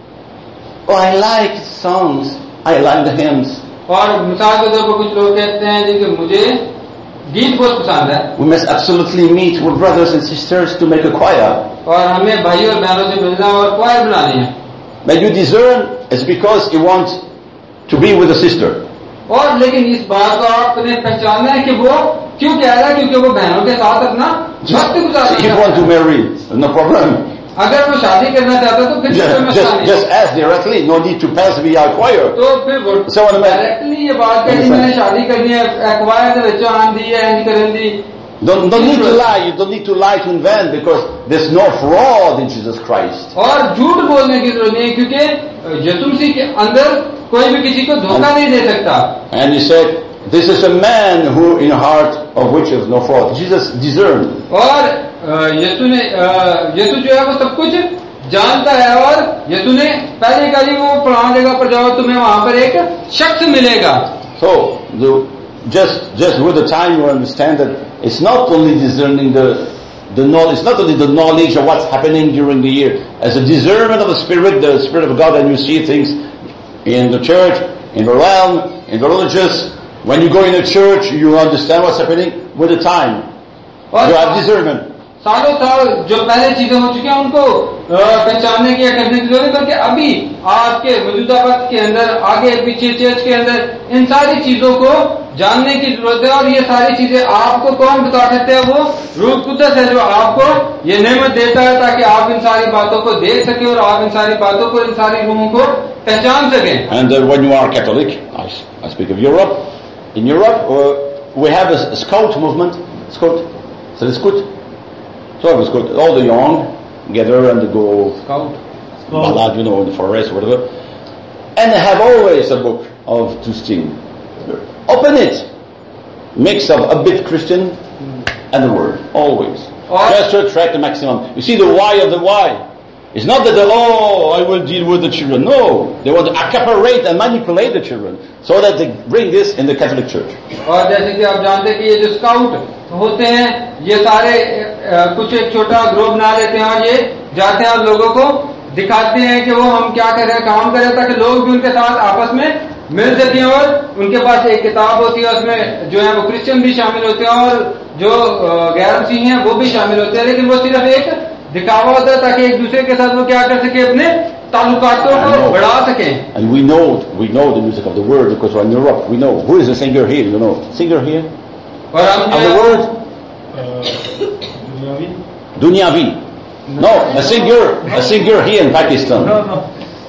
oh, I like songs. I like the hymns. और मिसाल के तौर पर कुछ लोग कहते हैं जी कि मुझे गीत बहुत पसंद है, We must absolutely meet with brothers and sisters to make a choir. और हमें भाइयों और बहनों से मिलना और क्वायर बनानी है. But you discern it's because you want to be with a sister. और लेकिन इस बात को आपने पहचानना है कि वो क्यों कह रहा है, क्योंकि वो बहनों के साथ अपना वक्त If गुजारना you want to marry, no problem. अगर वो शादी करना चाहता तो फिर कोई Just, मसला just, नहीं. just ask directly. No need to pass via choir. तो फिर वो So what am I- directly ये बात कही मैंने शादी करनी है, अखबार के बच्चों आन दी है, इंज करन दी. Don't, don't need to lie. You don't need to lie to invent because there's no fraud in Jesus Christ. और झूठ बोलने की जरूरत नहीं है, क्योंकि यीशु मसीह के अंदर कोई भी किसी को धोखा नहीं दे सकता. And he said, this is a man who in heart of which is no fraud. Jesus discerned. और अ, यीशु ने अ, यीशु जो है वो सब कुछ जानता है, और यीशु ने पहले कहा जी वो फलां जगह पर जाओ, तुम्हें वहां पर एक शख्स मिलेगा. So, the, just, just with the time you understand that it's not only discerning the, the knowledge, it's not only the knowledge of what's happening during the year, as a discernment of the Spirit, the Spirit of God, and you see things in the church, in the realm, in the religious. When you go in a church, you understand what's happening with the time. और You have discernment. सालों साल जो पहले चीजें हो चुकी हैं उनको अ, पहचानने की या करने की जरूरत है, बल्कि अभी आपके मौजूदा वक्त के अंदर, आगे पीछे चर्च के अंदर इन सारी चीजों को जानने की जरूरत है. और ये सारी चीजें आपको कौन बता सकते हैं? वो रूह कुदस है जो आपको ये नेमत देता है ताकि आप इन सारी बातों को देख सके और आप इन सारी बातों को, इन सारी रूहों को पहचान सकें. And uh, when you are Catholic, I, I speak of Europe, in Europe uh, we have a, a scout movement, scout, so the scout, so it was good. All the young gather and they go Scout. ballad, you know, in the forest or whatever, and they have always a book of to sing. Open it, mix of a bit Christian and the word, always. Or- Just to attract the maximum. You see the why of the why. It's not that they, oh, I will deal with the children. No, they want to accaparate and manipulate the children so that they bring this in the Catholic Church. और जैसे कि आप जानते हैं कि ये जो scout होते हैं, ये सारे अ, कुछ एक छोटा ग्रुप बना लेते हैं और ये जाते हैं और लोगों को दिखाते हैं कि वो हम क्या कर रहे हैं, काम कर रहे हैं, ताकि लोग भी उनके साथ आपस में मिल सकें. और उनके पास एक किताब होती है, उसमें जो है वो क्रिश्चियन भी शामिल होते हैं और जो अ, गैर मसीही हैं वो भी शामिल होते हैं, लेकिन वो सिर्फ एक दिखावा होता है ताकि एक दूसरे के साथ वो क्या कर सके, अपने ताल्लुकातों को बढ़ा सकें. And we know, we know the music of the word because we're in Europe. We know who is the singer here. You know, singer here और हम of the word. Dunyavi. No, a singer, a singer here in Pakistan. No, no.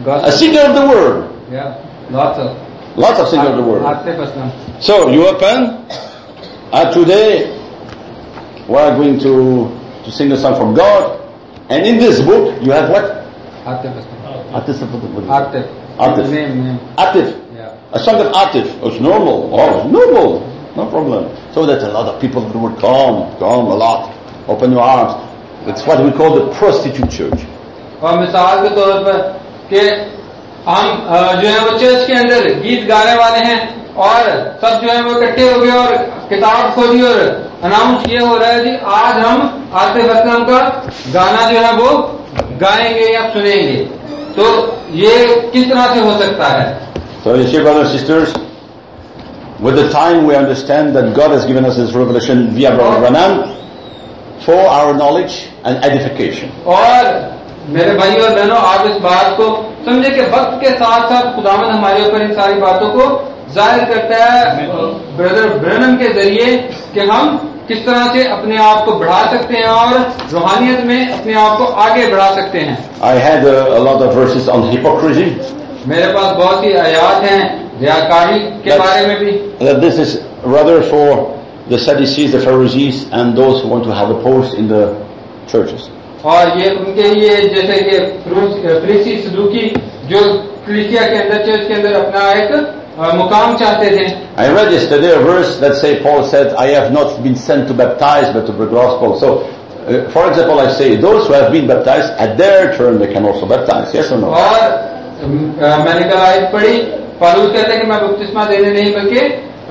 A singer of the word. Yeah, lots of. Lots of singers of the word. Atif Aslam. So you open, and today we are going to, to sing a song from God. And in this book you have what? Atif Aslam. Atif. Atif. Atif. Name, name. Atif. Yeah. A song of Atif. Oh, it's normal. Oh, it's normal. No problem. So that a lot of people that would come, come a lot. Open your arms. That's what we call the prostitute church. और मिसाल के तौर पर कि हम जो है वो चर्च के अंदर गीत गाने वाले हैं और सब जो है वो इकट्ठे हो गए और किताब खोली और अनाउंस किया हो रहा है जी आज हम आतिफ असलम का गाना जो है वो गाएंगे या सुनेंगे, तो ये किस तरह से हो सकता है? So you see, brothers and sisters, with the time we understand that God has given us His revelation via Brother Branham for our knowledge and edification. और मेरे भाई और बहनों, आप इस बात को समझे कि वक्त के साथ साथ खुदावंद हमारे ऊपर इन सारी बातों को जाहिर करता है ब्रदर ब्रैनम के जरिए कि हम किस तरह से अपने आप को बढ़ा सकते हैं और रूहानियत में अपने आप को आगे बढ़ा सकते हैं. I had a, a lot of verses on hypocrisy. मेरे पास बहुत सी आयात हैं रियाकारी के बारे में भी. That this is rather for the Sadducees, the Pharisees, and those who want to have a post in the churches. और ये उनके लिए जैसे कि फरीसी सदूकी जो कलीसिया के अंदर चर्च के अंदर अपना एक मुकाम चाहते थे. I read yesterday a verse that say Paul said, "I have not been sent to baptize, but to bring the gospel." So, uh, for example, I say those who have been baptized at their turn they can also baptize. Yes or no? और मैंने कल आयत पढ़ी, पौलुस कहते हैं कि मैं बपतिस्मा देने नहीं बल्कि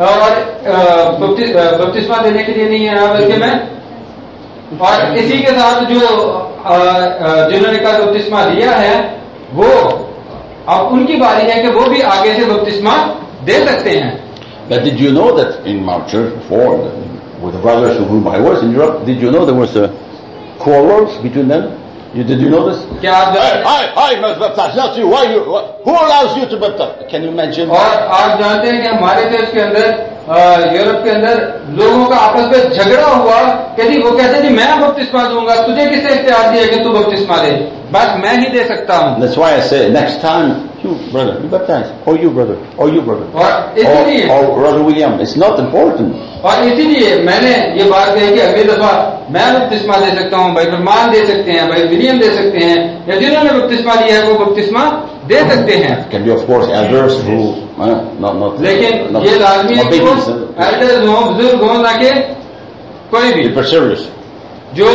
और बपतिस्मा देने के लिए नहीं आया बल्कि मैं, और इसी के साथ जो जिन्होंने कल बपतिस्मा दिया है वो अब उनकी बारी है कि वो भी आगे से बपतिस्मा दे सकते हैं. But did you know that in my church before, with the brothers with whom I was in Europe, did you know there was a quarrels between them? You, did you know this? क्या आप I, I, I must baptize, not you. Why you? Who allows you to baptize? Can you imagine? और आप जानते हैं कि हमारे देश के अंदर यूरोप के अंदर लोगों का आपस में झगड़ा हुआ कि वो कहते जी मैं बपतिस्मा दूंगा, तुझे किसने इख्तियार दिया कि तू बपतिस्मा दे, बस मैं ही दे सकता हूँ. That's why I say next time, you brother, you baptize, or you brother, or you brother, और इसीलिए or, or brother William. It's not important. और इसीलिए मैंने ये बात कही कि अगली दफा मैं बपतिस्मा दे सकता हूँ, भाई फरमान दे सकते हैं, भाई विलियम दे सकते हैं, या जिन्होंने बपतिस्मा लिया है वो बपतिस्मा दे सकते हैं. Can be of course elders who, uh, not not. लेकिन not, ये लाजमी है कि वो एल्डर्स हों, बुजुर्ग हों, ना कि कोई भी be serious. जो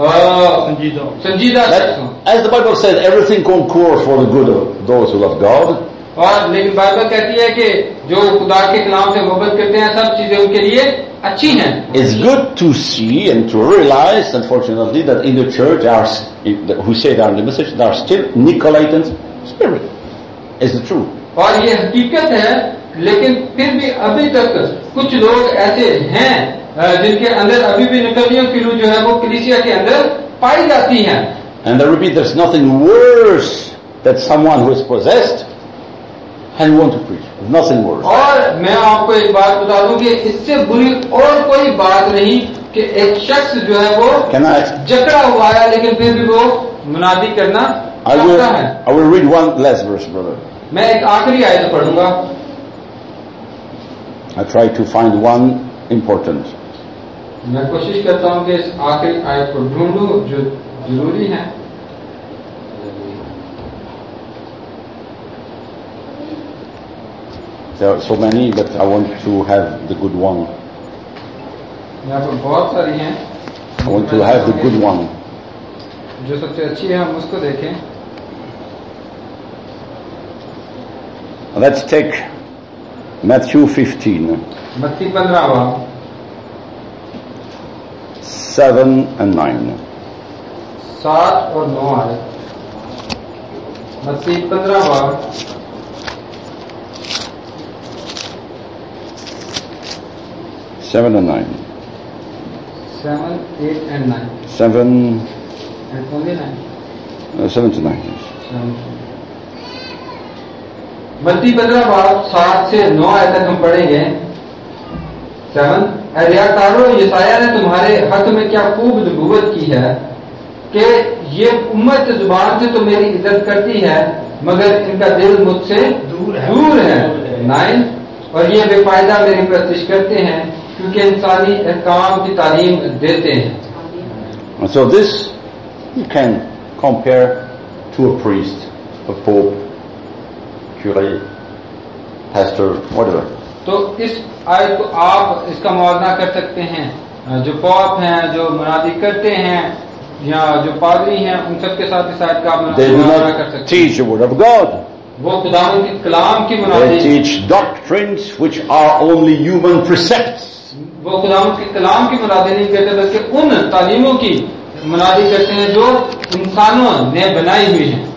संजीदा शख्स हों. As the Bible says, everything concours for the good of those who love God. और लेकिन बाइबल कहती है कि जो खुदा के कलाम से मोहब्बत करते हैं सब चीजें उनके लिए अच्छी हैं. It's good to see and to realize, unfortunately, that in the church, there are, who say they are in the message, there are still Nicolaitan spirit. Is the truth. और ये हकीकत है, लेकिन फिर भी अभी तक कुछ लोग ऐसे हैं जिनके अंदर अभी भी निकलियों की रूह जो है वो कलीसिया के अंदर पाई जाती है. And I repeat, there's nothing worse than someone who is possessed and want to preach. There's nothing worse. और मैं आपको एक बात बता दूं कि इससे बुरी और कोई बात नहीं कि एक शख्स जो है वो जकड़ा हुआ है लेकिन फिर भी वो मुनादी करना चाहता है. I will read one last verse, brother. मैं एक आखिरी आयत पढ़ूंगा. I try to find one important. मैं कोशिश करता हूं कि इस आखिरी आयत को ढूंढूं जो जरूरी है. There are so many, but I want to have the good one. यहाँ पर बहुत सारी हैं. I want to have the good one. जो सबसे अच्छी है हम उसको देखें. Let's take Matthew fifteen. मत्ती पंद्रह बाब seven and nine. सात और नौ आए. मत्ती पंद्रह बाब seven and nine. Seven, eight, and nine. Seven. And only nine. Uh, seven to nine. Yes. Seven. मत्ती पंद्रह बाब सात से नौ आए तक हम पढ़ेंगे. सेवन. रियाकारो यसाया ने तुम्हारे हक में क्या खूब नबूवत की है कि ये उम्मत जुबान से तो मेरी इज्जत करती है मगर इनका दिल मुझसे दूर है। दूर है। नाइन, और ये बेफायदा मेरी प्रतिष्ठ करते हैं क्योंकि इंसानी अहकाम की तालीम देते हैं। And so this you can compare to a priest, a pope, curé, pastor, whatever. तो इस आयत को आप इसका मुआवजा कर सकते हैं जो पॉप हैं, जो मुनादी करते हैं, या जो पादरी हैं, उन सब के साथ इस आयत का आप They do मुआवजा कर not सकते हैं। teach the word of God. वो खुदावंद के कलाम की They मुनादी, teach doctrines which are only human precepts. वो खुदावंद के कलाम की मुनादी नहीं करते बल्कि उन तालीमों की मुनादी करते हैं जो इंसानों ने बनाई हुई हैं।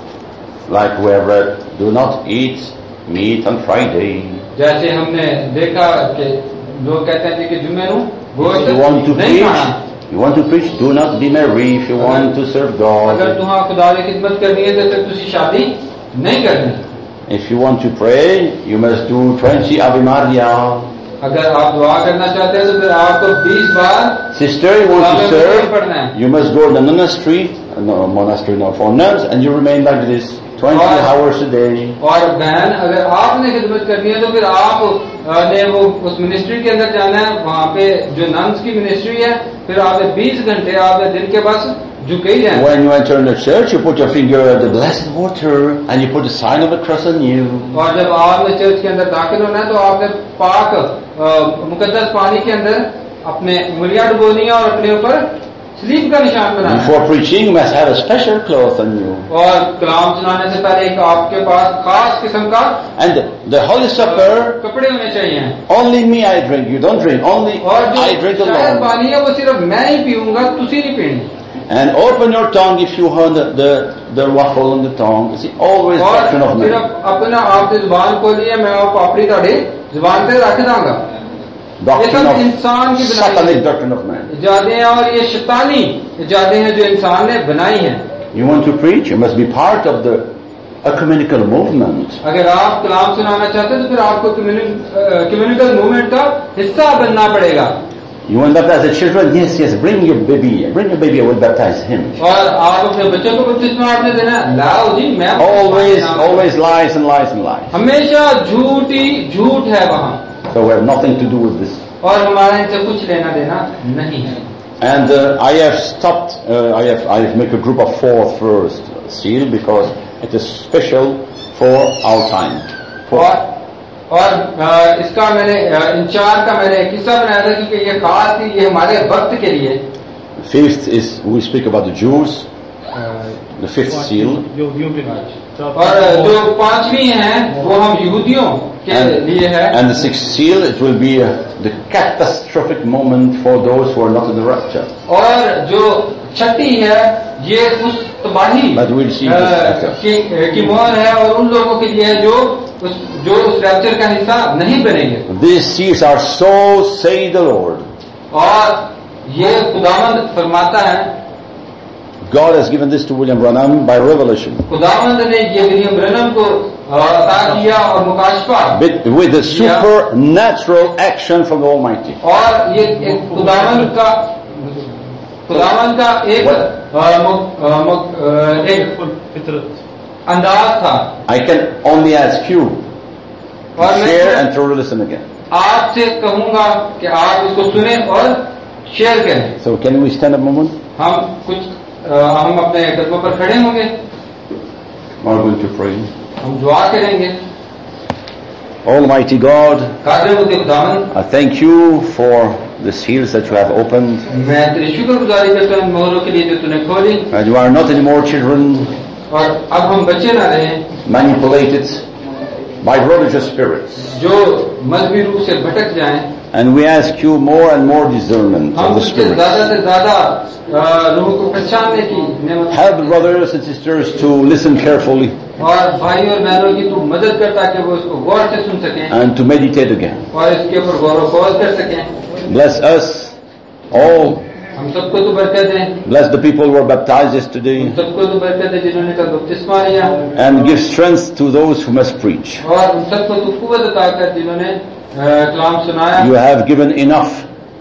Like we have read, do not eat meat on Friday. जैसे हमने देखा कि लोग कहते हैं कि जुम्मे को गोश्त You want to नहीं खाना। preach, you want to preach, do not be married if you want to serve अगर God. तुम्हें खुदा की खिदमत करनी है तो फिर तुसी शादी नहीं करनी। If you want to pray, you must do twenty Ave Maria. अगर आप दुआ करना चाहते हैं तो फिर आपको बीस बार Sister, you want to पढ़ना है। serve, you must go to the monastery, no monastery, no for nuns, and you remain like this twenty और- hours a day. और बहन, अगर आपने खिदमत करनी है तो फिर आप ने वो उस मिनिस्ट्री के अंदर जाना है, वहाँ पे जो नन्स की मिनिस्ट्री है, फिर आपने बीस घंटे आपने दिन के बस झुके ही रहना। When you enter in the church, you put your finger at the blessed water, and you put the sign of the cross on you. और जब आपने चर्च के अंदर दाखिल होना है तो आपने पाक अ, मुकद्दस पानी के अंदर अपने उंगलियां डुबोनी है और अपने ऊपर स्लीप का निशान बनाना है। Before preaching, you must have a special cloth on you. और कलाम सुनाने से पहले एक आपके पास खास किस्म का And the Holy Supper, कपड़े होने चाहिए। only me I drink, you don't drink, only और I drink जो शायद alone. पानी है वो सिर्फ मैं ही पीऊंगा, तुसी नहीं पीनी। And open your tongue if you heard the, the, the waffle on the tongue. You see, always और doctrine of man. सिर्फ अपना आपने जुबान खोली है, मैं आप अपनी ताड़ी जुबान पे रख दूंगा। ये Doctrine सब इंसान of की बनाई satanic doctrine of man. इजादें हैं और ये शैतानी इजादें हैं जो इंसान ने बनाई हैं। You want to preach, you must be part of the ecumenical movement. अगर आप कलाम सुनाना चाहते हैं तो फिर आपको कम्युनिकल मूवमेंट का हिस्सा बनना पड़ेगा। You want to baptize the children? Yes, yes, bring your baby. Bring your baby, I will baptize him. और आप अपने बच्चों को बपतिस्मा आपने देना, लाओ जी मैं Always, always lies and lies and lies. हमेशा झूठ ही झूठ है वहाँ, So we have nothing to do with this. और हमारे इनसे कुछ लेना देना नहीं है। And uh, I have stopped, uh, I have I have make a group of four first seal because it is special for our time. For, और और अ, इसका मैंने अ, इन चार का मैंने एक किस्सा बनाया था क्योंकि ये खास थी, ये हमारे वक्त के लिए। fifth is, we speak about the Jews, the fifth seal. यहूदियों के लिए। और जो पांचवी है वो हम यहूदियों के लिए है। And the sixth seal, it will be uh, the catastrophic moment for those who are not in the rapture. और जो छठी है ये उस तबाही But we'll see a, this later. की, की मोहर है और उन लोगों के लिए है जो उस जो उस रैप्चर का हिस्सा नहीं बनेंगे। These seals are so, say the Lord. और ये खुदावंद फरमाता है, God has given this to William Branham by revelation. खुदावंद ने ये विलियम ब्रनम को अ, अता किया और मुकाशफा, With, with a supernatural action from the Almighty. और ये एक खुदावंद का खुदावंद का एक अ, मुक- अ, मुक- अ, एक फितरत। अंदाज था। I can only ask you to और share मैं and to listen again. आपसे कहूंगा कि आप इसको सुने और शेयर करें। So can we stand up a moment? हम कुछ अ, हम अपने कदमों पर खड़े होंगे, We're going to pray. हम दुआ करेंगे। Almighty God, कादर मुझे खुदावंद, I thank you for the seals that you have opened. मैं तेरी शुक्रगुजारी करता हूँ मोहरों के लिए जो तूने खोली, And you are not anymore children और अब हम बच्चे ना रहे manipulated by religious spirits. जो मजहबी रूप से भटक जाएं। And we ask you more and more discernment हम of the तुझसे spirits. ज्यादा से ज्यादा अ, रूह को पहचानने की नेमत, Help brothers and sisters to listen carefully और भाई और बहनों की तू मदद करता कि वो इसको गौर से सुन सकें and to meditate again. और इसके ऊपर गौर व फौज कर सकें। Bless us all. हम सबको तो बरकत दे, Bless the people who are baptized yesterday. हम सबको तो बरकत दे जिन्होंने कल बपतिस्मा लिया, And give strength to those who must preach. और उन सबको तो कुव्वत अता कर जिन्होंने अ, कलाम सुनाया। You have given enough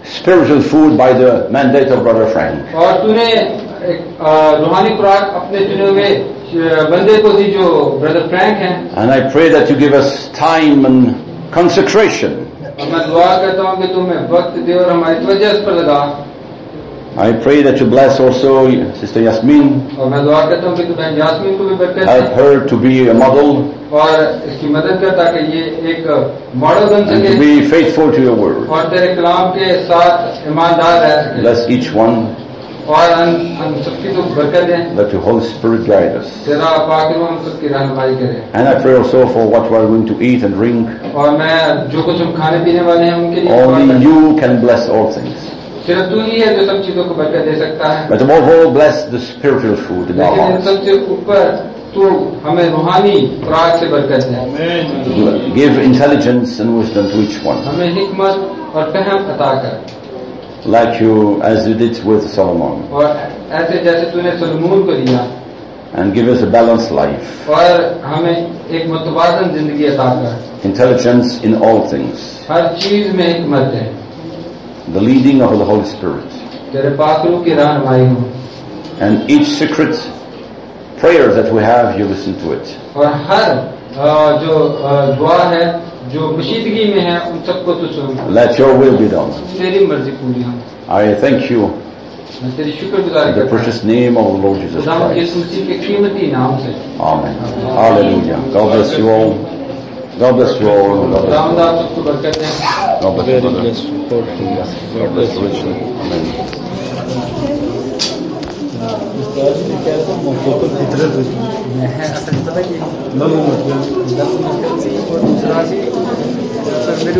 spiritual food by the mandate of Brother Frank. और तूने एक आ, रूहानी खुराक अपने चुने हुए बंदे को दी जो ब्रदर फ्रैंक हैं. And I pray that you give us time and consecration. और मैं दुआ करता हूँ कि तुम्हें वक्त दे और हमारी तवज्जो इस पर लगा. I pray that you bless also Sister Yasmin. और मैं दुआ करता हूँ कि तू बहन यास्मीन को भी बरकत Help they her to be a model और इसकी मदद कर ताकि ये एक मॉडल बन and to सके be faithful to your word. और तेरे कलाम के साथ ईमानदार रह सके. Bless each one. और हम हम सबकी तो बरकत दें. Let your Holy Spirit guide us. तेरा पाक रूह हम सबकी रहनुमाई करे. And I pray also for what we are going to eat and drink. और मैं जो कुछ हम खाने पीने वाले हैं उनके लिए Only you can bless all things. सिर्फ तू ही है जो सब चीजों को बरकत दे सकता है. But above all, bless the spiritual food in our लेकिन इन hearts. सबसे ऊपर तू हमें रूहानी खुराक से बरकत दे. Give intelligence and wisdom to each one, हमें हिकमत और फहम अता कर. like you, as you did with Solomon. और ऐसे जैसे तूने सलोमोन को दिया. And give us a balanced life. और हमें एक मुतवाज़न जिंदगी अता कर. Intelligence in all things. हर चीज में हिकमत है. The leading of the Holy Spirit. तेरे पाक रूह की रहनुमाई हो. And each secret prayer that we have, you listen to it. और हर आ, जो आ, दुआ है जो मुशीदगी में है उन सबको तू सुन. Let your will be done. तेरी मर्जी पूरी हो. I thank you मैं तेरी शुक्रगुजारी in the करता हूँ. precious name of the Lord Jesus खुदावंद Christ. यीशु मसीह के कीमती नाम से. Amen. Hallelujah. God bless you all. God bless you all. God bless you खुदावंद all. आप सबको बरकत दें. God bless you. brother. God bless you richly. Amen. मैं असल पता कि